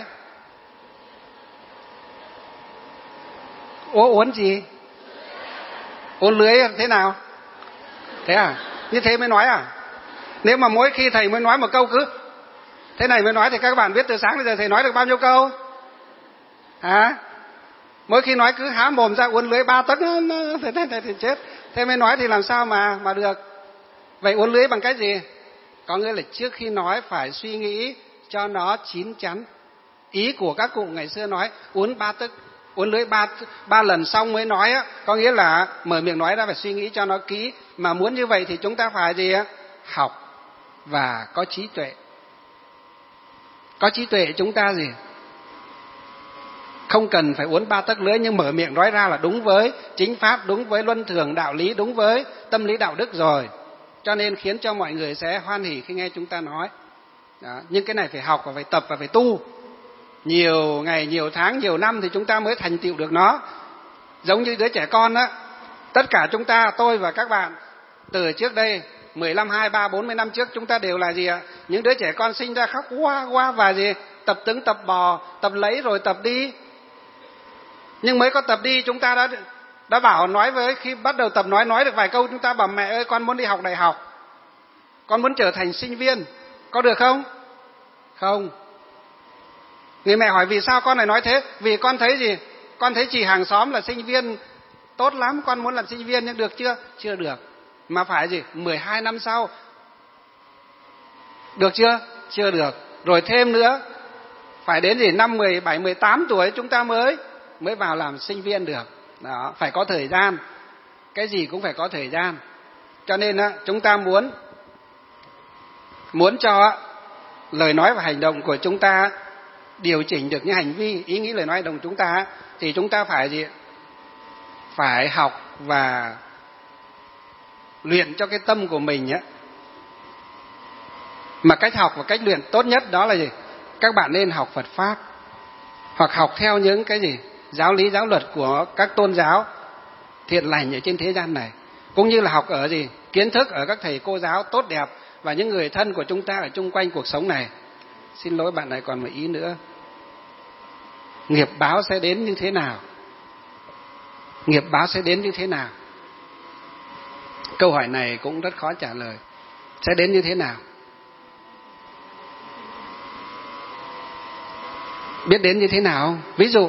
Ô, uốn gì? Uốn lưới thế nào? Thế à? Như thế mới nói à? Nếu mà mỗi khi thầy mới nói một câu cứ thế này mới nói thì các bạn biết từ sáng đến giờ thầy nói được bao nhiêu câu? Hả? Mỗi khi nói cứ há mồm ra uốn lưới ba tấc thế này thì chết. Thế mới nói thì làm sao mà mà được? Vậy uốn lưới bằng cách gì? Có nghĩa là trước khi nói phải suy nghĩ cho nó chín chắn. Ý của các cụ ngày xưa nói uốn ba tấc, uốn lưới ba ba lần xong mới nói á, có nghĩa là mở miệng nói ra phải suy nghĩ cho nó kỹ. Mà muốn như vậy thì chúng ta phải gì á? Học và có trí tuệ. Có trí tuệ chúng ta gì? Không cần phải uốn ba tấc lưới, nhưng mở miệng nói ra là đúng với chính pháp, đúng với luân thường đạo lý, đúng với tâm lý đạo đức rồi. Cho nên khiến cho mọi người sẽ hoan hỉ khi nghe chúng ta nói. Đó. Nhưng cái này phải học và phải tập và phải tu. Nhiều ngày, nhiều tháng, nhiều năm thì chúng ta mới thành tựu được nó. Giống như đứa trẻ con á, tất cả chúng ta, tôi và các bạn, từ trước đây mười lăm, hai, ba, bốn mươi năm trước chúng ta đều là gì ạ? Những đứa trẻ con sinh ra khóc hoa hoa và gì? Tập đứng, tập bò, tập lấy rồi tập đi. Nhưng mới có tập đi chúng ta đã đã bảo nói với, khi bắt đầu tập nói nói được vài câu chúng ta bảo mẹ ơi con muốn đi học đại học, con muốn trở thành sinh viên, có được không? Không. Người mẹ hỏi vì sao con lại nói thế? Vì con thấy gì? Con thấy chị hàng xóm là sinh viên tốt lắm, con muốn làm sinh viên nhưng được chưa? Chưa được. Mà phải gì? mười hai năm sau. Được chưa? Chưa được. Rồi thêm nữa, phải đến gì? Năm mười bảy, mười tám tuổi chúng ta mới mới vào làm sinh viên được. Đó, phải có thời gian. Cái gì cũng phải có thời gian. Cho nên chúng ta muốn muốn cho lời nói và hành động của chúng ta điều chỉnh được những hành vi, ý nghĩ, lời nói, hành động của chúng ta thì chúng ta phải gì? Phải học và luyện cho cái tâm của mình á. Mà cách học và cách luyện tốt nhất đó là gì? Các bạn nên học Phật Pháp, hoặc học theo những cái gì? Giáo lý, giáo luật của các tôn giáo thiện lành ở trên thế gian này. Cũng như là học ở gì? Kiến thức ở các thầy cô giáo tốt đẹp và những người thân của chúng ta ở chung quanh cuộc sống này. Xin lỗi bạn này còn một ý nữa. Nghiệp báo sẽ đến như thế nào? Nghiệp báo sẽ đến như thế nào? Câu hỏi này cũng rất khó trả lời. Sẽ đến như thế nào? Biết đến như thế nào không? Ví dụ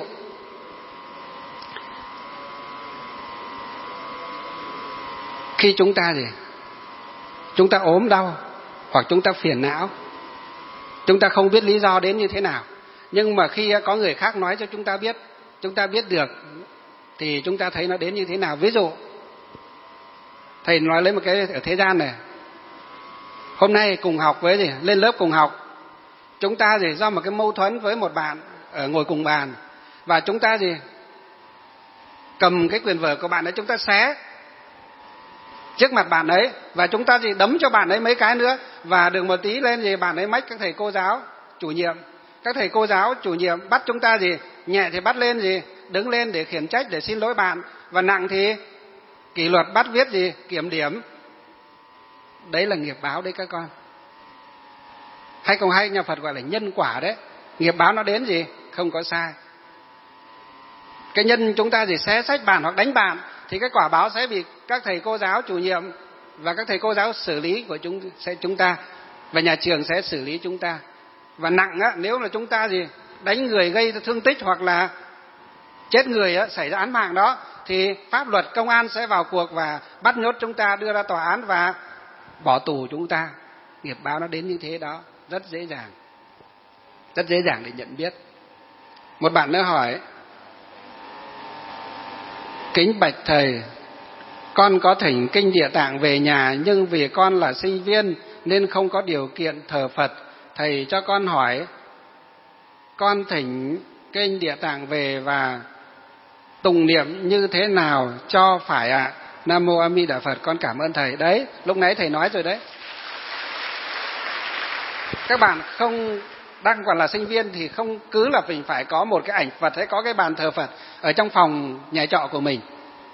khi chúng ta gì? Chúng ta ốm đau hoặc chúng ta phiền não, chúng ta không biết lý do đến như thế nào. Nhưng mà khi có người khác nói cho chúng ta biết, chúng ta biết được thì chúng ta thấy nó đến như thế nào. Ví dụ thầy nói lấy một cái ở thế gian này. Hôm nay cùng học với gì? Lên lớp cùng học. Chúng ta gì? Do một cái mâu thuẫn với một bạn ở ngồi cùng bàn, và chúng ta gì? Cầm cái quyển vở của bạn ấy chúng ta xé trước mặt bạn ấy, và chúng ta gì? Đấm cho bạn ấy mấy cái nữa, và được một tí lên gì bạn ấy mách các thầy cô giáo, chủ nhiệm. các thầy cô giáo chủ nhiệm bắt chúng ta gì, nhẹ thì bắt lên gì, đứng lên để khiển trách, để xin lỗi bạn, và nặng thì kỷ luật, bắt viết gì, kiểm điểm. Đấy là nghiệp báo đấy các con. Hay không hay, nhà Phật gọi là nhân quả đấy. Nghiệp báo nó đến gì, không có sai. Cái nhân chúng ta gì xé sách bạn hoặc đánh bạn thì cái quả báo sẽ bị các thầy cô giáo chủ nhiệm và các thầy cô giáo xử lý của chúng sẽ chúng ta, và nhà trường sẽ xử lý chúng ta. Và nặng á, nếu là chúng ta gì đánh người gây thương tích hoặc là chết người á, xảy ra án mạng đó, thì pháp luật công an sẽ vào cuộc và bắt nhốt chúng ta, đưa ra tòa án và bỏ tù chúng ta. Nghiệp báo nó đến như thế đó, rất dễ dàng, rất dễ dàng để nhận biết. Một bạn nữa hỏi: kính bạch thầy, con có thỉnh kinh Địa Tạng về nhà, nhưng vì con là sinh viên nên không có điều kiện thờ Phật. Thầy cho con hỏi, con thỉnh kinh Địa Tạng về và tụng niệm như thế nào cho phải ạ? À? Nam mô A Di Đà Phật. Con cảm ơn thầy. Đấy, lúc nãy thầy nói rồi đấy. Các bạn không đang còn là sinh viên thì không cứ là mình phải có một cái ảnh Phật hay có cái bàn thờ Phật ở trong phòng nhà trọ của mình.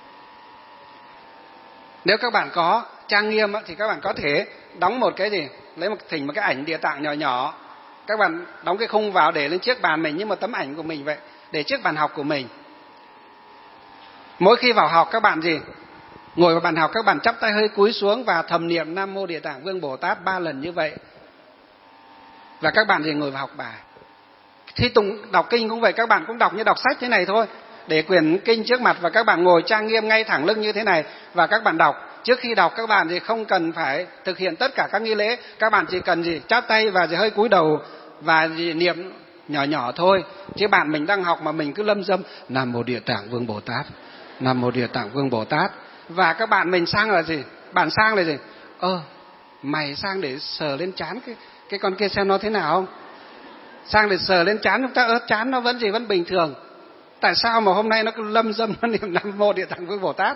Nếu các bạn có trang nghiêm thì các bạn có thể đóng một cái gì, lấy một thỉnh một cái ảnh Địa Tạng nhỏ nhỏ, các bạn đóng cái khung vào để lên chiếc bàn mình như một tấm ảnh của mình vậy, để chiếc bàn học của mình. Mỗi khi vào học các bạn gì, ngồi vào bàn học các bạn chắp tay hơi cúi xuống và thầm niệm Nam mô Địa Tạng Vương Bồ Tát ba lần như vậy. Và các bạn gì ngồi vào học bài. Khi tụng đọc kinh cũng vậy, các bạn cũng đọc như đọc sách thế này thôi, để quyển kinh trước mặt và các bạn ngồi trang nghiêm ngay thẳng lưng như thế này và các bạn đọc. Trước khi đọc các bạn thì không cần phải thực hiện tất cả các nghi lễ, các bạn chỉ cần gì chắp tay và gì hơi cúi đầu và gì niệm nhỏ nhỏ thôi. Chứ bạn mình đang học mà mình cứ lâm dâm Nam mô Địa Tạng Vương Bồ Tát, Nam mô Địa Tạng Vương Bồ Tát, và các bạn mình sang là gì, bạn sang là gì, ơ mày sang để sờ lên trán cái cái con kia xem nó thế nào không, sang để sờ lên trán chúng ta, ơ trán nó vẫn gì vẫn bình thường, tại sao mà hôm nay nó cứ lâm dâm nó niệm Nam mô Địa Tạng Vương Bồ Tát.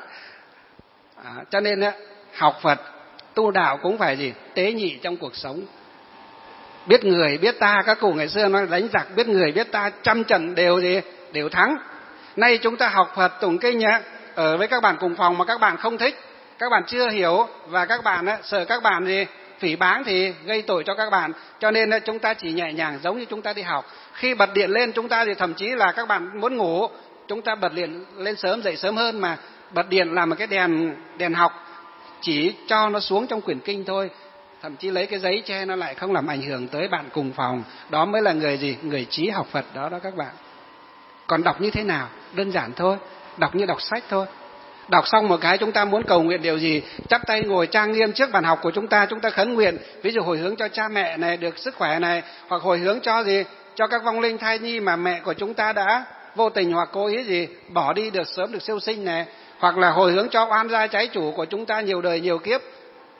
À, cho nên á, học Phật tu đạo cũng phải gì tế nhị trong cuộc sống. Biết người biết ta, các cụ ngày xưa nói đánh giặc biết người biết ta, trăm trận đều gì đều thắng. Nay chúng ta học Phật tụng kinh nhá, ở với các bạn cùng phòng mà các bạn không thích, các bạn chưa hiểu và các bạn á, sợ các bạn gì phỉ báng thì gây tội cho các bạn, cho nên á, chúng ta chỉ nhẹ nhàng giống như chúng ta đi học. Khi bật điện lên chúng ta thì thậm chí là các bạn muốn ngủ, chúng ta bật điện lên sớm, dậy sớm hơn, mà bật điện là một cái đèn đèn học, chỉ cho nó xuống trong quyển kinh thôi, thậm chí lấy cái giấy che nó lại, không làm ảnh hưởng tới bạn cùng phòng. Đó mới là người gì người trí học Phật đó đó các bạn. Còn đọc như thế nào? Đơn giản thôi, đọc như đọc sách thôi. Đọc xong một cái chúng ta muốn cầu nguyện điều gì, chắp tay ngồi trang nghiêm trước bàn học của chúng ta, chúng ta khấn nguyện, ví dụ hồi hướng cho cha mẹ này được sức khỏe này, hoặc hồi hướng cho gì, cho các vong linh thai nhi mà mẹ của chúng ta đã vô tình hoặc cố ý gì bỏ đi được sớm được siêu sinh này, hoặc là hồi hướng cho oan gia trái chủ của chúng ta nhiều đời nhiều kiếp,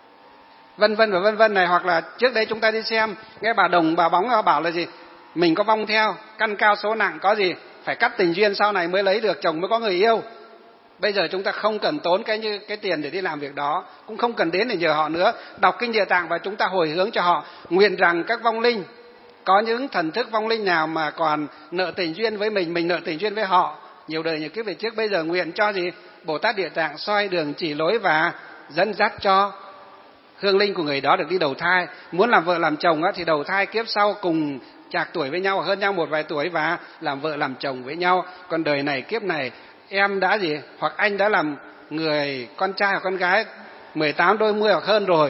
vân vân và vân vân này. Hoặc là trước đây chúng ta đi xem nghe bà Đồng bà Bóng bảo là gì, mình có vong theo, căn cao số nặng, có gì phải cắt tình duyên sau này mới lấy được chồng, mới có người yêu. Bây giờ chúng ta không cần tốn cái như cái tiền để đi làm việc đó, cũng không cần đến để nhờ họ nữa. Đọc kinh Địa Tạng và chúng ta hồi hướng cho họ, nguyện rằng các vong linh, có những thần thức vong linh nào mà còn nợ tình duyên với mình, mình nợ tình duyên với họ nhiều đời nhiều kiếp về trước, bây giờ nguyện cho gì Bồ Tát Địa Tạng soi đường chỉ lối và dẫn dắt cho hương linh của người đó được đi đầu thai. Muốn làm vợ làm chồng thì đầu thai kiếp sau cùng chạc tuổi với nhau, hơn nhau một vài tuổi, và làm vợ làm chồng với nhau. Còn đời này kiếp này em đã gì hoặc anh đã làm người con trai hoặc con gái mười tám đôi mươi hoặc hơn rồi,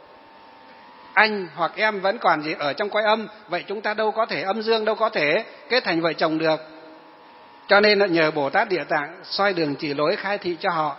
anh hoặc em vẫn còn gì ở trong cõi âm, vậy chúng ta đâu có thể âm dương, đâu có thể kết thành vợ chồng được. Cho nên nhờ Bồ Tát Địa Tạng soi đường chỉ lối, khai thị cho họ,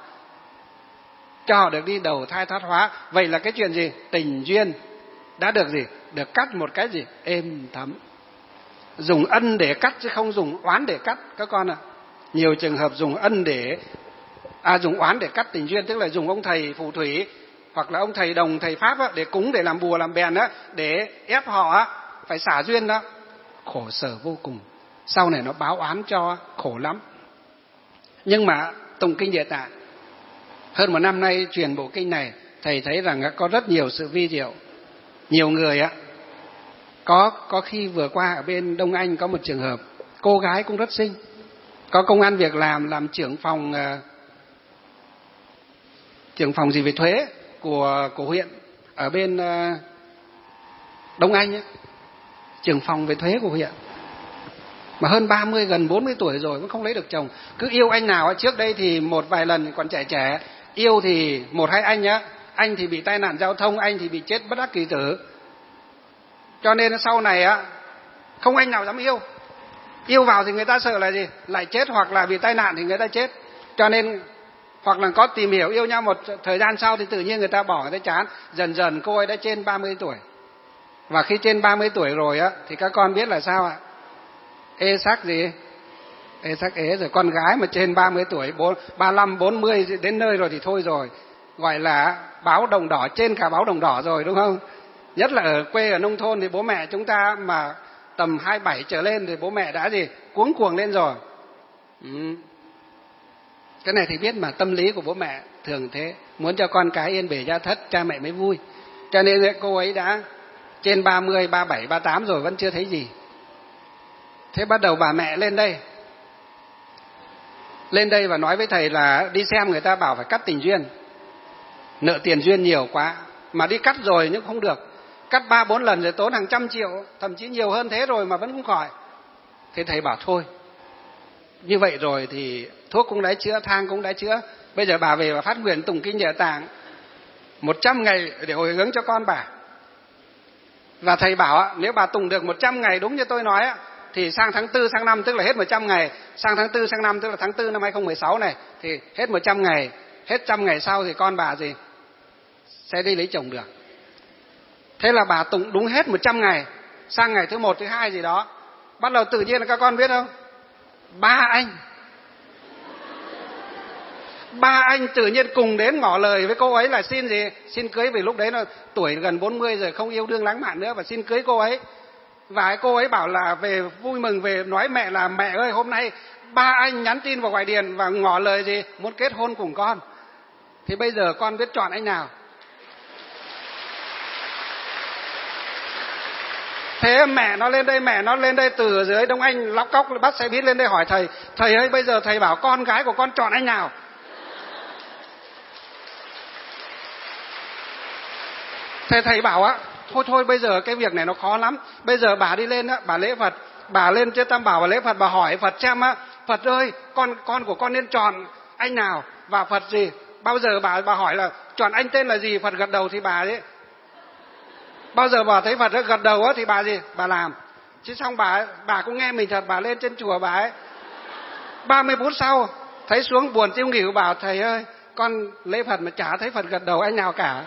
cho họ được đi đầu thai thoát hóa. Vậy là cái chuyện gì tình duyên đã được gì được cắt một cái gì êm thấm. Dùng ân để cắt chứ không dùng oán để cắt các con ạ. À, nhiều trường hợp dùng ân để à dùng oán để cắt tình duyên, tức là dùng ông thầy phù thủy hoặc là ông thầy đồng thầy pháp á, để cúng, để làm bùa làm bèn á, để ép họ á, phải xả duyên đó. Khổ sở vô cùng, sau này nó báo oán cho, khổ lắm. Nhưng mà tụng kinh Địa Tạng hơn một năm nay truyền bộ kinh này, thầy thấy rằng có rất nhiều sự vi diệu. Nhiều người á Có có khi vừa qua ở bên Đông Anh có một trường hợp cô gái cũng rất xinh, có công ăn việc làm, làm trưởng phòng uh, trưởng phòng gì về thuế của của huyện ở bên uh, Đông Anh ấy, trưởng phòng về thuế của huyện, mà hơn ba mươi gần bốn mươi tuổi rồi vẫn không lấy được chồng, cứ yêu anh nào. Trước đây thì một vài lần còn trẻ trẻ yêu thì một hai anh nhá, anh thì bị tai nạn giao thông, anh thì bị chết bất đắc kỳ tử, cho nên sau này á không anh nào dám yêu. Yêu vào thì người ta sợ là gì, lại chết, hoặc là bị tai nạn thì người ta chết, cho nên hoặc là có tìm hiểu yêu nhau một thời gian sau thì tự nhiên người ta bỏ, người ta chán. Dần dần cô ấy đã trên ba mươi tuổi, và khi trên ba mươi tuổi rồi á thì các con biết là sao ạ? Ê sắc gì? Ê sắc ế rồi. Con gái mà trên ba mươi tuổi, ba mươi lăm, bốn mươi đến nơi rồi thì thôi rồi, gọi là báo đồng đỏ, trên cả báo đồng đỏ rồi, đúng không? Nhất là ở quê, ở nông thôn thì bố mẹ chúng ta mà tầm hai mươi bảy trở lên thì bố mẹ đã gì, cuống cuồng lên rồi. Ừ. Cái này thì biết mà, tâm lý của bố mẹ thường thế, muốn cho con cái yên bề gia thất, cha mẹ mới vui. Cho nên cô ấy đã trên ba mươi, ba mươi bảy, ba mươi tám rồi vẫn chưa thấy gì. Thế bắt đầu bà mẹ lên đây, lên đây và nói với thầy là đi xem, người ta bảo phải cắt tình duyên, nợ tiền duyên nhiều quá, mà đi cắt rồi nhưng không được, cắt ba bốn lần rồi tốn hàng trăm triệu, thậm chí nhiều hơn thế rồi mà vẫn không khỏi. Thế thầy bảo thôi, như vậy rồi thì thuốc cũng đã chữa, thang cũng đã chữa, bây giờ bà về và phát nguyện tụng kinh Địa Tạng một trăm ngày để hồi hướng cho con bà. Và thầy bảo nếu bà tụng được một trăm ngày đúng như tôi nói thì sang tháng tư sang năm, tức là hết một trăm ngày, sang tháng tư sang năm, tức là tháng tư năm hai không một sáu này, thì hết một trăm ngày, hết trăm ngày sau thì con bà gì sẽ đi lấy chồng được. Thế là bà tụng đúng hết một trăm ngày, sang ngày thứ một, thứ hai gì đó, bắt đầu tự nhiên là các con biết không, ba anh ba anh tự nhiên cùng đến ngỏ lời với cô ấy là xin gì, xin cưới, vì lúc đấy là tuổi gần bốn mươi rồi, không yêu đương lãng mạn nữa, và xin cưới cô ấy. Và cô ấy bảo là về vui mừng, về nói mẹ là mẹ ơi, hôm nay ba anh nhắn tin vào Hoài Điền và ngỏ lời gì muốn kết hôn cùng con. Thì bây giờ con biết chọn anh nào? Thế mẹ nó lên đây, mẹ nó lên đây từ dưới Đông Anh lóc cóc bắt xe buýt lên đây hỏi thầy, thầy ơi bây giờ thầy bảo con gái của con chọn anh nào? Thầy thầy bảo á, thôi thôi bây giờ cái việc này nó khó lắm, bây giờ bà đi lên á, bà lễ Phật, bà lên trên Tam Bảo, bà lễ Phật, bà hỏi Phật xem á, Phật ơi con con của con nên chọn anh nào? Và Phật gì, bao giờ bà bà hỏi là chọn anh tên là gì, Phật gật đầu thì bà ấy, bao giờ bà thấy Phật gật đầu á thì bà gì, bà làm. Chứ xong bà bà cũng nghe mình thật, bà lên trên chùa bà ấy ba mươi phút sau thấy xuống buồn tiêu nghỉu, bảo thầy ơi con lễ Phật mà chả thấy Phật gật đầu anh nào cả.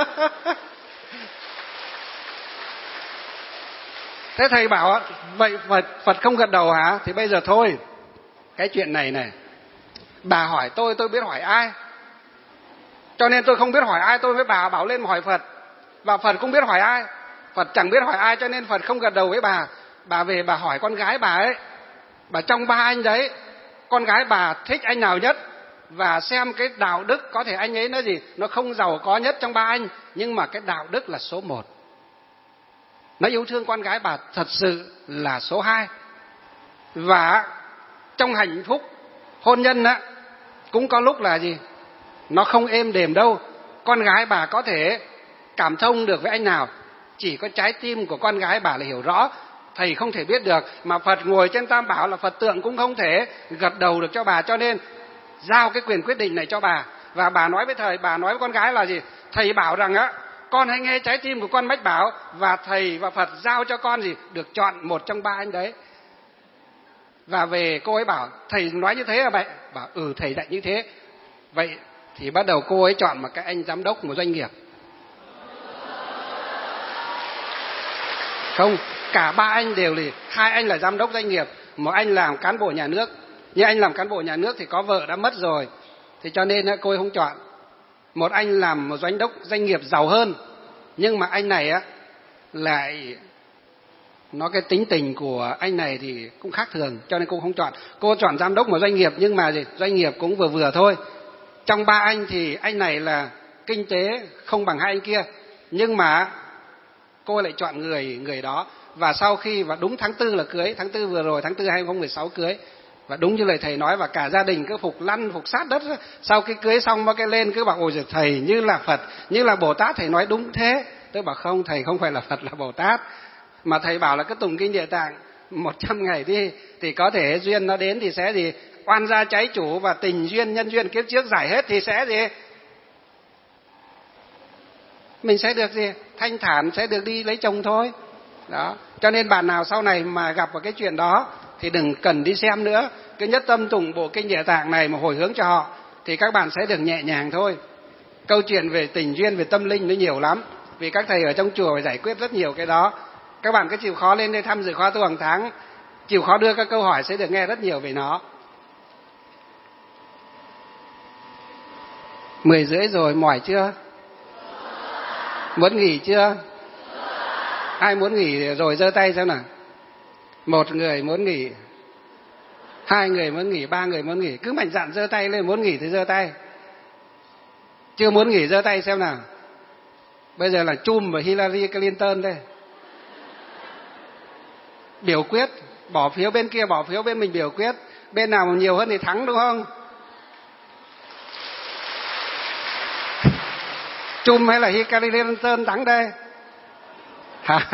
Thế thầy bảo vậy Phật, Phật không gật đầu hả? Thì bây giờ thôi, cái chuyện này này, bà hỏi tôi, tôi biết hỏi ai, cho nên tôi không biết hỏi ai, tôi với bà bảo lên hỏi Phật, và Phật cũng biết hỏi ai, Phật chẳng biết hỏi ai, cho nên Phật không gật đầu với bà. Bà về bà hỏi con gái bà ấy, bà trong ba anh đấy, con gái bà thích anh nào nhất, và xem cái đạo đức, có thể anh ấy nói gì, nó không giàu có nhất trong ba anh, nhưng mà cái đạo đức là số một. Nó yêu thương con gái bà thật sự là số hai. Và trong hạnh phúc hôn nhân á, cũng có lúc là gì, nó không êm đềm đâu. Con gái bà có thể cảm thông được với anh nào, chỉ có trái tim của con gái bà là hiểu rõ. Thầy không thể biết được, mà Phật ngồi trên Tam Bảo là Phật tượng cũng không thể gật đầu được cho bà, cho nên giao cái quyền quyết định này cho bà. Và bà nói với thầy, bà nói với con gái là gì, thầy bảo rằng á, con hãy nghe trái tim của con mách bảo, và thầy và Phật giao cho con gì, được chọn một trong ba anh đấy. Và về cô ấy bảo, thầy nói như thế à vậy? Bảo ừ thầy dạy như thế. Vậy thì bắt đầu cô ấy chọn một cái anh giám đốc một doanh nghiệp. Không, cả ba anh đều là, hai anh là giám đốc doanh nghiệp, một anh làm cán bộ nhà nước. Nhưng anh làm cán bộ nhà nước thì có vợ đã mất rồi, thì cho nên cô ấy không chọn. Một anh làm một giám đốc doanh nghiệp giàu hơn, nhưng mà anh này á lại, nó cái tính tình của anh này thì cũng khác thường, cho nên cô không chọn. Cô chọn giám đốc một doanh nghiệp, nhưng mà gì, doanh nghiệp cũng vừa vừa thôi. Trong ba anh thì anh này là kinh tế không bằng hai anh kia, nhưng mà cô lại chọn người người đó. Và sau khi và đúng tháng tư là cưới, tháng tư vừa rồi, tháng tư hai không một sáu cưới. Và đúng như lời thầy nói, và cả gia đình cứ phục lăn phục sát đất. Sau khi cưới xong mà cái lên cứ bảo ôi giời, thầy như là Phật, như là Bồ Tát. Thầy nói đúng thế. Tôi bảo không, thầy không phải là Phật là Bồ Tát. Mà thầy bảo là cái tụng kinh Địa Tạng một trăm ngày đi, thì có thể duyên nó đến thì sẽ gì? Oan gia trái chủ và tình duyên nhân duyên kiếp trước giải hết thì sẽ gì? Mình sẽ được gì? Thanh thản, sẽ được đi lấy chồng thôi. Đó. Cho nên bạn nào sau này mà gặp vào cái chuyện đó thì đừng cần đi xem nữa. Cứ nhất tâm tụng bộ kinh Địa Tạng này mà hồi hướng cho họ thì các bạn sẽ được nhẹ nhàng thôi. Câu chuyện về tình duyên, về tâm linh nó nhiều lắm. Vì các thầy ở trong chùa phải giải quyết rất nhiều cái đó. Các bạn cứ chịu khó lên đây tham dự khóa tu hàng tháng, chịu khó đưa các câu hỏi sẽ được nghe rất nhiều về nó. Mười rưỡi rồi, mỏi chưa? Muốn nghỉ chưa? Ai muốn nghỉ rồi giơ tay xem nào. Một người muốn nghỉ, hai người muốn nghỉ, ba người muốn nghỉ. Cứ mạnh dạn giơ tay lên, muốn nghỉ thì giơ tay. Chưa muốn nghỉ giơ tay xem nào. Bây giờ là Trump và Hillary Clinton đây. Biểu quyết, bỏ phiếu bên kia, bỏ phiếu bên mình biểu quyết. Bên nào mà nhiều hơn thì thắng, đúng không? Trump hay là Hillary Clinton thắng đây? Hả?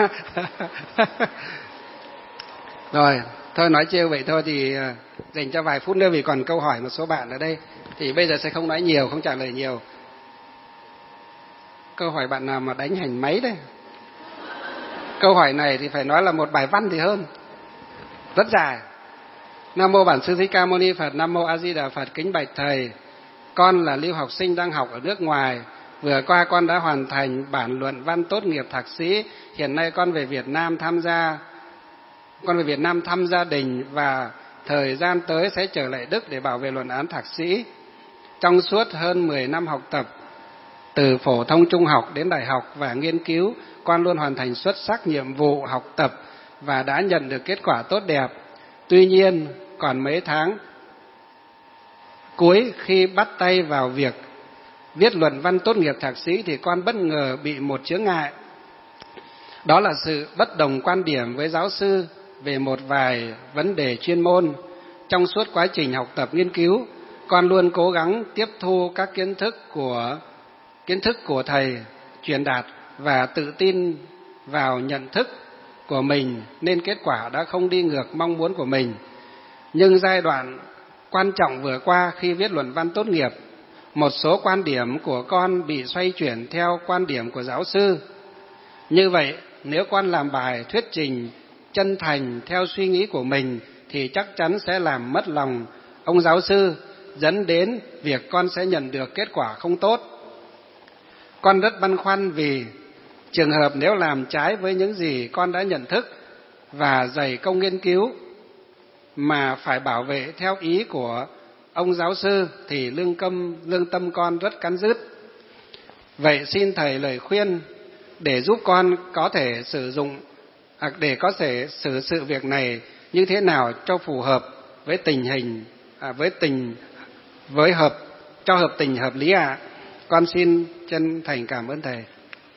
Rồi, thôi nói trêu vậy thôi thì dành cho vài phút nữa vì còn câu hỏi một số bạn ở đây. Thì bây giờ sẽ không nói nhiều, không trả lời nhiều. Câu hỏi bạn nào mà đánh hành máy đây? Câu hỏi này thì phải nói là một bài văn thì hơn. Rất dài. Nam mô Bản Sư Thích Ca Mâu Ni Phật. Nam mô A Di Đà Phật. Kính bạch thầy, con là lưu học sinh đang học ở nước ngoài. Vừa qua con đã hoàn thành bản luận văn tốt nghiệp thạc sĩ. Hiện nay con về Việt Nam tham gia con về Việt Nam thăm gia đình và thời gian tới sẽ trở lại Đức để bảo vệ luận án thạc sĩ. Trong suốt hơn mười năm học tập, từ phổ thông trung học đến đại học và nghiên cứu, con luôn hoàn thành xuất sắc nhiệm vụ học tập và đã nhận được kết quả tốt đẹp. Tuy nhiên, còn mấy tháng cuối khi bắt tay vào việc viết luận văn tốt nghiệp thạc sĩ thì con bất ngờ bị một chướng ngại. Đó là sự bất đồng quan điểm với giáo sư về một vài vấn đề chuyên môn. Trong suốt quá trình học tập nghiên cứu, con luôn cố gắng tiếp thu các kiến thức của kiến thức của thầy truyền đạt và tự tin vào nhận thức của mình, nên kết quả đã không đi ngược mong muốn của mình. Nhưng giai đoạn quan trọng vừa qua khi viết luận văn tốt nghiệp, một số quan điểm của con bị xoay chuyển theo quan điểm của giáo sư. Như vậy, nếu con làm bài thuyết trình chân thành theo suy nghĩ của mình thì chắc chắn sẽ làm mất lòng ông giáo sư, dẫn đến việc con sẽ nhận được kết quả không tốt. Con rất băn khoăn vì trường hợp nếu làm trái với những gì con đã nhận thức và dày công nghiên cứu mà phải bảo vệ theo ý của ông giáo sư thì lương tâm, lương tâm con rất cắn rứt. Vậy xin thầy lời khuyên để giúp con có thể sử dụng à, để có thể xử sự việc này như thế nào cho phù hợp với tình hình à, với tình với hợp cho hợp tình hợp lý ạ. À. Con xin chân thành cảm ơn thầy.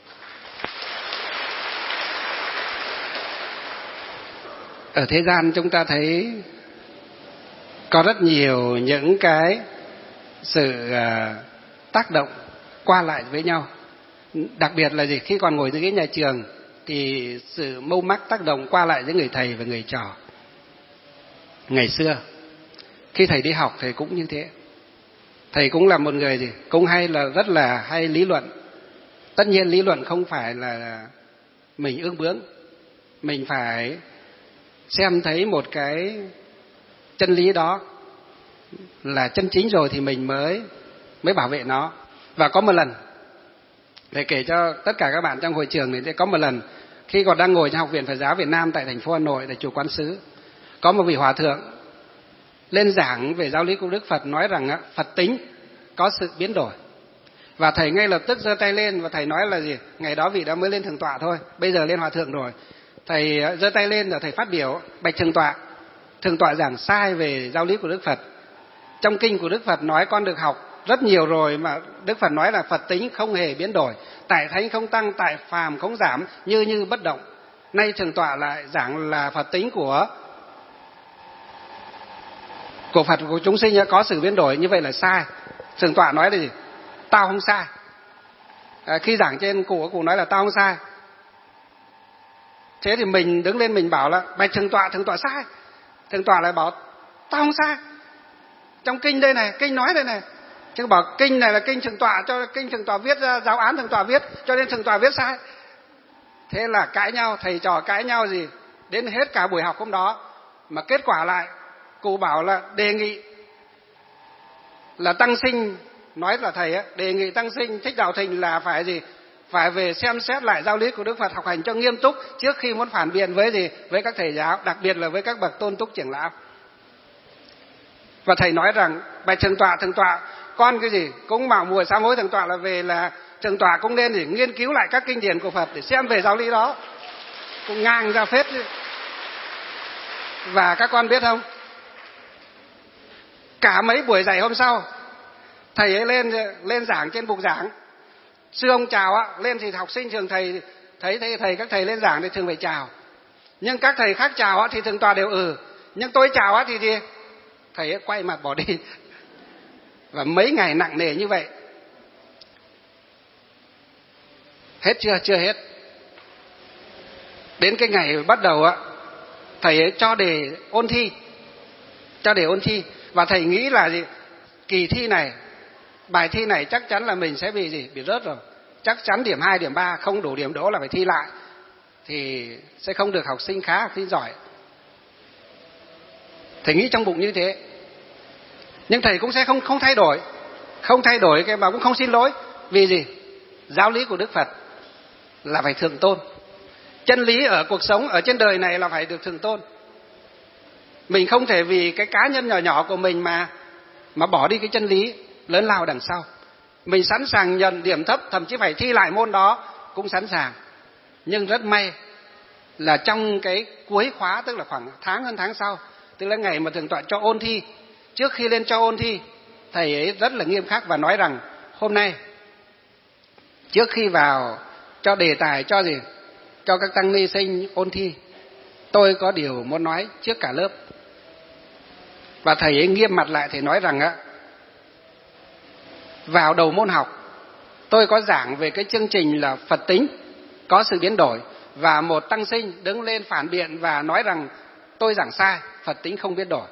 Ở thế gian chúng ta thấy có rất nhiều những cái sự à, tác động qua lại với nhau. Đặc biệt là gì? Khi còn ngồi dưới ghế nhà trường thì sự mâu mắc tác động qua lại với người thầy và người trò. Ngày xưa khi thầy đi học thầy cũng như thế. Thầy cũng là một người gì? Cũng hay là rất là hay lý luận. Tất nhiên lý luận không phải là mình ương bướng. Mình phải xem thấy một cái chân lý đó là chân chính rồi thì mình mới mới bảo vệ nó. Và có một lần, để kể cho tất cả các bạn trong hội trường này, có một lần khi còn đang ngồi trong Học viện Phật giáo Việt Nam tại thành phố Hà Nội tại chùa Quán Sứ, có một vị hòa thượng lên giảng về giáo lý của Đức Phật, nói rằng Phật tính có sự biến đổi. Và thầy ngay lập tức giơ tay lên và thầy nói là gì? Ngày đó vị đó mới lên thượng tọa thôi, bây giờ lên hòa thượng rồi. Thầy giơ tay lên và thầy phát biểu: bạch thượng tọa, thượng tọa giảng sai về giáo lý của Đức Phật. Trong kinh của Đức Phật nói con được học rất nhiều rồi mà Đức Phật nói là Phật tính không hề biến đổi, tại thánh không tăng, tại phàm không giảm, như như bất động. Nay Thượng tọa lại giảng là Phật tính của của Phật, của chúng sinh có sự biến đổi, như vậy là sai. Thượng tọa nói là gì? Tao không sai. À, khi giảng trên cụ cụ nói là tao không sai. Thế thì mình đứng lên mình bảo là bạch Thượng tọa, Thượng tọa sai. Thượng tọa lại bảo tao không sai. Trong kinh đây này, kinh nói đây này, chứ bảo kinh này là kinh Thượng tọa, cho kinh Thượng tọa viết ra, giáo án Thượng tọa viết, cho nên Thượng tọa viết sai. Thế là cãi nhau, thầy trò cãi nhau gì đến hết cả buổi học hôm đó. Mà kết quả lại cụ bảo là đề nghị là tăng sinh, nói là thầy ấy, đề nghị tăng sinh Thích Đạo Thịnh là phải gì, phải về xem xét lại giáo lý của Đức Phật, học hành cho nghiêm túc trước khi muốn phản biện với gì, với các thầy giáo, đặc biệt là với các bậc tôn túc trưởng lão. Và thầy nói rằng bạch Thượng tọa, Thượng tọa con cái gì cũng mạo muội sám hối, Thượng tọa là về là Thượng tọa cũng nên để nghiên cứu lại các kinh điển của Phật để xem về giáo lý đó. Cũng ngang ra phết. Và các con biết không, cả mấy buổi dạy hôm sau thầy ấy lên lên giảng trên bục giảng, sư ông chào á, lên thì học sinh trường thầy thấy thầy, thầy các thầy lên giảng thì thường phải chào, nhưng các thầy khác chào á thì Thượng tọa đều ừ, nhưng tôi chào á thì gì thầy ấy quay mặt bỏ đi. Và mấy ngày nặng nề như vậy. Hết chưa? Chưa hết. Đến cái ngày bắt đầu á, thầy ấy cho đề ôn thi, cho đề ôn thi, và thầy nghĩ là gì, kỳ thi này, bài thi này chắc chắn là mình sẽ bị gì, bị rớt rồi, chắc chắn điểm hai, điểm ba, không đủ điểm đỗ là phải thi lại, thì sẽ không được học sinh khá, học sinh giỏi. Thầy nghĩ trong bụng như thế, nhưng thầy cũng sẽ không không thay đổi, không thay đổi cái mà cũng không xin lỗi, vì gì, giáo lý của Đức Phật là phải thượng tôn. Chân lý ở cuộc sống, ở trên đời này là phải được thượng tôn. Mình không thể vì cái cá nhân nhỏ nhỏ của mình mà mà bỏ đi cái chân lý lớn lao đằng sau. Mình sẵn sàng nhận điểm thấp, thậm chí phải thi lại môn đó cũng sẵn sàng. Nhưng rất may là trong cái cuối khóa, tức là khoảng tháng hơn tháng sau, tức là ngày mà Thượng tọa cho ôn thi, trước khi lên cho ôn thi, thầy ấy rất là nghiêm khắc và nói rằng hôm nay trước khi vào cho đề tài, cho gì, cho các tăng ni sinh ôn thi, tôi có điều muốn nói trước cả lớp. Và thầy ấy nghiêm mặt lại, thầy nói rằng á, vào đầu môn học tôi có giảng về cái chương trình là Phật tính có sự biến đổi, và một tăng sinh đứng lên phản biện và nói rằng tôi giảng sai, Phật tính không biến đổi.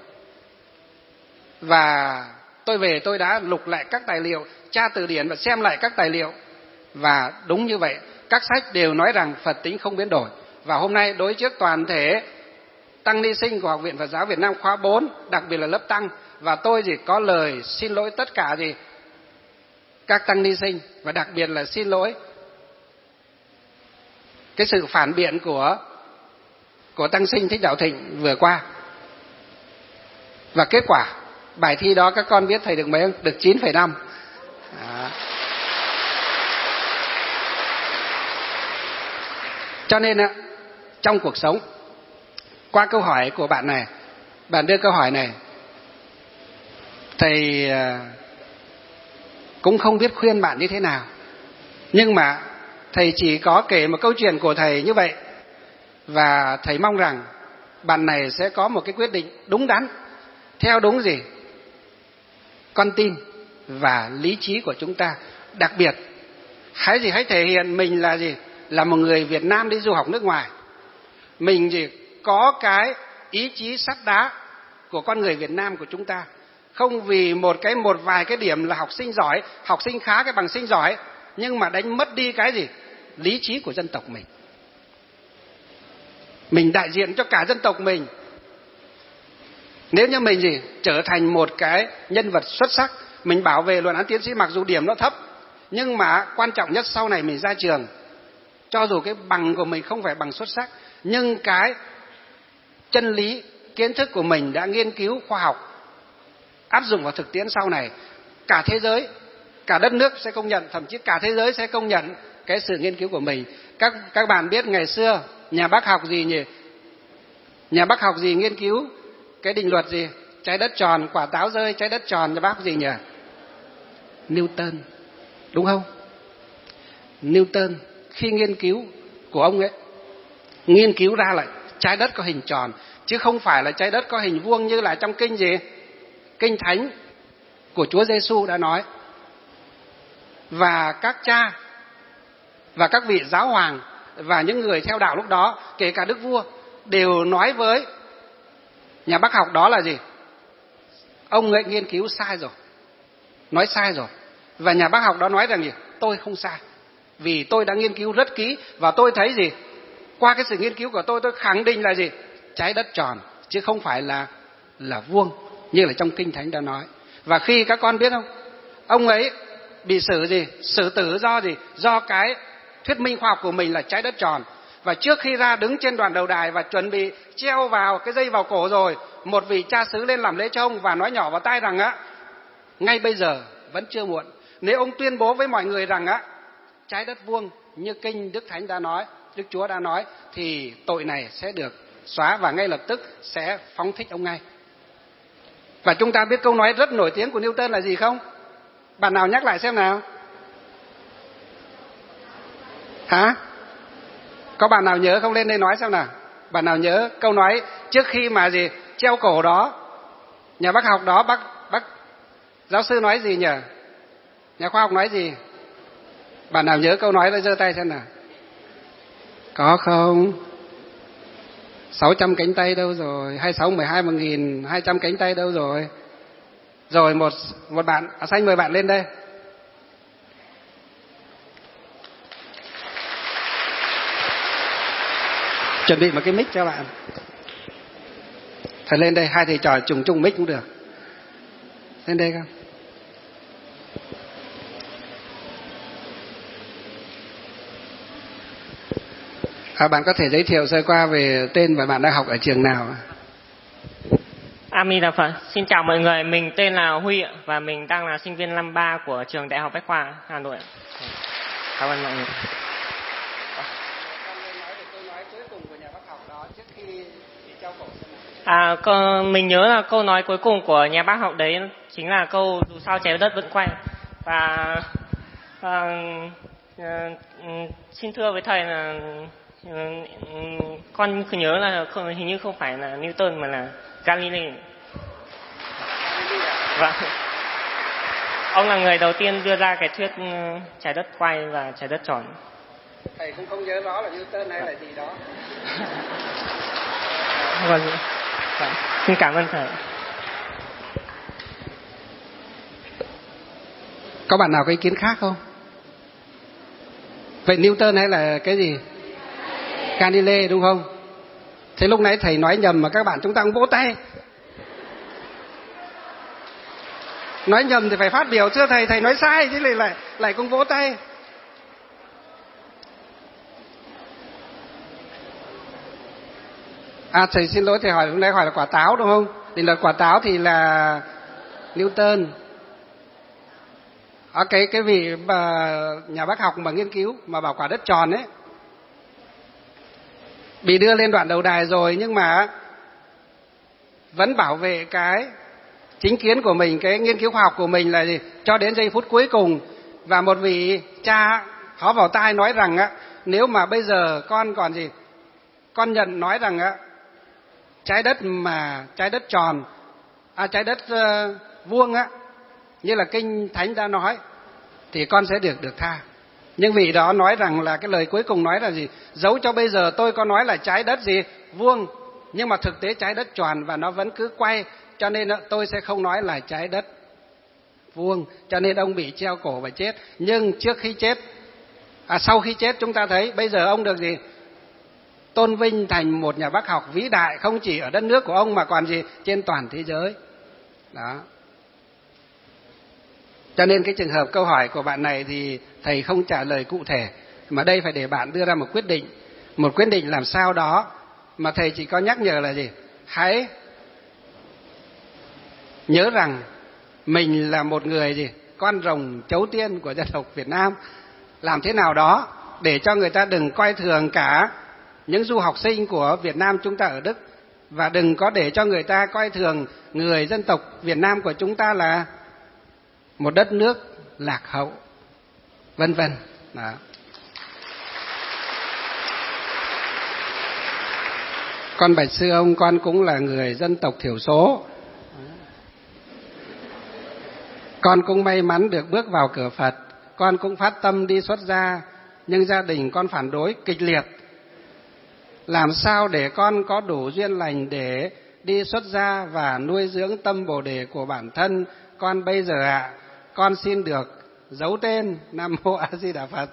Và tôi về tôi đã lục lại các tài liệu, tra từ điển và xem lại các tài liệu, và đúng như vậy, các sách đều nói rằng Phật tính không biến đổi. Và hôm nay đối trước toàn thể tăng ni sinh của Học viện Phật giáo Việt Nam khóa bốn, đặc biệt là lớp tăng, và tôi chỉ có lời xin lỗi tất cả gì các tăng ni sinh, và đặc biệt là xin lỗi cái sự phản biện của của tăng sinh Thích Đạo Thịnh vừa qua. Và kết quả bài thi đó các con biết thầy được mấy không? Được chín phẩy năm. Đó. Cho nên trong cuộc sống, qua câu hỏi của bạn này, bạn đưa câu hỏi này, thầy cũng không biết khuyên bạn như thế nào, nhưng mà thầy chỉ có kể một câu chuyện của thầy như vậy, và thầy mong rằng bạn này sẽ có một cái quyết định đúng đắn, theo đúng gì, con tim và lý trí của chúng ta. Đặc biệt hãy gì hãy thể hiện mình là gì, là một người Việt Nam đi du học nước ngoài, mình gì có cái ý chí sắt đá của con người Việt Nam của chúng ta, không vì một cái một vài cái điểm là học sinh giỏi, học sinh khá, cái bằng sinh giỏi, nhưng mà đánh mất đi cái gì, lý trí của dân tộc mình. Mình đại diện cho cả dân tộc mình. Nếu như mình gì trở thành một cái nhân vật xuất sắc, mình bảo vệ luận án tiến sĩ, mặc dù điểm nó thấp, nhưng mà quan trọng nhất sau này mình ra trường, cho dù cái bằng của mình không phải bằng xuất sắc, nhưng cái chân lý, kiến thức của mình đã nghiên cứu khoa học, áp dụng vào thực tiễn sau này, cả thế giới, cả đất nước sẽ công nhận, thậm chí cả thế giới sẽ công nhận cái sự nghiên cứu của mình. Các các bạn biết ngày xưa nhà bác học gì nhỉ? Nhà bác học gì nghiên cứu cái định luật gì? Trái đất tròn, quả táo rơi, trái đất tròn, nhà bác học gì nhỉ? Newton, đúng không? Newton khi nghiên cứu của ông ấy, nghiên cứu ra là trái đất có hình tròn, chứ không phải là trái đất có hình vuông như là trong kinh gì? Kinh Thánh của Chúa Giêsu đã nói. Và các cha và các vị giáo hoàng và những người theo đạo lúc đó, kể cả đức vua, đều nói với nhà bác học đó là gì? Ông ấy nghiên cứu sai rồi, nói sai rồi. Và nhà bác học đó nói rằng gì? Tôi không sai, vì tôi đã nghiên cứu rất kỹ và tôi thấy gì? Qua cái sự nghiên cứu của tôi, tôi khẳng định là gì? Trái đất tròn, chứ không phải là là vuông như là trong Kinh Thánh đã nói. Và khi các con biết không, ông ấy bị xử gì? Xử tử do gì? Do cái thuyết minh khoa học của mình là trái đất tròn. Và trước khi ra đứng trên đoàn đầu đài và chuẩn bị treo vào cái dây vào cổ rồi, một vị cha xứ lên làm lễ cho ông và nói nhỏ vào tai rằng á, ngay bây giờ vẫn chưa muộn. Nếu ông tuyên bố với mọi người rằng á, trái đất vuông như kinh Đức Thánh đã nói, Đức Chúa đã nói, thì tội này sẽ được xóa và ngay lập tức sẽ phóng thích ông ngay. Và chúng ta biết câu nói rất nổi tiếng của Newton là gì không? Bạn nào nhắc lại xem nào? Hả? Có bạn nào nhớ không, lên đây nói xem nào? Bạn nào nhớ câu nói trước khi mà gì treo cổ đó, nhà bác học đó, bác bác giáo sư nói gì nhỉ? Nhà khoa học nói gì? Bạn nào nhớ câu nói đó giơ tay xem nào? Có không? sáu trăm cánh tay đâu rồi? hai mươi sáu mười hai một nghìn hai trăm cánh tay đâu rồi? Rồi một một bạn áo xanh mời bạn lên đây. Chuẩn bị một cái mic cho bạn. Thầy lên đây, hai thầy trò trùng chung mic cũng được. Lên đây không? À, bạn có thể giới thiệu sơ qua về tên và bạn đang học ở trường nào? A Mi Đà Phật. Xin chào mọi người, mình tên là Huy ạ, và mình đang là sinh viên năm ba của trường Đại học Bách khoa Hà Nội. Cảm ơn mọi người. À, mình nhớ là câu nói cuối cùng của nhà bác học đấy chính là câu dù sao trái đất vẫn quay. Và à, à, xin thưa với thầy là con cứ nhớ là hình như không phải là Newton mà là Galilei. Vâng. Ông là người đầu tiên đưa ra cái thuyết trái đất quay và trái đất tròn. Thầy cũng không nhớ rõ là Newton hay là gì đó. Vâng. Vâng. Xin cảm ơn thầy. Có bạn nào có ý kiến khác không? Vậy Newton hay là cái gì? Galilei đúng không? Thế lúc nãy thầy nói nhầm mà các bạn chúng ta cũng vỗ tay. Nói nhầm thì phải phát biểu, chưa thầy thầy nói sai chứ lại lại lại cũng vỗ tay. À, thầy xin lỗi, thầy hỏi lúc nãy hỏi là quả táo đúng không? Thì là quả táo thì là Newton. À, cái cái vị mà nhà bác học mà nghiên cứu mà bảo quả đất tròn ấy bị đưa lên đoạn đầu đài rồi, nhưng mà vẫn bảo vệ cái chính kiến của mình, cái nghiên cứu khoa học của mình là gì? Cho đến giây phút cuối cùng. Và một vị cha hó vào tai nói rằng á, nếu mà bây giờ con còn gì, con nhận nói rằng á, trái đất mà trái đất tròn, à trái đất uh, vuông á, như là kinh Thánh đã nói, thì con sẽ được được tha. Nhưng vị đó nói rằng là cái lời cuối cùng nói là gì? Dẫu cho bây giờ tôi có nói là trái đất gì vuông, nhưng mà thực tế trái đất tròn và nó vẫn cứ quay, cho nên tôi sẽ không nói là trái đất vuông. Cho nên ông bị treo cổ và chết. Nhưng trước khi chết, à sau khi chết chúng ta thấy bây giờ ông được gì? Tôn vinh thành một nhà bác học vĩ đại, không chỉ ở đất nước của ông mà còn gì? Trên toàn thế giới. Đó. Cho nên cái trường hợp câu hỏi của bạn này thì thầy không trả lời cụ thể, mà đây phải để bạn đưa ra một quyết định, một quyết định làm sao đó. Mà thầy chỉ có nhắc nhở là gì? Hãy nhớ rằng mình là một người gì? Con rồng chấu tiên của dân tộc Việt Nam. Làm thế nào đó để cho người ta đừng coi thường cả những du học sinh của Việt Nam chúng ta ở Đức, và đừng có để cho người ta coi thường người dân tộc Việt Nam của chúng ta là một đất nước lạc hậu, vân vân. Đó. Con bạch sư ông, con cũng là người dân tộc thiểu số. Con cũng may mắn được bước vào cửa Phật. Con cũng phát tâm đi xuất gia, nhưng gia đình con phản đối kịch liệt. Làm sao để con có đủ duyên lành để đi xuất gia và nuôi dưỡng tâm Bồ Đề của bản thân con bây giờ ạ? À? Con xin được giấu tên. Nam Mô A Di Đà Phật.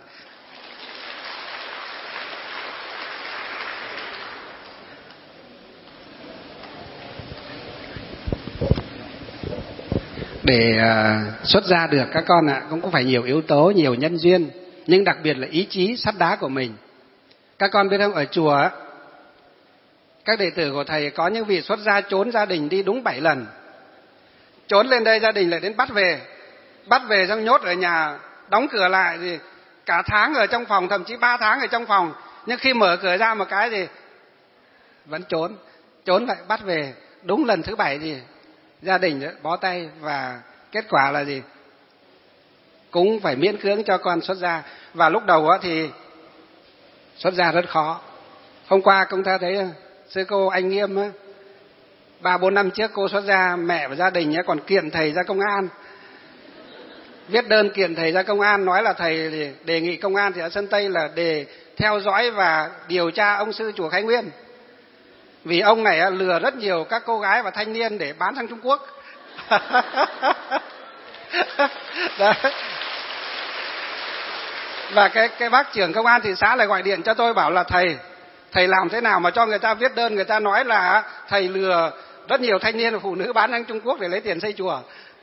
Để uh, xuất gia được các con ạ, cũng có phải nhiều yếu tố, nhiều nhân duyên, nhưng đặc biệt là ý chí sắt đá của mình. Các con biết không, ở chùa các đệ tử của thầy có những vị xuất gia trốn gia đình đi đúng bảy lần. Trốn lên đây gia đình lại đến bắt về, bắt về xong nhốt ở nhà, đóng cửa lại thì cả tháng ở trong phòng, thậm chí ba tháng ở trong phòng, nhưng khi mở cửa ra một cái thì vẫn trốn, trốn lại bắt về. Đúng lần thứ bảy thì gia đình bó tay, và kết quả là gì? Cũng phải miễn cưỡng cho con xuất gia. Và lúc đầu thì xuất gia rất khó. Hôm qua công ta thấy sư cô Anh Nghiêm á, ba bốn năm trước cô xuất gia, mẹ và gia đình còn kiện thầy ra công an, viết đơn kiện thầy ra công an, nói là thầy đề nghị công an thị xã Sơn Tây là để theo dõi và điều tra ông sư chùa Khai Nguyên, vì ông này lừa rất nhiều các cô gái và thanh niên để bán sang Trung Quốc. Đấy. Và cái cái bác trưởng công an thị xã lại gọi điện cho tôi bảo là thầy thầy làm thế nào mà cho người ta viết đơn, người ta nói là thầy lừa rất nhiều thanh niên và phụ nữ bán sang Trung Quốc để lấy tiền xây chùa.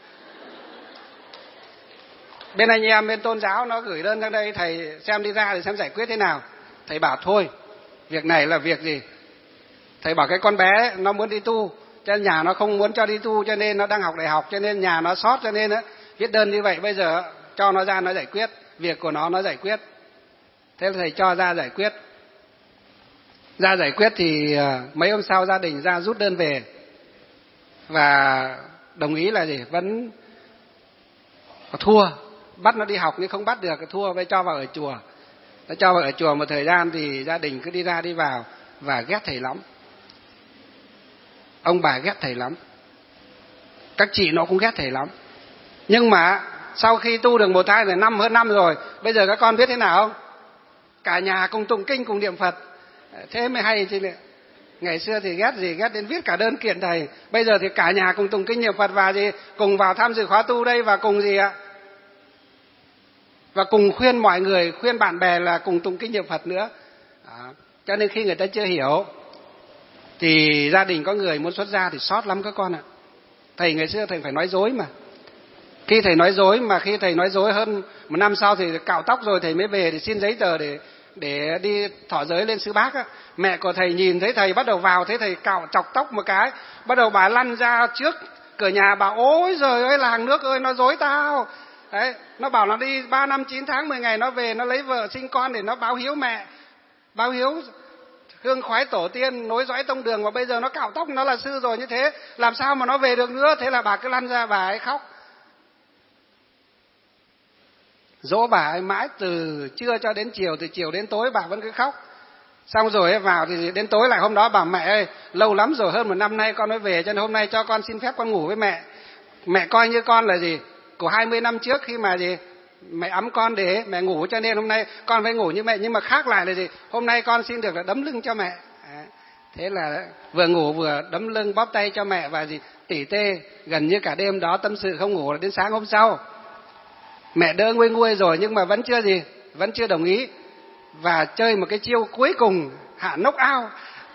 Bên anh em bên tôn giáo nó gửi đơn ra đây, thầy xem đi ra thì xem giải quyết thế nào. Thầy bảo thôi, việc này là việc gì? Thầy bảo cái con bé nó muốn đi tu, cho nên nhà nó không muốn cho đi tu, cho nên nó đang học đại học, cho nên nhà nó sót, cho nên á viết đơn như vậy, bây giờ cho nó ra nó giải quyết, việc của nó nó giải quyết. Thế là thầy cho ra giải quyết. Ra giải quyết thì mấy hôm sau gia đình ra rút đơn về và đồng ý là gì? Vẫn thua, bắt nó đi học nhưng không bắt được, thua với cho vào ở chùa. Nó cho vào ở chùa một thời gian thì gia đình cứ đi ra đi vào và ghét thầy lắm. Ông bà ghét thầy lắm, các chị nó cũng ghét thầy lắm. Nhưng mà sau khi tu được một tháng rồi, năm hơn năm rồi, bây giờ các con biết thế nào không? Cả nhà cùng tụng kinh cùng niệm Phật, thế mới hay chứ. Ngày xưa thì ghét gì, ghét đến viết cả đơn kiện thầy. Bây giờ thì cả nhà cùng tụng kinh niệm Phật và gì, cùng vào tham dự khóa tu đây, và cùng gì ạ? Và cùng khuyên mọi người, khuyên bạn bè là cùng tụng kinh niệm Phật nữa. Đó. Cho nên khi người ta chưa hiểu thì gia đình có người muốn xuất gia thì sót lắm các con ạ. Thầy ngày xưa thầy phải nói dối mà. Khi thầy nói dối mà khi thầy nói dối hơn một năm sau thì cạo tóc rồi thầy mới về để xin giấy tờ để để đi thọ giới lên Sư Bác á. Mẹ của thầy nhìn thấy thầy bắt đầu vào, thấy thầy cạo chọc tóc một cái, bắt đầu bà lăn ra trước cửa nhà, bà ôi giời ơi làng nước ơi, nó dối tao. Đấy, nó bảo nó đi ba năm chín tháng mười ngày nó về, nó lấy vợ sinh con để nó báo hiếu mẹ, báo hiếu hương khoái tổ tiên, nối dõi tông đường, và bây giờ nó cạo tóc, nó là sư rồi, như thế làm sao mà nó về được nữa. Thế là bà cứ lăn ra, bà ấy khóc, dỗ bà ấy mãi từ trưa cho đến chiều, từ chiều đến tối bà vẫn cứ khóc. Xong rồi vào thì đến tối lại hôm đó bảo mẹ ơi, lâu lắm rồi, hơn một năm nay con mới về, cho nên hôm nay cho con xin phép con ngủ với mẹ. Mẹ coi như con là gì, của hai mươi năm trước khi mà gì mẹ ấm con để mẹ ngủ, cho nên hôm nay con phải ngủ như mẹ. Nhưng mà khác lại là gì, hôm nay con xin được là đấm lưng cho mẹ. À, thế là vừa ngủ vừa đấm lưng bóp tay cho mẹ, và gì tỉ tê gần như cả đêm đó, tâm sự không ngủ đến sáng hôm sau. Mẹ đỡ nguôi nguôi rồi nhưng mà vẫn chưa gì vẫn chưa đồng ý, và chơi một cái chiêu cuối cùng hạ knock out.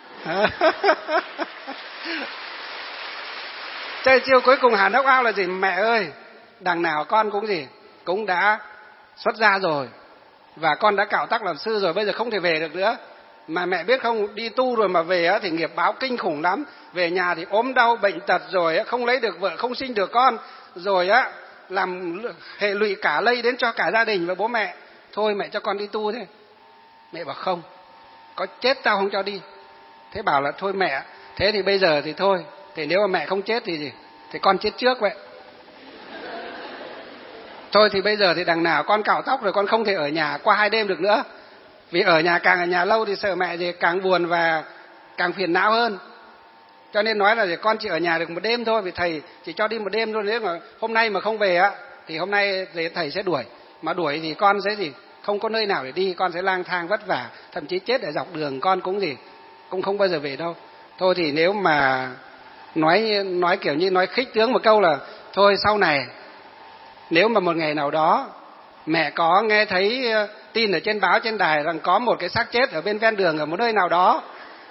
Chơi chiêu cuối cùng hạ knock out là gì? Mẹ ơi, đằng nào con cũng gì cũng đã xuất gia rồi, và con đã cạo tóc làm sư rồi, bây giờ không thể về được nữa. Mà mẹ biết không, đi tu rồi mà về á thì nghiệp báo kinh khủng lắm. Về nhà thì ốm đau bệnh tật, rồi không lấy được vợ, không sinh được con, rồi á làm hệ lụy cả lây đến cho cả gia đình và bố mẹ. Thôi mẹ cho con đi tu thế. Mẹ bảo không, có chết tao không cho đi. Thế bảo là thôi mẹ, thế thì bây giờ thì thôi, thì nếu mà mẹ không chết thì gì thì con chết trước vậy. Thôi thì bây giờ thì đằng nào con cạo tóc rồi con không thể ở nhà qua hai đêm được nữa. Vì ở nhà càng ở nhà lâu thì sợ mẹ gì càng buồn và càng phiền não hơn. Cho nên nói là để con chỉ ở nhà được một đêm thôi, vì thầy chỉ cho đi một đêm thôi. Nếu mà hôm nay mà không về á thì hôm nay thầy sẽ đuổi. Mà đuổi thì con sẽ gì không có nơi nào để đi, con sẽ lang thang vất vả, thậm chí chết ở dọc đường, con cũng gì cũng không bao giờ về đâu. Thôi thì nếu mà nói nói kiểu như nói khích tướng một câu là thôi sau này nếu mà một ngày nào đó mẹ có nghe thấy tin ở trên báo trên đài rằng có một cái xác chết ở bên ven đường ở một nơi nào đó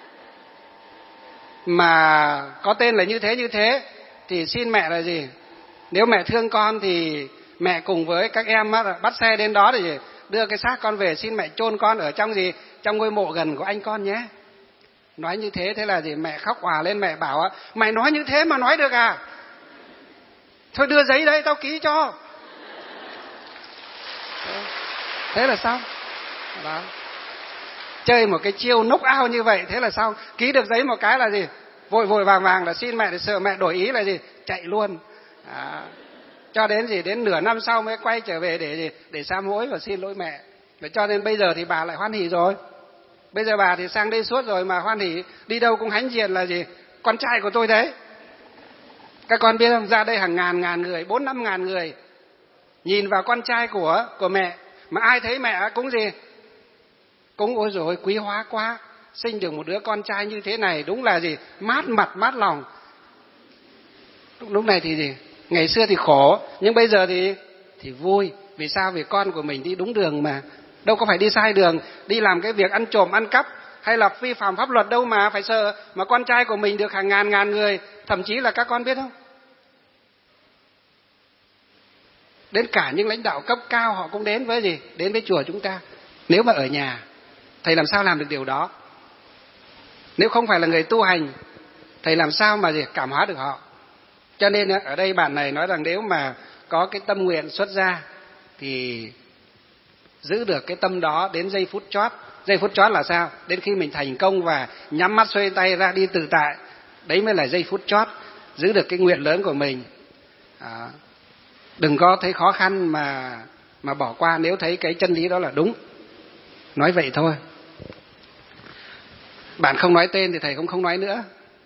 mà có tên là như thế như thế thì xin mẹ là gì, nếu mẹ thương con thì mẹ cùng với các em bắt xe đến đó để đưa cái xác con về, xin mẹ chôn con ở trong gì trong ngôi mộ gần của anh con nhé. Nói như thế, thế là gì mẹ khóc òa lên, mẹ bảo mày nói như thế mà nói được à, thôi đưa giấy đây tao ký cho. Thế là xong đó. Chơi một cái chiêu knock out như vậy, thế là xong. Ký được giấy một cái là gì vội vội vàng vàng là xin mẹ, để sợ mẹ đổi ý là gì chạy luôn. À, cho đến gì đến nửa năm sau mới quay trở về để gì để sám hối và xin lỗi mẹ. Và cho nên bây giờ thì bà lại hoan hỉ rồi. Bây giờ bà thì sang đây suốt rồi mà hoan hỉ, đi đâu cũng hãnh diện là gì con trai của tôi đấy. Các con biết không, ra đây hàng ngàn ngàn người, bốn năm ngàn người nhìn vào con trai của của mẹ, mà ai thấy mẹ cũng gì cũng ôi dồi quý hóa quá, sinh được một đứa con trai như thế này đúng là gì mát mặt mát lòng. Lúc này thì gì ngày xưa thì khổ, nhưng bây giờ thì thì vui. Vì sao? Vì con của mình đi đúng đường mà, đâu có phải đi sai đường, đi làm cái việc ăn trộm ăn cắp hay là vi phạm pháp luật đâu mà phải sợ. Mà con trai của mình được hàng ngàn ngàn người, thậm chí là các con biết không, đến cả những lãnh đạo cấp cao họ cũng đến với gì đến với chùa chúng ta. Nếu mà ở nhà thầy làm sao làm được điều đó? Nếu không phải là người tu hành, thầy làm sao mà gì cảm hóa được họ? Cho nên ở đây bạn này nói rằng nếu mà có cái tâm nguyện xuất gia thì giữ được cái tâm đó đến giây phút chót. Giây phút chót là sao? Đến khi mình thành công và nhắm mắt xuôi tay ra đi tự tại, đấy mới là giây phút chót. Giữ được cái nguyện lớn của mình. À, đừng có thấy khó khăn mà mà bỏ qua nếu thấy cái chân lý đó là đúng. Nói vậy thôi. Bạn không nói tên thì thầy cũng không nói nữa.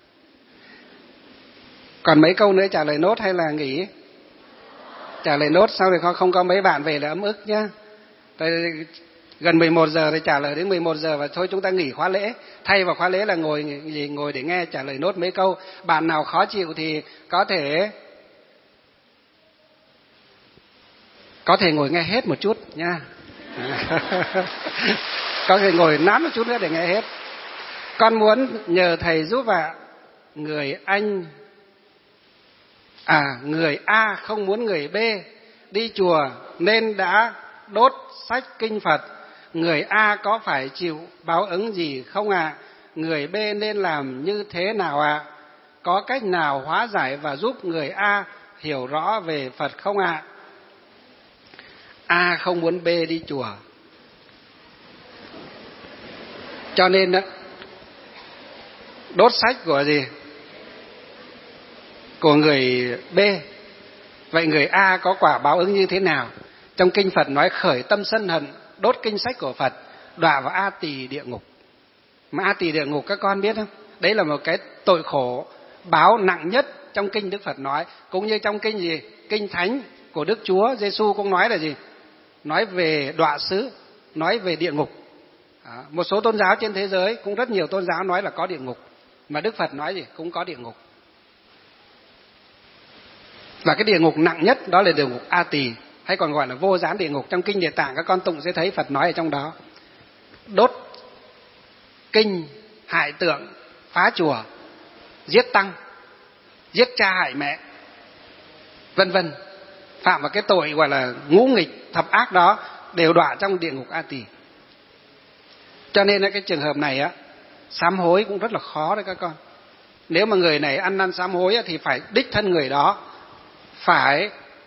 Còn mấy câu nữa trả lời nốt hay là nghỉ? Trả lời nốt, sau thì không có mấy bạn về là ấm ức nhá. Rồi gần mười một giờ thì trả lời đến mười một giờ và thôi chúng ta nghỉ khóa lễ. Thay vào khóa lễ là ngồi gì ngồi để nghe trả lời nốt mấy câu. Bạn nào khó chịu thì có thể có thể ngồi nghe hết một chút nha. Có thể ngồi nán một chút nữa để nghe hết. Con muốn nhờ thầy giúp ạ. Người anh À người A không muốn người B đi chùa nên đã đốt sách kinh Phật. Người A có phải chịu báo ứng gì không ạ? À? Người B nên làm như thế nào ạ? À? Có cách nào hóa giải và giúp người A hiểu rõ về Phật không ạ? À? A không muốn B đi chùa, cho nên đó, đốt sách của gì? Của người B. Vậy người A có quả báo ứng như thế nào? Trong kinh Phật nói khởi tâm sân hận, đốt kinh sách của Phật, đọa vào A Tỳ địa ngục. Mà A Tỳ địa ngục các con biết không? Đấy là một cái tội khổ báo nặng nhất trong kinh Đức Phật nói. Cũng như trong kinh gì? Kinh Thánh của Đức Chúa Giêsu cũng nói là gì? Nói về đọa xứ, nói về địa ngục. À, một số tôn giáo trên thế giới, cũng rất nhiều tôn giáo nói là có địa ngục. Mà Đức Phật nói gì? Cũng có địa ngục. Và cái địa ngục nặng nhất đó là địa ngục A Tỳ, hay còn gọi là vô gián địa ngục. Trong kinh Địa Tạng các con tụng sẽ thấy Phật nói ở trong đó. Đốt kinh, hại tượng, phá chùa, giết tăng, giết cha hại mẹ, vân vân, phạm vào cái tội gọi là ngũ nghịch thập ác đó đều đọa trong địa ngục A Tỳ. Cho nên cái trường hợp này á, sám hối cũng rất là khó đấy các con. Nếu mà người này ăn năn sám hối thì phải đích thân người đó phải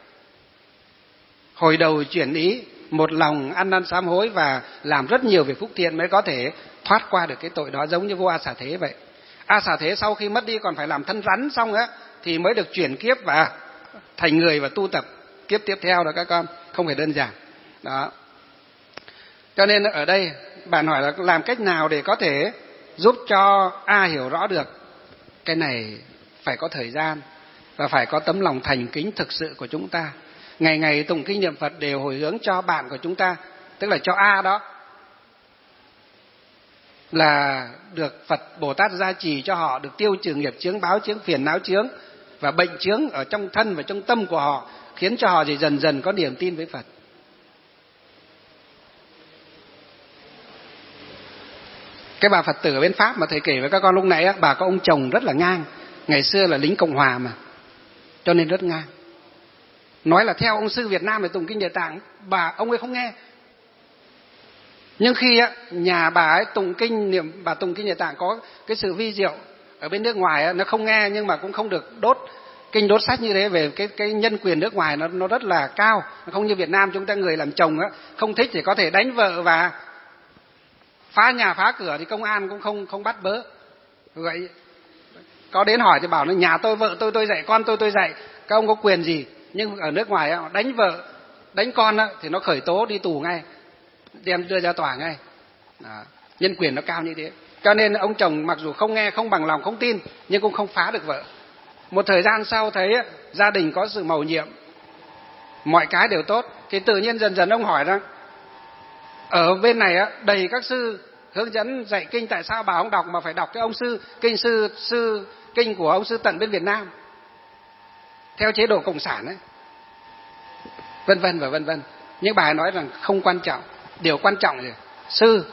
hồi đầu chuyển ý, một lòng ăn năn sám hối và làm rất nhiều việc phúc thiện mới có thể thoát qua được cái tội đó, giống như vua A Xà Thế vậy. A Xà Thế sau khi mất đi còn phải làm thân rắn xong á thì mới được chuyển kiếp và thành người và tu tập kiếp tiếp theo đó các con, không phải đơn giản. Đó. Cho nên ở đây bạn hỏi là làm cách nào để có thể giúp cho A hiểu rõ được. Cái này phải có thời gian và phải có tấm lòng thành kính thực sự của chúng ta. Ngày ngày tụng kinh niệm Phật đều hồi hướng cho bạn của chúng ta, tức là cho A đó, là được Phật Bồ Tát gia trì cho họ, được tiêu trừ nghiệp chướng, báo chướng, phiền não chướng và bệnh chướng ở trong thân và trong tâm của họ, khiến cho họ gì dần dần có niềm tin với Phật. Cái bà Phật tử ở bên Pháp mà thầy kể với các con lúc nãy, bà có ông chồng rất là ngang, ngày xưa là lính Cộng Hòa mà, cho nên rất ngang. Nói là theo ông sư Việt Nam về tụng kinh Địa Tạng, bà ông ấy không nghe. Nhưng khi nhà bà ấy tụng kinh niệm bà tụng kinh Địa Tạng có cái sự vi diệu ở bên nước ngoài, nó không nghe nhưng mà cũng không được đốt kinh đốt sách như thế. Về cái cái nhân quyền nước ngoài nó nó rất là cao, nó không như Việt Nam chúng ta người làm chồng á, không thích thì có thể đánh vợ và phá nhà phá cửa thì công an cũng không không bắt bớ. Vậy có đến hỏi thì bảo là nhà tôi vợ tôi tôi dạy, con tôi tôi dạy, các ông có quyền gì? Nhưng ở nước ngoài đánh vợ đánh con thì nó khởi tố đi tù ngay, đem đưa ra tòa ngay. Đó. Nhân quyền nó cao như thế, cho nên ông chồng mặc dù không nghe, không bằng lòng, không tin, nhưng cũng không phá được vợ. Một thời gian sau thấy gia đình có sự mầu nhiệm, mọi cái đều tốt, thì tự nhiên dần dần ông hỏi rằng ở bên này đầy các sư hướng dẫn dạy kinh, tại sao bà không đọc mà phải đọc cái ông sư kinh sư sư kinh của ông sư Tận bên Việt Nam theo chế độ cộng sản ấy, vân vân và vân vân. Nhưng bà nói rằng không quan trọng, điều quan trọng là sư,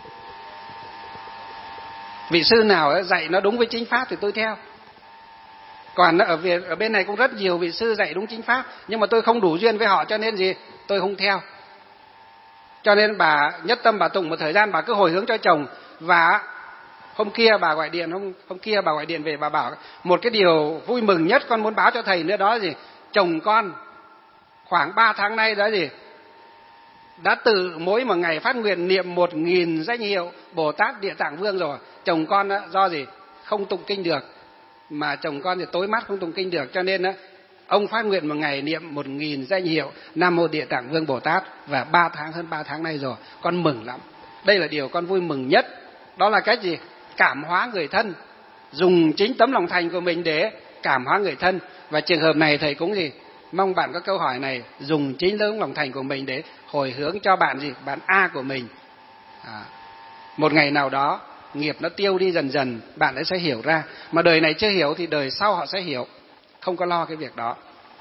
vị sư nào dạy nó đúng với chính pháp thì tôi theo. Còn ở Việt, ở bên này cũng rất nhiều vị sư dạy đúng chính pháp, nhưng mà tôi không đủ duyên với họ, cho nên gì tôi không theo. Cho nên bà nhất tâm bà tụng một thời gian, bà cứ hồi hướng cho chồng. Và hôm kia bà gọi điện hôm hôm kia bà gọi điện về, bà bảo một cái điều vui mừng nhất con muốn báo cho thầy nữa, đó là gì? Chồng con khoảng ba tháng nay đó gì đã tự mỗi một ngày phát nguyện niệm một nghìn danh hiệu Bồ Tát Địa Tạng Vương rồi. Chồng con đó, do gì không tụng kinh được, mà chồng con thì tối mắt không tụng kinh được, cho nên đó, ông phát nguyện một ngày niệm một nghìn danh hiệu Nam Mô Địa Tạng Vương Bồ Tát, và ba tháng hơn ba tháng nay rồi, con mừng lắm. Đây là điều con vui mừng nhất. Đó là cách gì? Cảm hóa người thân, dùng chính tấm lòng thành của mình để cảm hóa người thân. Và trường hợp này thầy cũng gì mong bạn có câu hỏi này, dùng chính tấm lòng thành của mình để hồi hướng cho bạn gì bạn A của mình. À, một ngày nào đó nghiệp nó tiêu đi dần dần, bạn ấy sẽ hiểu ra. Mà đời này chưa hiểu thì đời sau họ sẽ hiểu, không có lo cái việc đó.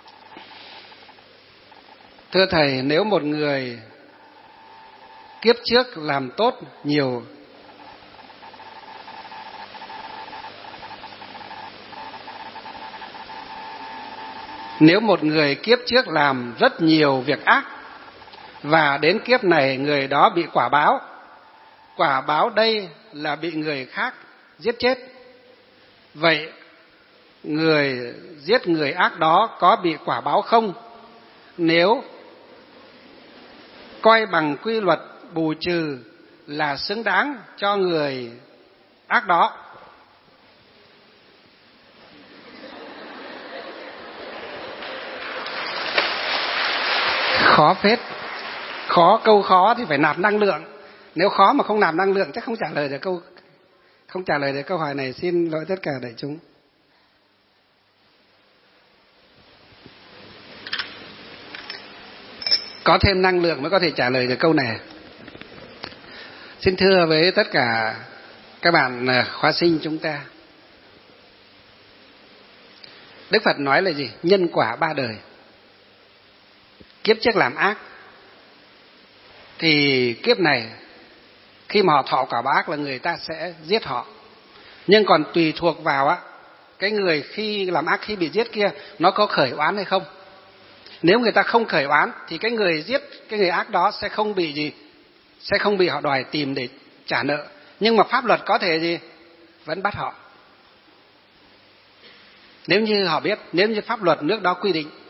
Thưa thầy, nếu một người kiếp trước làm tốt nhiều Nếu một người kiếp trước làm rất nhiều việc ác và đến kiếp này người đó bị quả báo, quả báo đây là bị người khác giết chết, vậy người giết người ác đó có bị quả báo không? Nếu coi bằng quy luật bù trừ là xứng đáng cho người ác đó. Khó phết, khó, câu khó thì phải nạp năng lượng. Nếu khó mà không nạp năng lượng chắc không trả lời được câu không trả lời được câu hỏi này. Xin lỗi tất cả đại chúng. Có thêm năng lượng mới có thể trả lời được câu này. Xin thưa với tất cả các bạn khóa sinh chúng ta, Đức Phật nói là gì? Nhân quả ba đời. Kiếp trước làm ác thì kiếp này khi mà họ thọ quả báo ác là người ta sẽ giết họ. Nhưng còn tùy thuộc vào á, cái người khi làm ác, khi bị giết kia, nó có khởi oán hay không. Nếu người ta không khởi oán thì cái người giết cái người ác đó sẽ không bị gì, sẽ không bị họ đòi tìm để trả nợ. Nhưng mà pháp luật có thể gì vẫn bắt họ, nếu như họ biết, nếu như pháp luật nước đó quy định.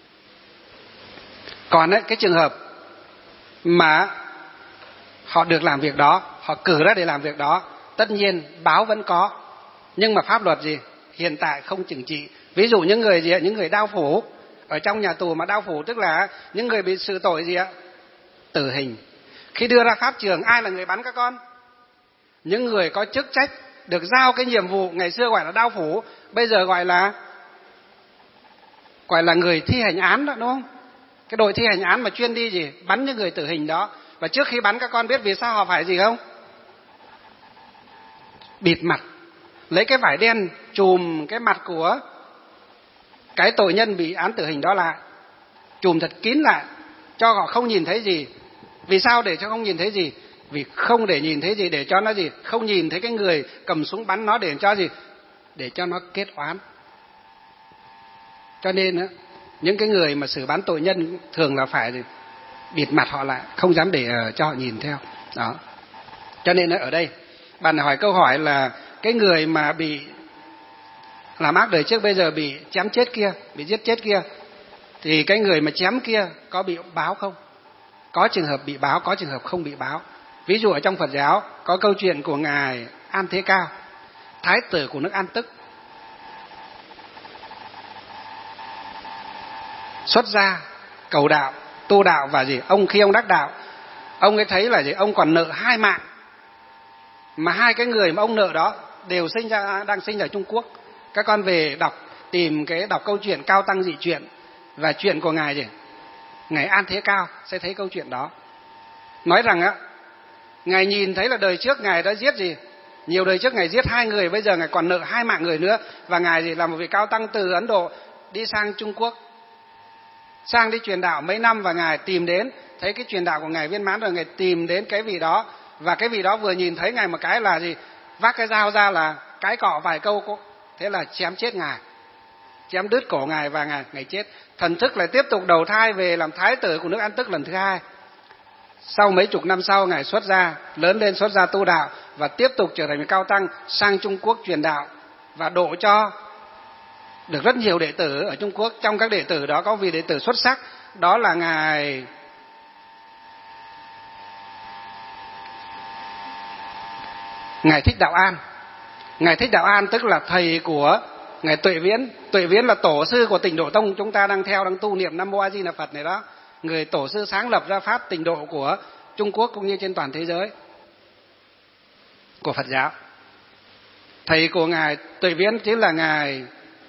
Còn ấy, cái trường hợp mà họ được làm việc đó, họ cử ra để làm việc đó, tất nhiên báo vẫn có, nhưng mà pháp luật gì hiện tại không trừng trị. Ví dụ những người gì, những người đao phủ ở trong nhà tù mà đao phủ, tức là những người bị xử tội gì ạ? Tử hình. Khi đưa ra pháp trường, ai là người bắn các con? Những người có chức trách được giao cái nhiệm vụ, ngày xưa gọi là đao phủ, bây giờ gọi là gọi là người thi hành án đó, đúng không? Cái đội thi hành án mà chuyên đi gì? Bắn những người tử hình đó. Và trước khi bắn các con biết vì sao họ phải gì không? Bịt mặt, lấy cái vải đen chùm cái mặt của cái tội nhân bị án tử hình đó lại, chùm thật kín lại cho họ không nhìn thấy gì. Vì sao để cho không nhìn thấy gì? Vì không để nhìn thấy gì, để cho nó gì? Không nhìn thấy cái người cầm súng bắn nó, để cho gì? Để cho nó kết oán. Cho nên á, những cái người mà xử bắn tội nhân thường là phải bịt mặt họ lại, không dám để cho họ nhìn theo. Đó. Cho nên ở đây bạn hỏi câu hỏi là cái người mà bị làm ác đời trước bây giờ bị chém chết kia, bị giết chết kia, thì cái người mà chém kia có bị báo không? Có trường hợp bị báo, có trường hợp không bị báo. Ví dụ ở trong Phật giáo có câu chuyện của ngài An Thế Cao, thái tử của nước An Tức, xuất gia cầu đạo, tu đạo, và gì? Ông khi ông đắc đạo, ông ấy thấy là gì? Ông còn nợ hai mạng, mà hai cái người mà ông nợ đó đều sinh ra đang sinh ở Trung Quốc. Các con về đọc tìm cái đọc câu chuyện Cao Tăng Dị Truyện và chuyện của ngài gì? Ngài An Thế Cao sẽ thấy câu chuyện đó. Nói rằng á, ngài nhìn thấy là đời trước ngài đã giết gì? Nhiều đời trước ngài giết hai người, bây giờ ngài còn nợ hai mạng người nữa, và ngài gì là một vị cao tăng từ Ấn Độ đi sang Trung Quốc, sang đi truyền đạo mấy năm, và ngài tìm đến thấy cái truyền đạo của ngài viên mãn rồi, ngài tìm đến cái vị đó, và cái vị đó vừa nhìn thấy ngài một cái là gì? Vác cái dao ra là cái cọ vài câu, thế là chém chết ngài, chém đứt cổ ngài và ngài ngài chết. Thần thức lại tiếp tục đầu thai về làm thái tử của nước An Tức lần thứ hai. Sau mấy chục năm sau, ngài xuất gia, lớn lên xuất gia tu đạo và tiếp tục trở thành một cao tăng sang Trung Quốc truyền đạo và độ cho được rất nhiều đệ tử ở Trung Quốc. Trong các đệ tử đó có vị đệ tử xuất sắc, đó là ngài ngài Thích Đạo An. Ngài Thích Đạo An tức là thầy của ngài Tuệ Viễn. Tuệ Viễn là tổ sư của Tịnh Độ Tông chúng ta đang theo, đang tu niệm Nam Mô A Di Đà Phật này đó. Người tổ sư sáng lập ra pháp Tịnh Độ của Trung Quốc cũng như trên toàn thế giới của Phật giáo. Thầy của ngài Tuệ Viễn chính là ngài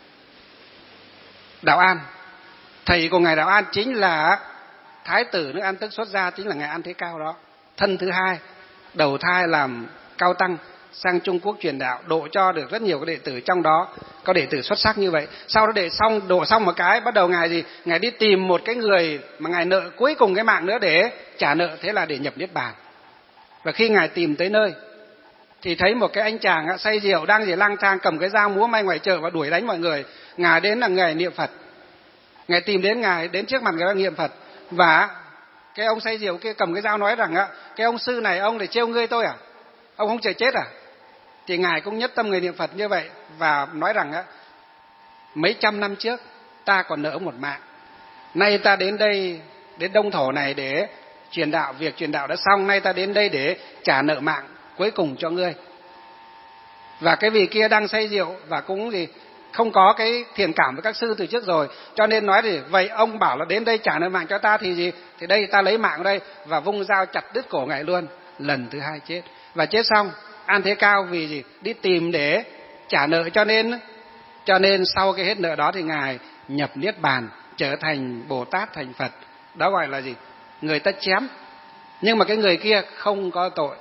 Đạo An. Thầy của ngài Đạo An chính là thái tử nước An Tức xuất gia, chính là ngài An Thế Cao đó. Thân thứ hai đầu thai làm cao tăng sang Trung Quốc truyền đạo, độ cho được rất nhiều cái đệ tử, trong đó có đệ tử xuất sắc như vậy. Sau đó để xong độ xong một cái, bắt đầu ngài gì? Ngài đi tìm một cái người mà ngài nợ cuối cùng cái mạng nữa để trả nợ, thế là để nhập niết bàn. Và khi ngài tìm tới nơi thì thấy một cái anh chàng say rượu đang gì lang thang cầm cái dao múa may ngoài chợ và đuổi đánh mọi người. Ngài đến là ngài niệm Phật, ngài tìm đến ngài đến trước mặt người đang niệm Phật, và cái ông say rượu kia cầm cái dao nói rằng cái ông sư này ông để trêu ngươi tôi à? Ông không chờ chết à? Thì ngài cũng nhất tâm người niệm Phật như vậy và nói rằng á, mấy trăm năm trước ta còn nợ ông một mạng, nay ta đến đây, đến Đông Thổ này để truyền đạo, việc truyền đạo đã xong, nay ta đến đây để trả nợ mạng cuối cùng cho ngươi. Và cái vị kia đang say rượu và cũng gì không có cái thiện cảm với các sư từ trước rồi, cho nên nói thì vậy ông bảo là đến đây trả nợ mạng cho ta thì gì? Thì đây ta lấy mạng ở đây, và vung dao chặt đứt cổ ngài luôn. Lần thứ hai chết, và chết xong An Thế Cao vì gì? Đi tìm để trả nợ, cho nên cho nên sau cái hết nợ đó thì ngài nhập niết bàn, trở thành Bồ Tát, thành Phật. Đó gọi là gì? Người ta chém, nhưng mà cái người kia không có tội.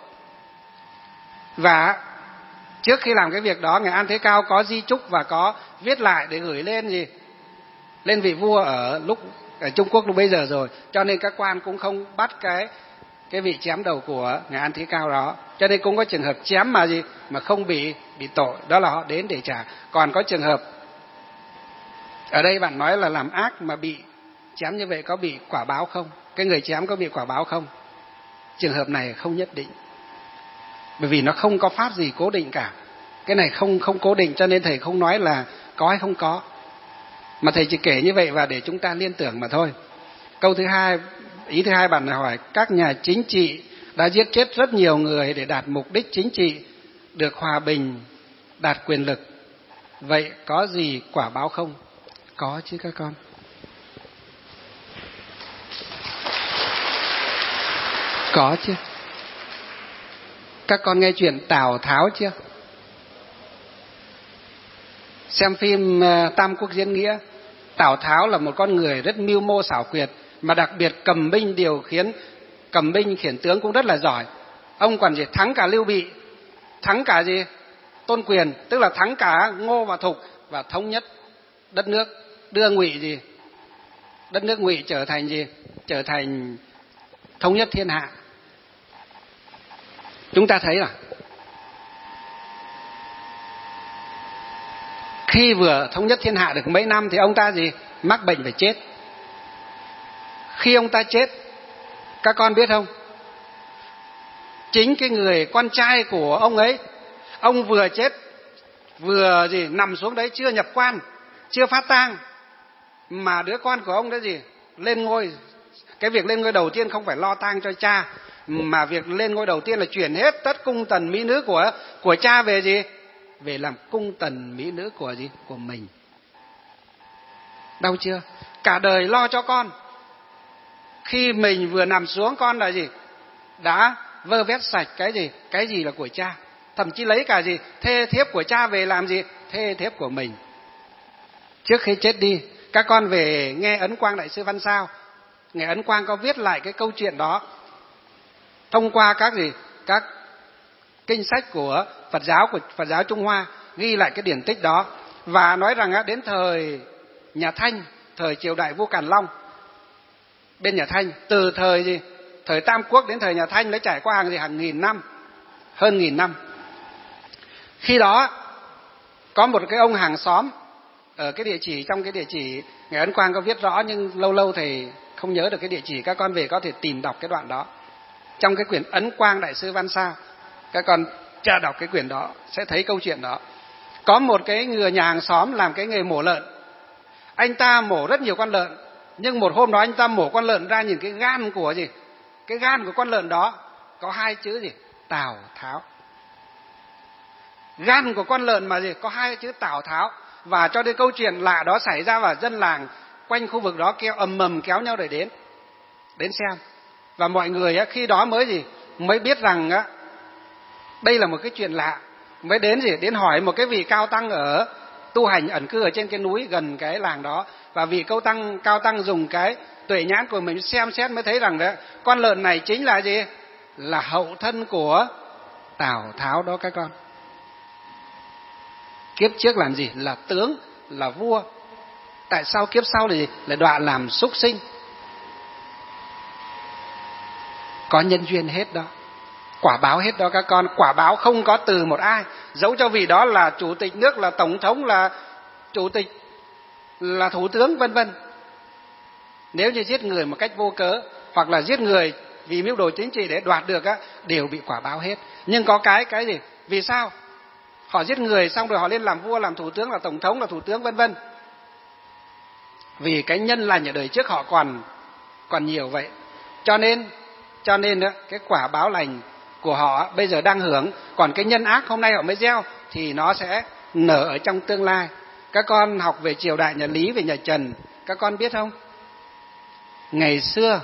Và trước khi làm cái việc đó, ngài An Thế Cao có di chúc và có viết lại để gửi lên gì? Lên vị vua ở lúc ở Trung Quốc lúc bây giờ rồi, cho nên các quan cũng không bắt cái cái vị chém đầu của ngài An Thế Cao đó. Cho nên cũng có trường hợp chém mà gì mà không bị bị tội, đó là họ đến để trả. Còn có trường hợp ở đây bạn nói là làm ác mà bị chém như vậy có bị quả báo không? Cái người chém có bị quả báo không? Trường hợp này không nhất định, bởi vì nó không có pháp gì cố định cả. Cái này không không cố định, cho nên thầy không nói là có hay không có, mà thầy chỉ kể như vậy và để chúng ta liên tưởng mà thôi. Câu thứ hai, ý thứ hai bạn hỏi các nhà chính trị đã giết chết rất nhiều người để đạt mục đích chính trị, được hòa bình, đạt quyền lực. Vậy có gì quả báo không? Có chứ các con. Có chứ. Các con nghe chuyện Tào Tháo chưa? Xem phim Tam Quốc Diễn Nghĩa, Tào Tháo là một con người rất mưu mô xảo quyệt, mà đặc biệt cầm binh điều khiển, cầm binh khiển tướng cũng rất là giỏi. Ông còn gì thắng cả Lưu Bị, thắng cả gì Tôn Quyền, tức là thắng cả Ngô và Thục, và thống nhất đất nước, đưa Ngụy gì đất nước Ngụy trở thành gì trở thành thống nhất thiên hạ. Chúng ta thấy là khi vừa thống nhất thiên hạ được mấy năm thì ông ta gì mắc bệnh phải chết. Khi ông ta chết, các con biết không, chính cái người con trai của ông ấy, ông vừa chết vừa gì nằm xuống đấy, chưa nhập quan, chưa phát tang, mà đứa con của ông đấy gì lên ngôi. Cái việc lên ngôi đầu tiên không phải lo tang cho cha, mà việc lên ngôi đầu tiên là chuyển hết tất cung tần mỹ nữ của của cha về gì về làm cung tần mỹ nữ của gì của mình. Đau chưa? Cả đời lo cho con, khi mình vừa nằm xuống, con là gì đã vơ vét sạch cái gì cái gì là của cha, thậm chí lấy cả gì thê thiếp của cha về làm gì thê thiếp của mình. Trước khi chết đi, các con về nghe Ấn Quang Đại sư Văn Sao, ngài Ấn Quang có viết lại cái câu chuyện đó thông qua các gì các kinh sách của Phật giáo của Phật giáo Trung Hoa, ghi lại cái điển tích đó, và nói rằng đến thời nhà Thanh, thời triều đại vua Càn Long, bên nhà Thanh, từ thời gì thời Tam Quốc đến thời nhà Thanh, nó trải qua hàng gì hàng nghìn năm, hơn nghìn năm. Khi đó có một cái ông hàng xóm ở cái địa chỉ, trong cái địa chỉ ngài Ấn Quang có viết rõ, nhưng lâu lâu thầy không nhớ được cái địa chỉ. Các con về có thể tìm đọc cái đoạn đó trong cái quyển Ấn Quang Đại sư Văn Sao. Các con tra đọc cái quyển đó sẽ thấy câu chuyện đó. Có một cái người nhà hàng xóm làm cái nghề mổ lợn. Anh ta mổ rất nhiều con lợn, nhưng một hôm đó anh ta mổ con lợn ra, nhìn cái gan của gì cái gan của con lợn đó có hai chữ gì Tào Tháo. Gan của con lợn mà gì có hai chữ Tào Tháo. Và cho đến câu chuyện lạ đó xảy ra, và dân làng quanh khu vực đó kéo ầm ầm kéo nhau để đến đến xem. Và mọi người á, khi đó mới gì mới biết rằng á, đây là một cái chuyện lạ, mới đến gì đến hỏi một cái vị cao tăng ở tu hành ẩn cư ở trên cái núi gần cái làng đó. Và vị cao tăng cao tăng dùng cái tuệ nhãn của mình xem xét mới thấy rằng đó, con lợn này chính là gì là hậu thân của Tào Tháo đó các con. Kiếp trước làm gì là tướng, là vua, tại sao kiếp sau là gì là đọa làm súc sinh? Có nhân duyên hết đó, quả báo hết đó các con. Quả báo không có từ một ai, dẫu cho vị đó là chủ tịch nước, là tổng thống, là chủ tịch, là thủ tướng vân vân. Nếu như giết người một cách vô cớ, hoặc là giết người vì mưu đồ chính trị để đoạt được á, đều bị quả báo hết. Nhưng có cái cái gì vì sao họ giết người xong rồi họ lên làm vua, làm thủ tướng, là tổng thống, là thủ tướng vân vân? Vì cái nhân lành ở đời trước họ còn còn nhiều vậy. Cho nên cho nên đó, cái quả báo lành của họ bây giờ đang hưởng, còn cái nhân ác hôm nay họ mới gieo thì nó sẽ nở ở trong tương lai. Các con học về triều đại nhà Lý, về nhà Trần, các con biết không? Ngày xưa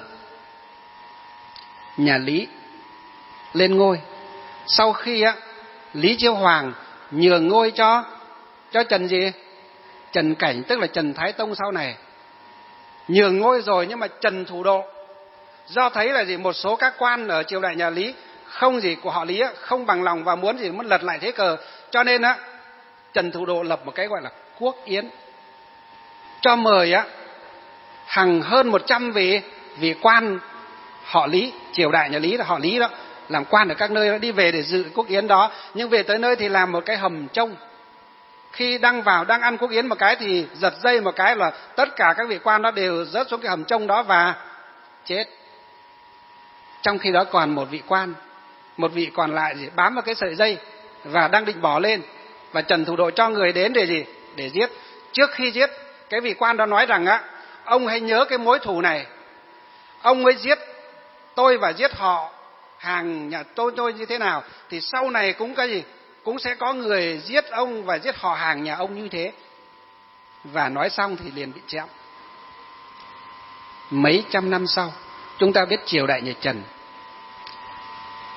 nhà Lý lên ngôi, sau khi á Lý Chiêu Hoàng nhường ngôi cho cho Trần gì Trần Cảnh, tức là Trần Thái Tông sau này. Nhường ngôi rồi, nhưng mà Trần Thủ Độ do thấy là gì một số các quan ở triều đại nhà Lý không gì của họ Lý á, không bằng lòng và muốn gì muốn lật lại thế cờ, cho nên á Trần Thủ Độ lập một cái gọi là quốc yến, cho mời á hàng hơn một trăm vị vị quan họ Lý, triều đại nhà Lý là họ Lý đó, làm quan ở các nơi đó, đi về để dự quốc yến đó. Nhưng về tới nơi thì làm một cái hầm trông. Khi đang vào đang ăn quốc yến một cái thì giật dây một cái là tất cả các vị quan đó đều rớt xuống cái hầm trông đó và chết. Trong khi đó còn một vị quan, một vị còn lại gì bám vào cái sợi dây và đang định bỏ lên, và Trần Thủ Độ cho người đến để gì để giết. Trước khi giết, cái vị quan đó nói rằng á, ông hãy nhớ cái mối thù này, ông ấy giết tôi và giết họ hàng nhà tôi tôi như thế nào, thì sau này cũng cái gì cũng sẽ có người giết ông và giết họ hàng nhà ông như thế. Và nói xong thì liền bị chém. Mấy trăm năm sau, chúng ta biết triều đại nhà Trần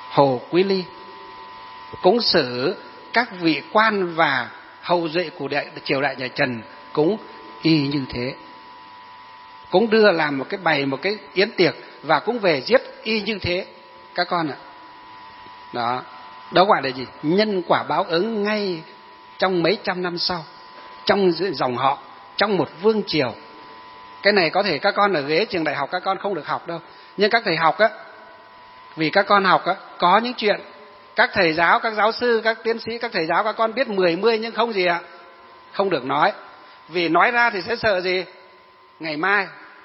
Hồ Quý Ly, cũng xử các vị quan và hậu duệ của đại, triều đại nhà Trần cũng y như thế, cũng đưa làm một cái bày một cái yến tiệc và cũng về giết y như thế các con ạ. Đó, đó gọi là gì? Nhân quả báo ứng ngay trong mấy trăm năm sau, trong dòng họ, trong một vương triều. Cái này có thể các con ở ghế trường đại học các con không được học đâu, nhưng các thầy học á, vì các con học á, có những chuyện các thầy giáo, các giáo sư, các tiến sĩ, các thầy giáo các con biết mười mươi nhưng không gì ạ, không được nói. Vì nói ra thì sẽ sợ gì? Ngày mai,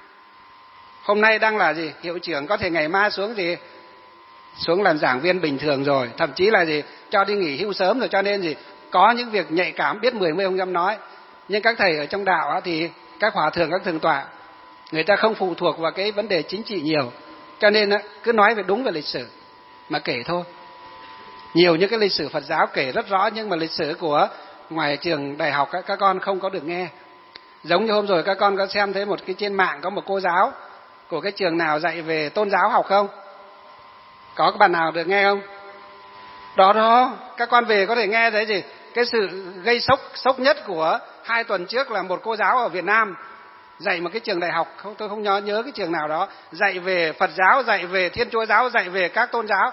hôm nay đang là gì? Hiệu trưởng, có thể ngày mai xuống gì? Xuống làm giảng viên bình thường rồi, thậm chí là gì? Cho đi nghỉ hưu sớm rồi, cho nên gì? Có những việc nhạy cảm biết mười mươi không dám nói. Nhưng các thầy ở trong đạo á, thì các hòa thượng, các thượng tọa, người ta không phụ thuộc vào cái vấn đề chính trị nhiều, cho nên á, cứ nói về đúng về lịch sử mà kể thôi. Nhiều những cái lịch sử Phật giáo kể rất rõ, nhưng mà lịch sử của ngoài trường đại học các, các con không có được nghe. Giống như hôm rồi các con có xem thấy một cái trên mạng có một cô giáo của cái trường nào dạy về tôn giáo học không? Có các bạn nào được nghe không? Đó đó, các con về có thể nghe thấy gì? Cái sự gây sốc sốc nhất của hai tuần trước là một cô giáo ở Việt Nam dạy một cái trường đại học, không, tôi không nhớ, nhớ cái trường nào đó, dạy về Phật giáo, dạy về Thiên Chúa giáo, dạy về các tôn giáo.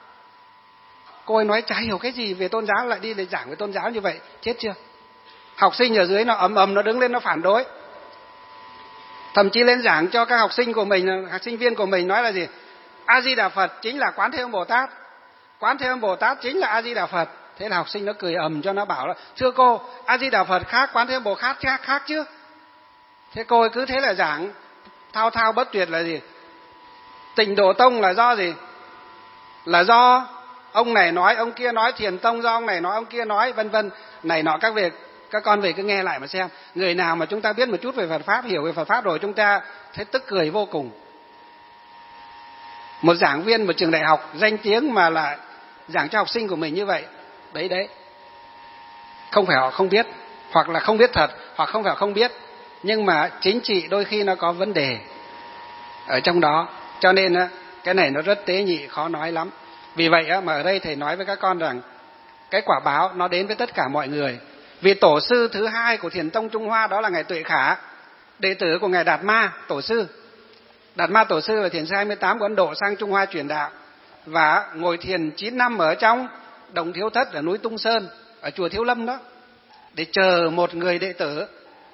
Cô ấy nói chả hiểu cái gì về tôn giáo, lại đi để giảng về tôn giáo như vậy, chết chưa? Học sinh ở dưới nó ầm ầm, nó đứng lên nó phản đối. Thậm chí lên giảng cho các học sinh của mình, học sinh viên của mình nói là gì? A Di Đà Phật chính là Quán Thế Âm Bồ Tát, Quán Thế Âm Bồ Tát chính là A Di Đà Phật. Thế là học sinh nó cười ầm cho nó bảo là thưa cô, A Di Đà Phật khác, Quán Thế Âm Bồ Tát khác, khác chứ. Thế cô ấy cứ thế là giảng thao thao bất tuyệt là gì? Tịnh Độ Tông là do gì? Là do ông này nói, ông kia nói, Thiền Tông do ông này nói, ông kia nói, vân vân, này nọ các việc. Các con về cứ nghe lại mà xem. Người nào mà chúng ta biết một chút về Phật Pháp, hiểu về Phật Pháp rồi, chúng ta thấy tức cười vô cùng. Một giảng viên một trường đại học danh tiếng mà lại giảng cho học sinh của mình như vậy. Đấy đấy. Không phải họ không biết, hoặc là không biết thật, hoặc không phải không biết, nhưng mà chính trị đôi khi nó có vấn đề ở trong đó. Cho nên cái này nó rất tế nhị, khó nói lắm. Vì vậy mà ở đây thầy nói với các con rằng cái quả báo nó đến với tất cả mọi người. Vì tổ sư thứ hai của Thiền Tông Trung Hoa đó là ngài Tuệ Khả, đệ tử của ngài Đạt Ma tổ sư. Đạt Ma tổ sư là thiền sư hai mươi tám của Ấn Độ sang Trung Hoa truyền đạo, và ngồi thiền chín năm ở trong Động Thiếu Thất ở núi Tung Sơn, ở chùa Thiếu Lâm đó, để chờ một người đệ tử.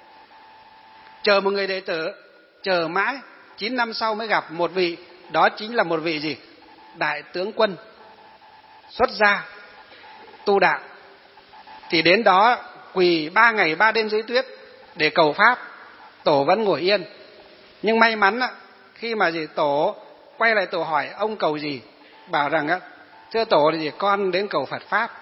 Chờ một người đệ tử, chờ mãi, chín năm sau mới gặp một vị, đó chính là một vị gì? Đại tướng quân xuất gia tu đạo. Thì đến đó quỳ ba ngày ba đêm dưới tuyết để cầu pháp. Tổ vẫn ngồi yên. Nhưng may mắn khi mà gì tổ quay lại tổ hỏi ông cầu gì, bảo rằng thưa tổ thì con đến cầu Phật Pháp.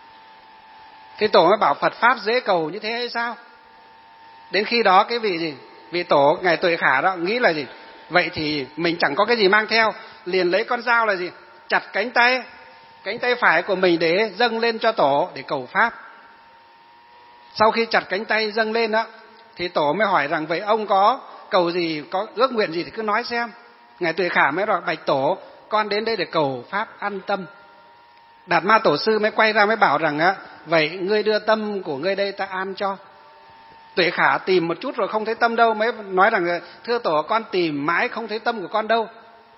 Thì tổ mới bảo Phật Pháp dễ cầu như thế hay sao? Đến khi đó cái vị gì, vị tổ ngài Tuệ Khả đó nghĩ là gì, vậy thì mình chẳng có cái gì mang theo, liền lấy con dao là gì, chặt cánh tay cánh tay phải của mình để dâng lên cho tổ để cầu pháp. Sau khi chặt cánh tay dâng lên đó, thì tổ mới hỏi rằng vậy ông có cầu gì, có ước nguyện gì thì cứ nói xem. Ngài Tuệ Khả mới nói bạch tổ, con đến đây để cầu pháp an tâm. Đạt Ma tổ sư mới quay ra mới bảo rằng á, vậy ngươi đưa tâm của ngươi đây ta an cho. Tuệ Khả tìm một chút rồi không thấy tâm đâu, mới nói rằng thưa tổ, con tìm mãi không thấy tâm của con đâu.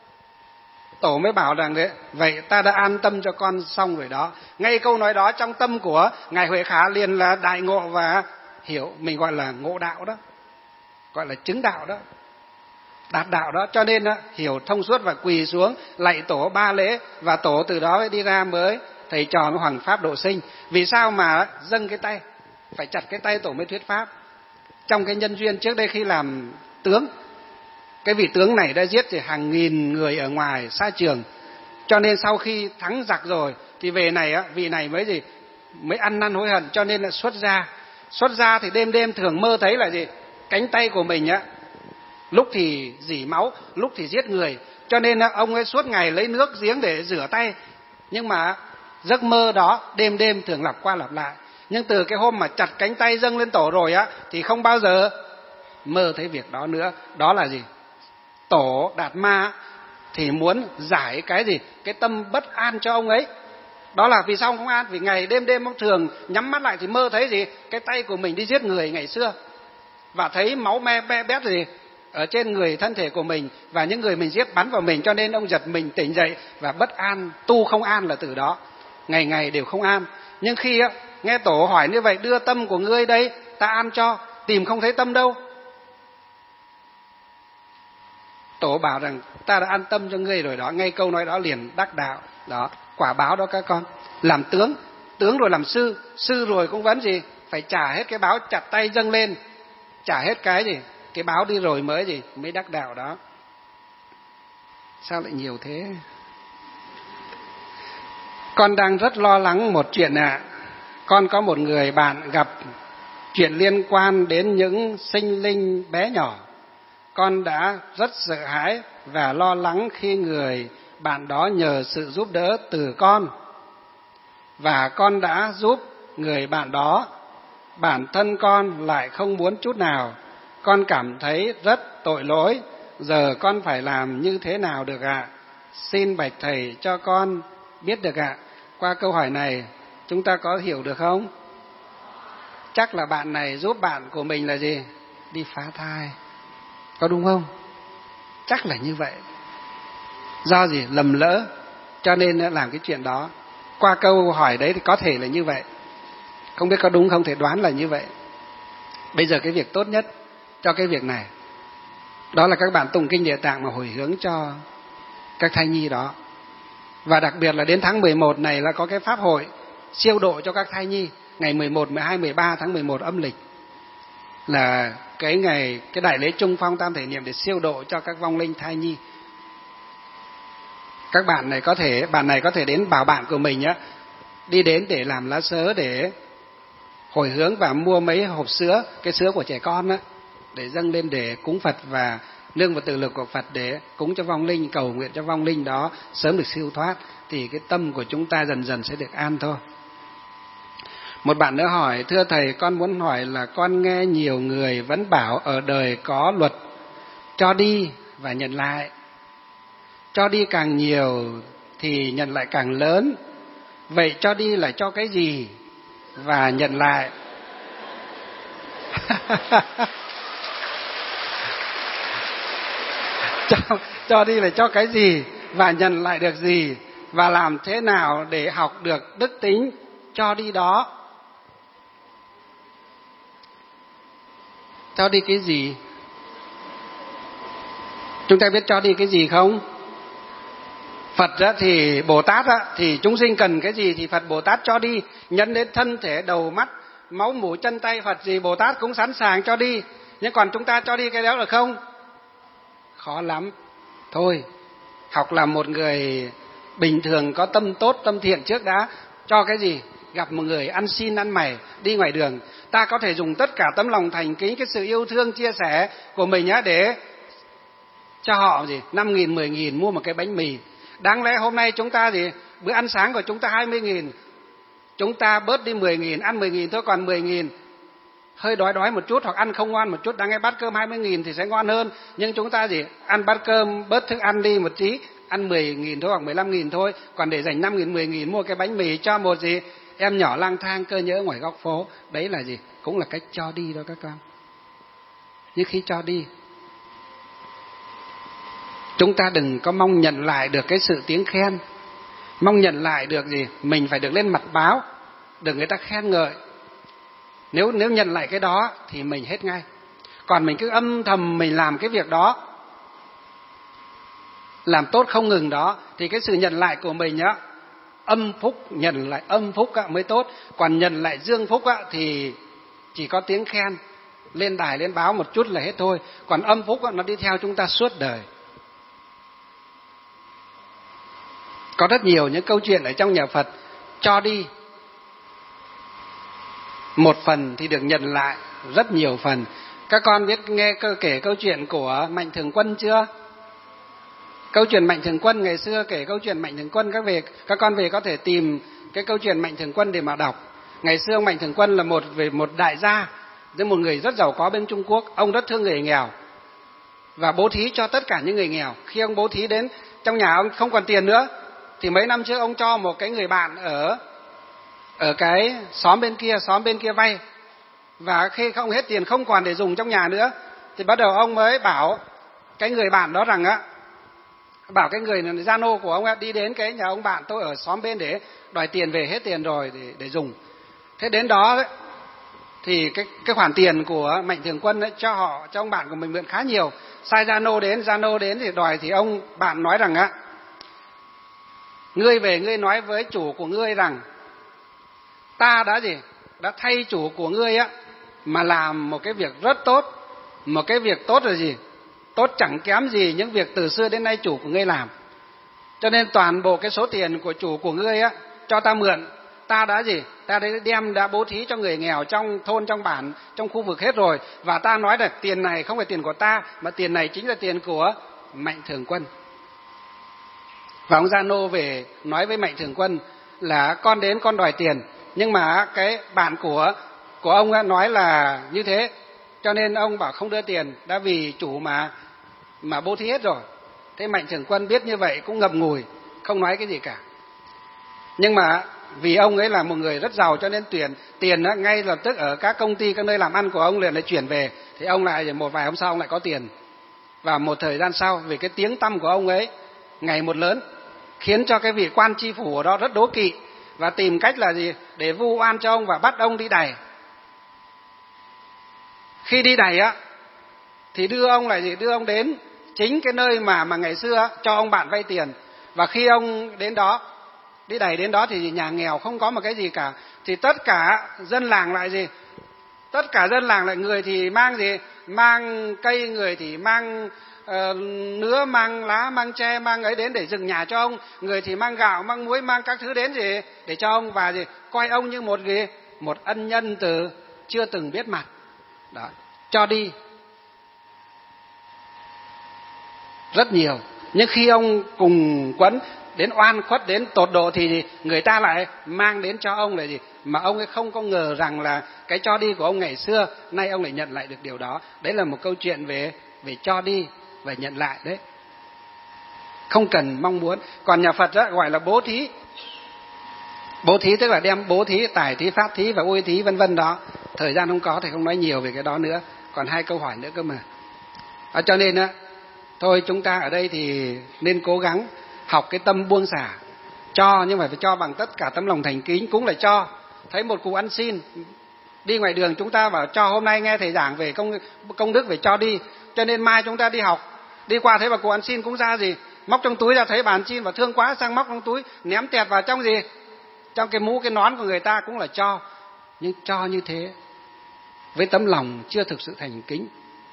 Tổ mới bảo rằng đấy, vậy ta đã an tâm cho con xong rồi đó. Ngay câu nói đó trong tâm của ngài Huệ Khả liền là đại ngộ và hiểu, mình gọi là ngộ đạo đó, gọi là chứng đạo đó, đạt đạo đó. Cho nên đó, hiểu thông suốt và quỳ xuống lạy tổ ba lễ, và tổ từ đó đi ra mới thầy trò Hoàng Pháp Độ Sinh. Vì sao mà dâng cái tay, phải chặt cái tay tổ mới thuyết pháp? Trong cái nhân duyên trước đây khi làm tướng, cái vị tướng này đã giết thì hàng nghìn người ở ngoài xa trường, cho nên sau khi thắng giặc rồi thì về này á, vị này mới gì mới ăn năn hối hận, cho nên là xuất gia. Xuất gia thì đêm đêm thường mơ thấy là gì, cánh tay của mình á, lúc thì rỉ máu, lúc thì giết người, cho nên ông ấy suốt ngày lấy nước giếng để rửa tay. Nhưng mà giấc mơ đó đêm đêm thường lặp qua lặp lại. Nhưng từ cái hôm mà chặt cánh tay dâng lên tổ rồi á, thì không bao giờ mơ thấy việc đó nữa. Đó là gì? Tổ Đạt Ma thì muốn giải cái gì? Cái tâm bất an cho ông ấy. Đó là vì sao ông không an? Vì ngày đêm đêm ông thường nhắm mắt lại thì mơ thấy gì? Cái tay của mình đi giết người ngày xưa, và thấy máu me be bét gì ở trên người thân thể của mình, và những người mình giết bắn vào mình, cho nên ông giật mình tỉnh dậy và bất an. Tu không an là từ đó, ngày ngày đều không an. Nhưng khi á, nghe Tổ hỏi như vậy, đưa tâm của ngươi đây ta an cho, tìm không thấy tâm đâu. Tổ bảo rằng ta đã an tâm cho ngươi rồi đó, ngay câu nói đó liền đắc đạo. Đó, quả báo đó các con. Làm tướng, tướng rồi làm sư, sư rồi cũng vẫn gì? Phải trả hết cái báo, chặt tay dâng lên, trả hết cái gì? Cái báo đi rồi mới gì? Mới đắc đạo đó. Sao lại nhiều thế? Con đang rất lo lắng một chuyện ạ. À. Con có một người bạn gặp chuyện liên quan đến những sinh linh bé nhỏ. Con đã rất sợ hãi và lo lắng khi người bạn đó nhờ sự giúp đỡ từ con. Và con đã giúp người bạn đó. Bản thân con lại không muốn chút nào. Con cảm thấy rất tội lỗi. Giờ con phải làm như thế nào được ạ? Xin bạch thầy cho con biết được ạ. Qua câu hỏi này chúng ta có hiểu được không? Chắc là bạn này giúp bạn của mình là gì? Đi phá thai. Có đúng không? Chắc là như vậy. Do gì? Lầm lỡ cho nên làm cái chuyện đó. Qua câu hỏi đấy thì có thể là như vậy. Không biết có đúng không, thể đoán là như vậy. Bây giờ cái việc tốt nhất cho cái việc này, đó là các bạn tụng kinh Địa Tạng mà hồi hướng cho các thai nhi đó. Và đặc biệt là đến tháng mười một này là có cái pháp hội siêu độ cho các thai nhi. Ngày mười một, mười hai, mười ba tháng mười một âm lịch là cái ngày, cái đại lễ Trung Phong Tam Thể Niệm để siêu độ cho các vong linh thai nhi. Các bạn này có thể, bạn này có thể đến bảo bạn của mình á, đi đến để làm lá sớ để hồi hướng và mua mấy hộp sữa, cái sữa của trẻ con á, để dâng lên để cúng Phật và nương vào từ lực của Phật để cúng cho vong linh, cầu nguyện cho vong linh đó sớm được siêu thoát, thì cái tâm của chúng ta dần dần sẽ được an thôi. Một bạn nữa hỏi, thưa thầy, con muốn hỏi là con nghe nhiều người vẫn bảo ở đời có luật cho đi và nhận lại. Cho đi càng nhiều thì nhận lại càng lớn. Vậy cho đi là cho cái gì và nhận lại? cho, cho đi là cho cái gì và nhận lại được gì, và làm thế nào để học được đức tính cho đi đó? Cho đi cái gì? Chúng ta biết cho đi cái gì không? Phật á, thì Bồ Tát á, thì chúng sinh cần cái gì thì Phật Bồ Tát cho đi. Nhấn đến thân thể, đầu mắt, máu mũi chân tay Phật gì Bồ Tát cũng sẵn sàng cho đi. Nhưng còn chúng ta cho đi cái đó được không? Khó lắm. Thôi, học làm một người bình thường có tâm tốt, tâm thiện trước đã. Cho cái gì? Gặp một người ăn xin ăn mày đi ngoài đường, ta có thể dùng tất cả tấm lòng thành kính, cái sự yêu thương chia sẻ của mình á, để cho họ gì năm nghìn, mười nghìn mua một cái bánh mì. Đáng lẽ hôm nay chúng ta gì bữa ăn sáng của chúng ta hai mươi nghìn, chúng ta bớt đi mười nghìn, ăn mười nghìn thôi, còn mười nghìn hơi đói đói một chút hoặc ăn không ngon một chút, đáng lẽ bát cơm hai mươi nghìn thì sẽ ngon hơn, nhưng chúng ta gì ăn bát cơm bớt thức ăn đi một tí, ăn mười nghìn thôi hoặc mười lăm nghìn thôi, còn để dành năm nghìn, mười nghìn mua cái bánh mì cho một gì em nhỏ lang thang cơ nhỡ ngoài góc phố. Đấy là gì? Cũng là cách cho đi đó các con. Nhưng khi cho đi, chúng ta đừng có mong nhận lại được cái sự tiếng khen. Mong nhận lại được gì? Mình phải được lên mặt báo, được người ta khen ngợi. Nếu nếu nhận lại cái đó thì mình hết ngay. Còn mình cứ âm thầm mình làm cái việc đó, làm tốt không ngừng đó, thì cái sự nhận lại của mình á, âm phúc, nhận lại âm phúc á, mới tốt. Còn nhận lại dương phúc á, thì chỉ có tiếng khen, lên đài lên báo một chút là hết thôi. Còn âm phúc á, nó đi theo chúng ta suốt đời. Có rất nhiều những câu chuyện ở trong nhà Phật cho đi một phần thì được nhận lại rất nhiều phần. Các con biết nghe kể câu chuyện của Mạnh Thường Quân chưa? Câu chuyện Mạnh Thường Quân ngày xưa kể câu chuyện Mạnh Thường Quân, các về các con về có thể tìm cái câu chuyện Mạnh Thường Quân để mà đọc. Ngày xưa ông Mạnh Thường Quân là một về một đại gia, với một người rất giàu có bên Trung Quốc. Ông rất thương người nghèo và bố thí cho tất cả những người nghèo. Khi ông bố thí đến trong nhà ông không còn tiền nữa, thì mấy năm trước ông cho một cái người bạn ở ở cái xóm bên kia, xóm bên kia vay, và khi không hết tiền, không còn để dùng trong nhà nữa, thì bắt đầu ông mới bảo cái người bạn đó rằng á, bảo cái người gia nô của ông á, đi đến cái nhà ông bạn tôi ở xóm bên để đòi tiền về, hết tiền rồi để để dùng. Thế đến đó đấy, thì cái cái khoản tiền của Mạnh Thường Quân ấy, cho họ, cho ông bạn của mình mượn khá nhiều. Sai gia nô đến, gia nô đến thì đòi, thì ông bạn nói rằng á, ngươi về ngươi nói với chủ của ngươi rằng ta đã gì, đã thay chủ của ngươi á mà làm một cái việc rất tốt, một cái việc tốt là gì, tốt chẳng kém gì những việc từ xưa đến nay chủ của ngươi làm. Cho nên toàn bộ cái số tiền của chủ của ngươi á cho ta mượn, ta đã gì, ta đã đem, đã bố thí cho người nghèo trong thôn, trong bản, trong khu vực hết rồi. Và ta nói là tiền này không phải tiền của ta, mà tiền này chính là tiền của Mạnh Thường Quân. Và ông gia nô về nói với Mạnh Thường Quân là con đến con đòi tiền, nhưng mà cái bạn của của ông ấy nói là như thế, cho nên ông bảo không đưa tiền, đã vì chủ mà mà bố thí hết rồi. Thế Mạnh Thường Quân biết như vậy cũng ngậm ngùi, không nói cái gì cả. Nhưng mà vì ông ấy là một người rất giàu, cho nên tuyển tiền đó, ngay lập tức ở các công ty, các nơi làm ăn của ông liền lại chuyển về, thì ông lại một vài hôm sau ông lại có tiền. Và một thời gian sau, vì cái tiếng tăm của ông ấy ngày một lớn, khiến cho cái vị quan tri phủ ở đó rất đố kỵ và tìm cách là gì, để vu oan cho ông và bắt ông đi đày. Khi đi đày á thì đưa ông là gì, đưa ông đến chính cái nơi mà mà ngày xưa á, cho ông bạn vay tiền. Và khi ông đến đó, đi đày đến đó thì nhà nghèo không có một cái gì cả, thì tất cả dân làng lại gì, tất cả dân làng lại, người thì mang gì, mang cây, người thì mang uh, nứa, mang lá, mang tre, mang ấy đến để dựng nhà cho ông, người thì mang gạo, mang muối, mang các thứ đến gì để cho ông, và gì coi ông như một gì, một ân nhân từ chưa từng biết mặt. Đó, cho đi rất nhiều. Nhưng khi ông cùng quẫn đến oan khuất đến tột độ thì người ta lại mang đến cho ông là gì, mà ông ấy không có ngờ rằng là cái cho đi của ông ngày xưa, nay ông lại nhận lại được điều đó. Đấy là một câu chuyện về về cho đi và nhận lại đấy, không cần mong muốn. Còn nhà Phật đó gọi là bố thí. Bố thí tức là đem bố thí, tài thí, pháp thí và uy thí vân vân đó. Thời gian không có thì không nói nhiều về cái đó nữa, còn hai câu hỏi nữa cơ mà. À, cho nên á, thôi chúng ta ở đây thì nên cố gắng học cái tâm buông xả, cho nhưng mà phải cho bằng tất cả tấm lòng thành kính. Cũng là cho, thấy một cụ ăn xin đi ngoài đường, chúng ta bảo cho, hôm nay nghe thầy giảng về công công đức về cho đi, cho nên mai chúng ta đi học, đi qua thấy bà cụ ăn xin cũng ra gì, móc trong túi ra, thấy bà ăn xin và thương quá, sang móc trong túi ném tẹt vào trong gì, trong cái mũ cái nón của người ta, cũng là cho. Nhưng cho như thế với tấm lòng chưa thực sự thành kính.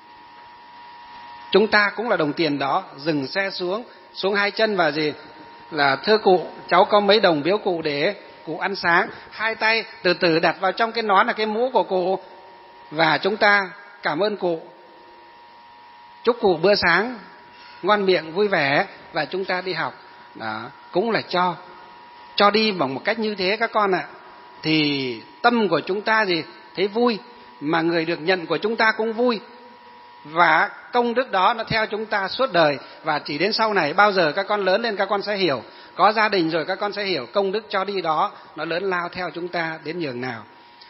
Chúng ta cũng là đồng tiền đó, dừng xe xuống, xuống hai chân và gì, là thưa cụ, cháu có mấy đồng biếu cụ để cụ ăn sáng. Hai tay từ từ đặt vào trong cái nón là cái mũ của cụ, và chúng ta cảm ơn cụ, chúc cụ bữa sáng ngon miệng vui vẻ, và chúng ta đi học. Đó cũng là cho. Cho đi bằng một cách như thế các con ạ, à, thì tâm của chúng ta gì thấy vui, mà người được nhận của chúng ta cũng vui, và công đức đó nó theo chúng ta suốt đời. Và chỉ đến sau này, bao giờ các con lớn lên các con sẽ hiểu, có gia đình rồi các con sẽ hiểu công đức cho đi đó nó lớn lao theo chúng ta đến nhường nào.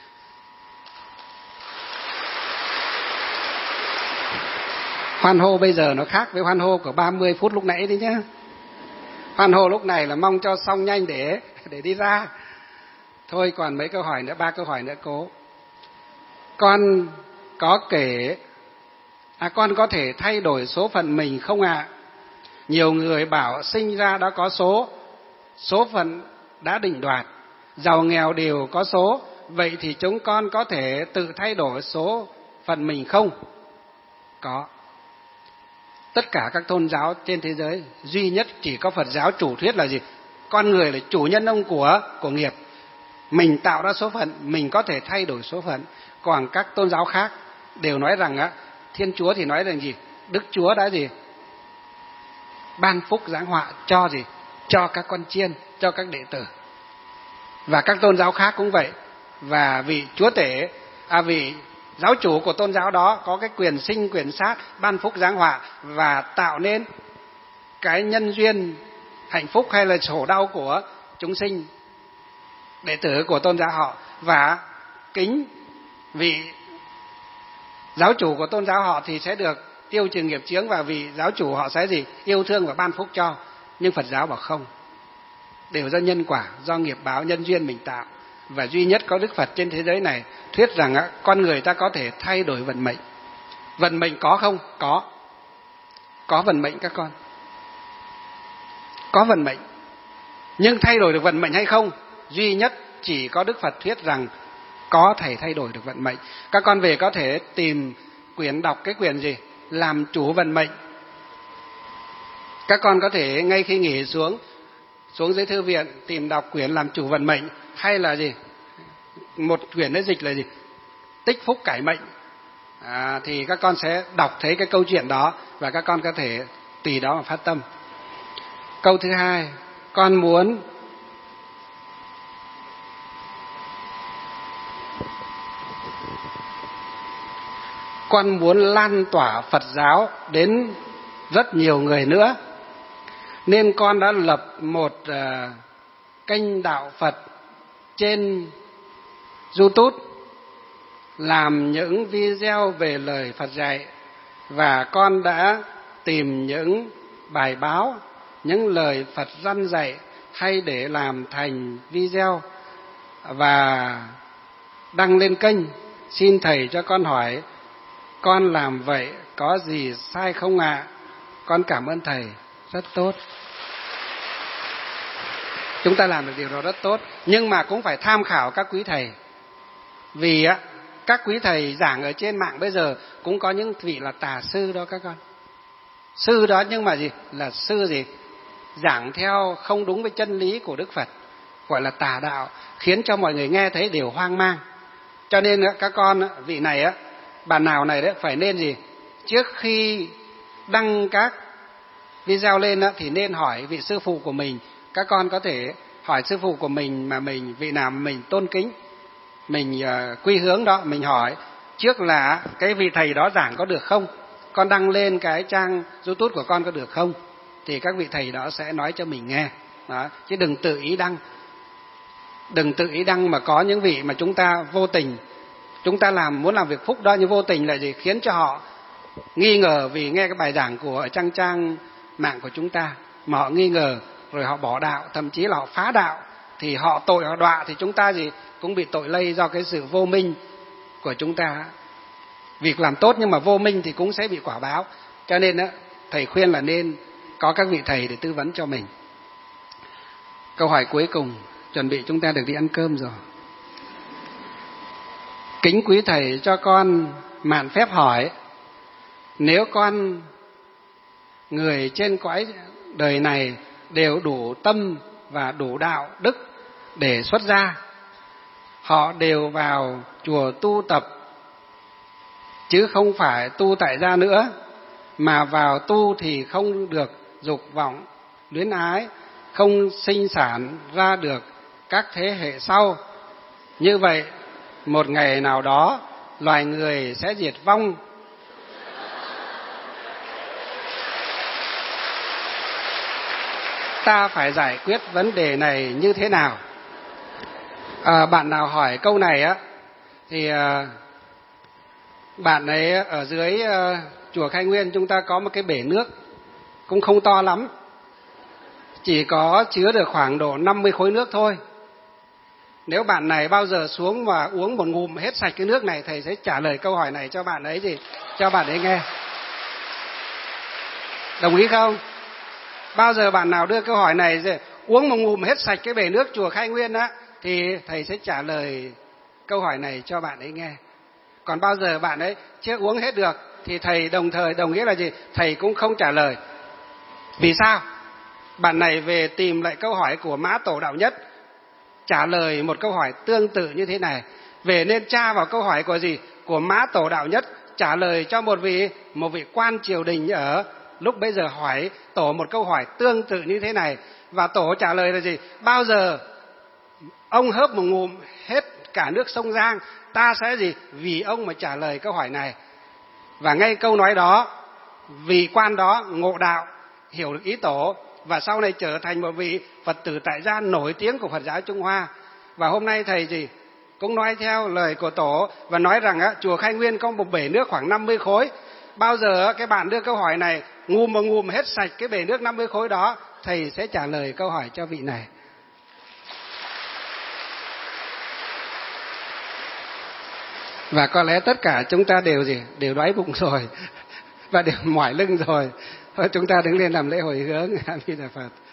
Hoan hô bây giờ nó khác với hoan hô của ba mươi phút lúc nãy đấy nhá. Hoan hô lúc này là mong cho xong nhanh để để đi ra. Thôi còn mấy câu hỏi nữa, ba câu hỏi nữa cố. Con có kể À, con có thể thay đổi số phận mình không ạ? À? Nhiều người bảo sinh ra đã có số, số phận đã định đoạt, giàu nghèo đều có số. Vậy thì chúng con có thể tự thay đổi số phận mình không? Có. Tất cả các tôn giáo trên thế giới, duy nhất chỉ có Phật giáo chủ thuyết là gì? Con người là chủ nhân ông của, của nghiệp. Mình tạo ra số phận, mình có thể thay đổi số phận. Còn các tôn giáo khác đều nói rằng á, Thiên Chúa thì nói rằng gì? Đức Chúa đã gì? Ban phúc giáng họa cho gì? Cho các con chiên, cho các đệ tử. Và các tôn giáo khác cũng vậy. Và vị Chúa Tể, à vị giáo chủ của tôn giáo đó có cái quyền sinh, quyền sát, ban phúc giáng họa và tạo nên cái nhân duyên hạnh phúc hay là khổ đau của chúng sinh đệ tử của tôn giáo họ, và kính vị giáo chủ của tôn giáo họ thì sẽ được tiêu trừ nghiệp chướng, và vị giáo chủ họ sẽ gì? Yêu thương và ban phúc cho. Nhưng Phật giáo bảo không, đều do nhân quả, do nghiệp báo nhân duyên mình tạo. Và duy nhất có Đức Phật trên thế giới này thuyết rằng á, con người ta có thể thay đổi vận mệnh. Vận mệnh có không? Có. Có vận mệnh các con. Có vận mệnh. Nhưng thay đổi được vận mệnh hay không? Duy nhất chỉ có Đức Phật thuyết rằng có thể thay đổi được vận mệnh. Các con về có thể tìm quyển, đọc cái quyển gì? Làm chủ vận mệnh. Các con có thể ngay khi nghỉ xuống xuống dưới thư viện tìm đọc quyển Làm chủ vận mệnh, hay là gì? Một quyển đấy dịch là gì? Tích phúc cải mệnh. À, thì các con sẽ đọc thấy cái câu chuyện đó và các con có thể tùy đó mà phát tâm. Câu thứ hai, con muốn con muốn lan tỏa Phật giáo đến rất nhiều người nữa, nên con đã lập một uh, kênh đạo Phật trên YouTube, làm những video về lời Phật dạy, và con đã tìm những bài báo, những lời Phật răn dạy hay để làm thành video và đăng lên kênh. Xin thầy cho con hỏi, con làm vậy có gì sai không ạ? À? Con cảm ơn thầy, rất tốt. Chúng ta làm được điều đó rất tốt, nhưng mà cũng phải tham khảo các quý thầy. Vì á, các quý thầy giảng ở trên mạng bây giờ cũng có những vị là tà sư đó các con. Sư đó nhưng mà gì? Là sư gì? Giảng theo không đúng với chân lý của Đức Phật, gọi là tà đạo, khiến cho mọi người nghe thấy đều hoang mang. Cho nên các con, vị này á, bạn nào này đấy phải nên gì? Trước khi đăng các video lên á, thì nên hỏi vị sư phụ của mình. Các con có thể hỏi sư phụ của mình mà mình vị nào mình tôn kính, mình uh, quy hướng đó, mình hỏi trước là cái vị thầy đó giảng có được không? Con đăng lên cái trang YouTube của con có được không? Thì các vị thầy đó sẽ nói cho mình nghe. Đó, chứ đừng tự ý đăng. Đừng tự ý đăng mà có những vị mà chúng ta vô tình, chúng ta làm muốn làm việc phúc đó nhưng vô tình lại gì? Khiến cho họ nghi ngờ vì nghe cái bài giảng của ở trang trang mạng của chúng ta mà họ nghi ngờ, rồi họ bỏ đạo, thậm chí là họ phá đạo, thì họ tội họ đọa, thì chúng ta gì cũng bị tội lây do cái sự vô minh của chúng ta. Việc làm tốt nhưng mà vô minh thì cũng sẽ bị quả báo. Cho nên á, thầy khuyên là nên có các vị thầy để tư vấn cho mình. Câu hỏi cuối cùng, chuẩn bị chúng ta được đi ăn cơm rồi. Kính quý thầy cho con mạn phép hỏi, nếu con người trên cõi đời này đều đủ tâm và đủ đạo đức để xuất gia, họ đều vào chùa tu tập chứ không phải tu tại gia nữa, mà vào tu thì không được dục vọng luyến ái, không sinh sản ra được các thế hệ sau. Như vậy một ngày nào đó loài người sẽ diệt vong. Ta phải giải quyết vấn đề này như thế nào? À, bạn nào hỏi câu này á thì à, bạn ấy ở dưới à, chùa Khai Nguyên chúng ta có một cái bể nước cũng không to lắm, chỉ có chứa được khoảng độ năm mươi khối nước thôi. Nếu bạn này bao giờ xuống mà uống một ngụm hết sạch cái nước này, thầy sẽ trả lời câu hỏi này cho bạn ấy gì, cho bạn ấy nghe. Đồng ý không? Bao giờ bạn nào đưa câu hỏi này rồi, uống một ngụm hết sạch cái bể nước chùa Khai Nguyên á, thì thầy sẽ trả lời câu hỏi này cho bạn ấy nghe. Còn bao giờ bạn ấy chưa uống hết được thì thầy đồng thời đồng nghĩa là gì? Thầy cũng không trả lời. Vì sao? Bạn này về tìm lại câu hỏi của Mã Tổ Đạo Nhất, trả lời một câu hỏi tương tự như thế này. Về nên tra vào câu hỏi của gì? Của Mã Tổ Đạo Nhất, trả lời cho một vị một vị quan triều đình ở lúc bấy giờ hỏi Tổ một câu hỏi tương tự như thế này. Và Tổ trả lời là gì? Bao giờ ông hớp một ngụm hết cả nước sông Giang, ta sẽ gì? Vì ông mà trả lời câu hỏi này. Và ngay câu nói đó, vị quan đó ngộ đạo, hiểu được ý tổ và sau này trở thành một vị Phật tử tại gia nổi tiếng của Phật giáo Trung Hoa. Và hôm nay thầy gì cũng nói theo lời của tổ và nói rằng á, chùa Khai Nguyên có một bể nước khoảng năm mươi khối. Bao giờ cái bạn đưa câu hỏi này ngùm một ngùm hết sạch cái bể nước năm mươi khối đó, thầy sẽ trả lời câu hỏi cho vị này. Và có lẽ tất cả chúng ta đều gì đều đói bụng rồi và đều mỏi lưng rồi. Thôi chúng ta đứng lên làm lễ hồi hướng. A Di Đà Phật.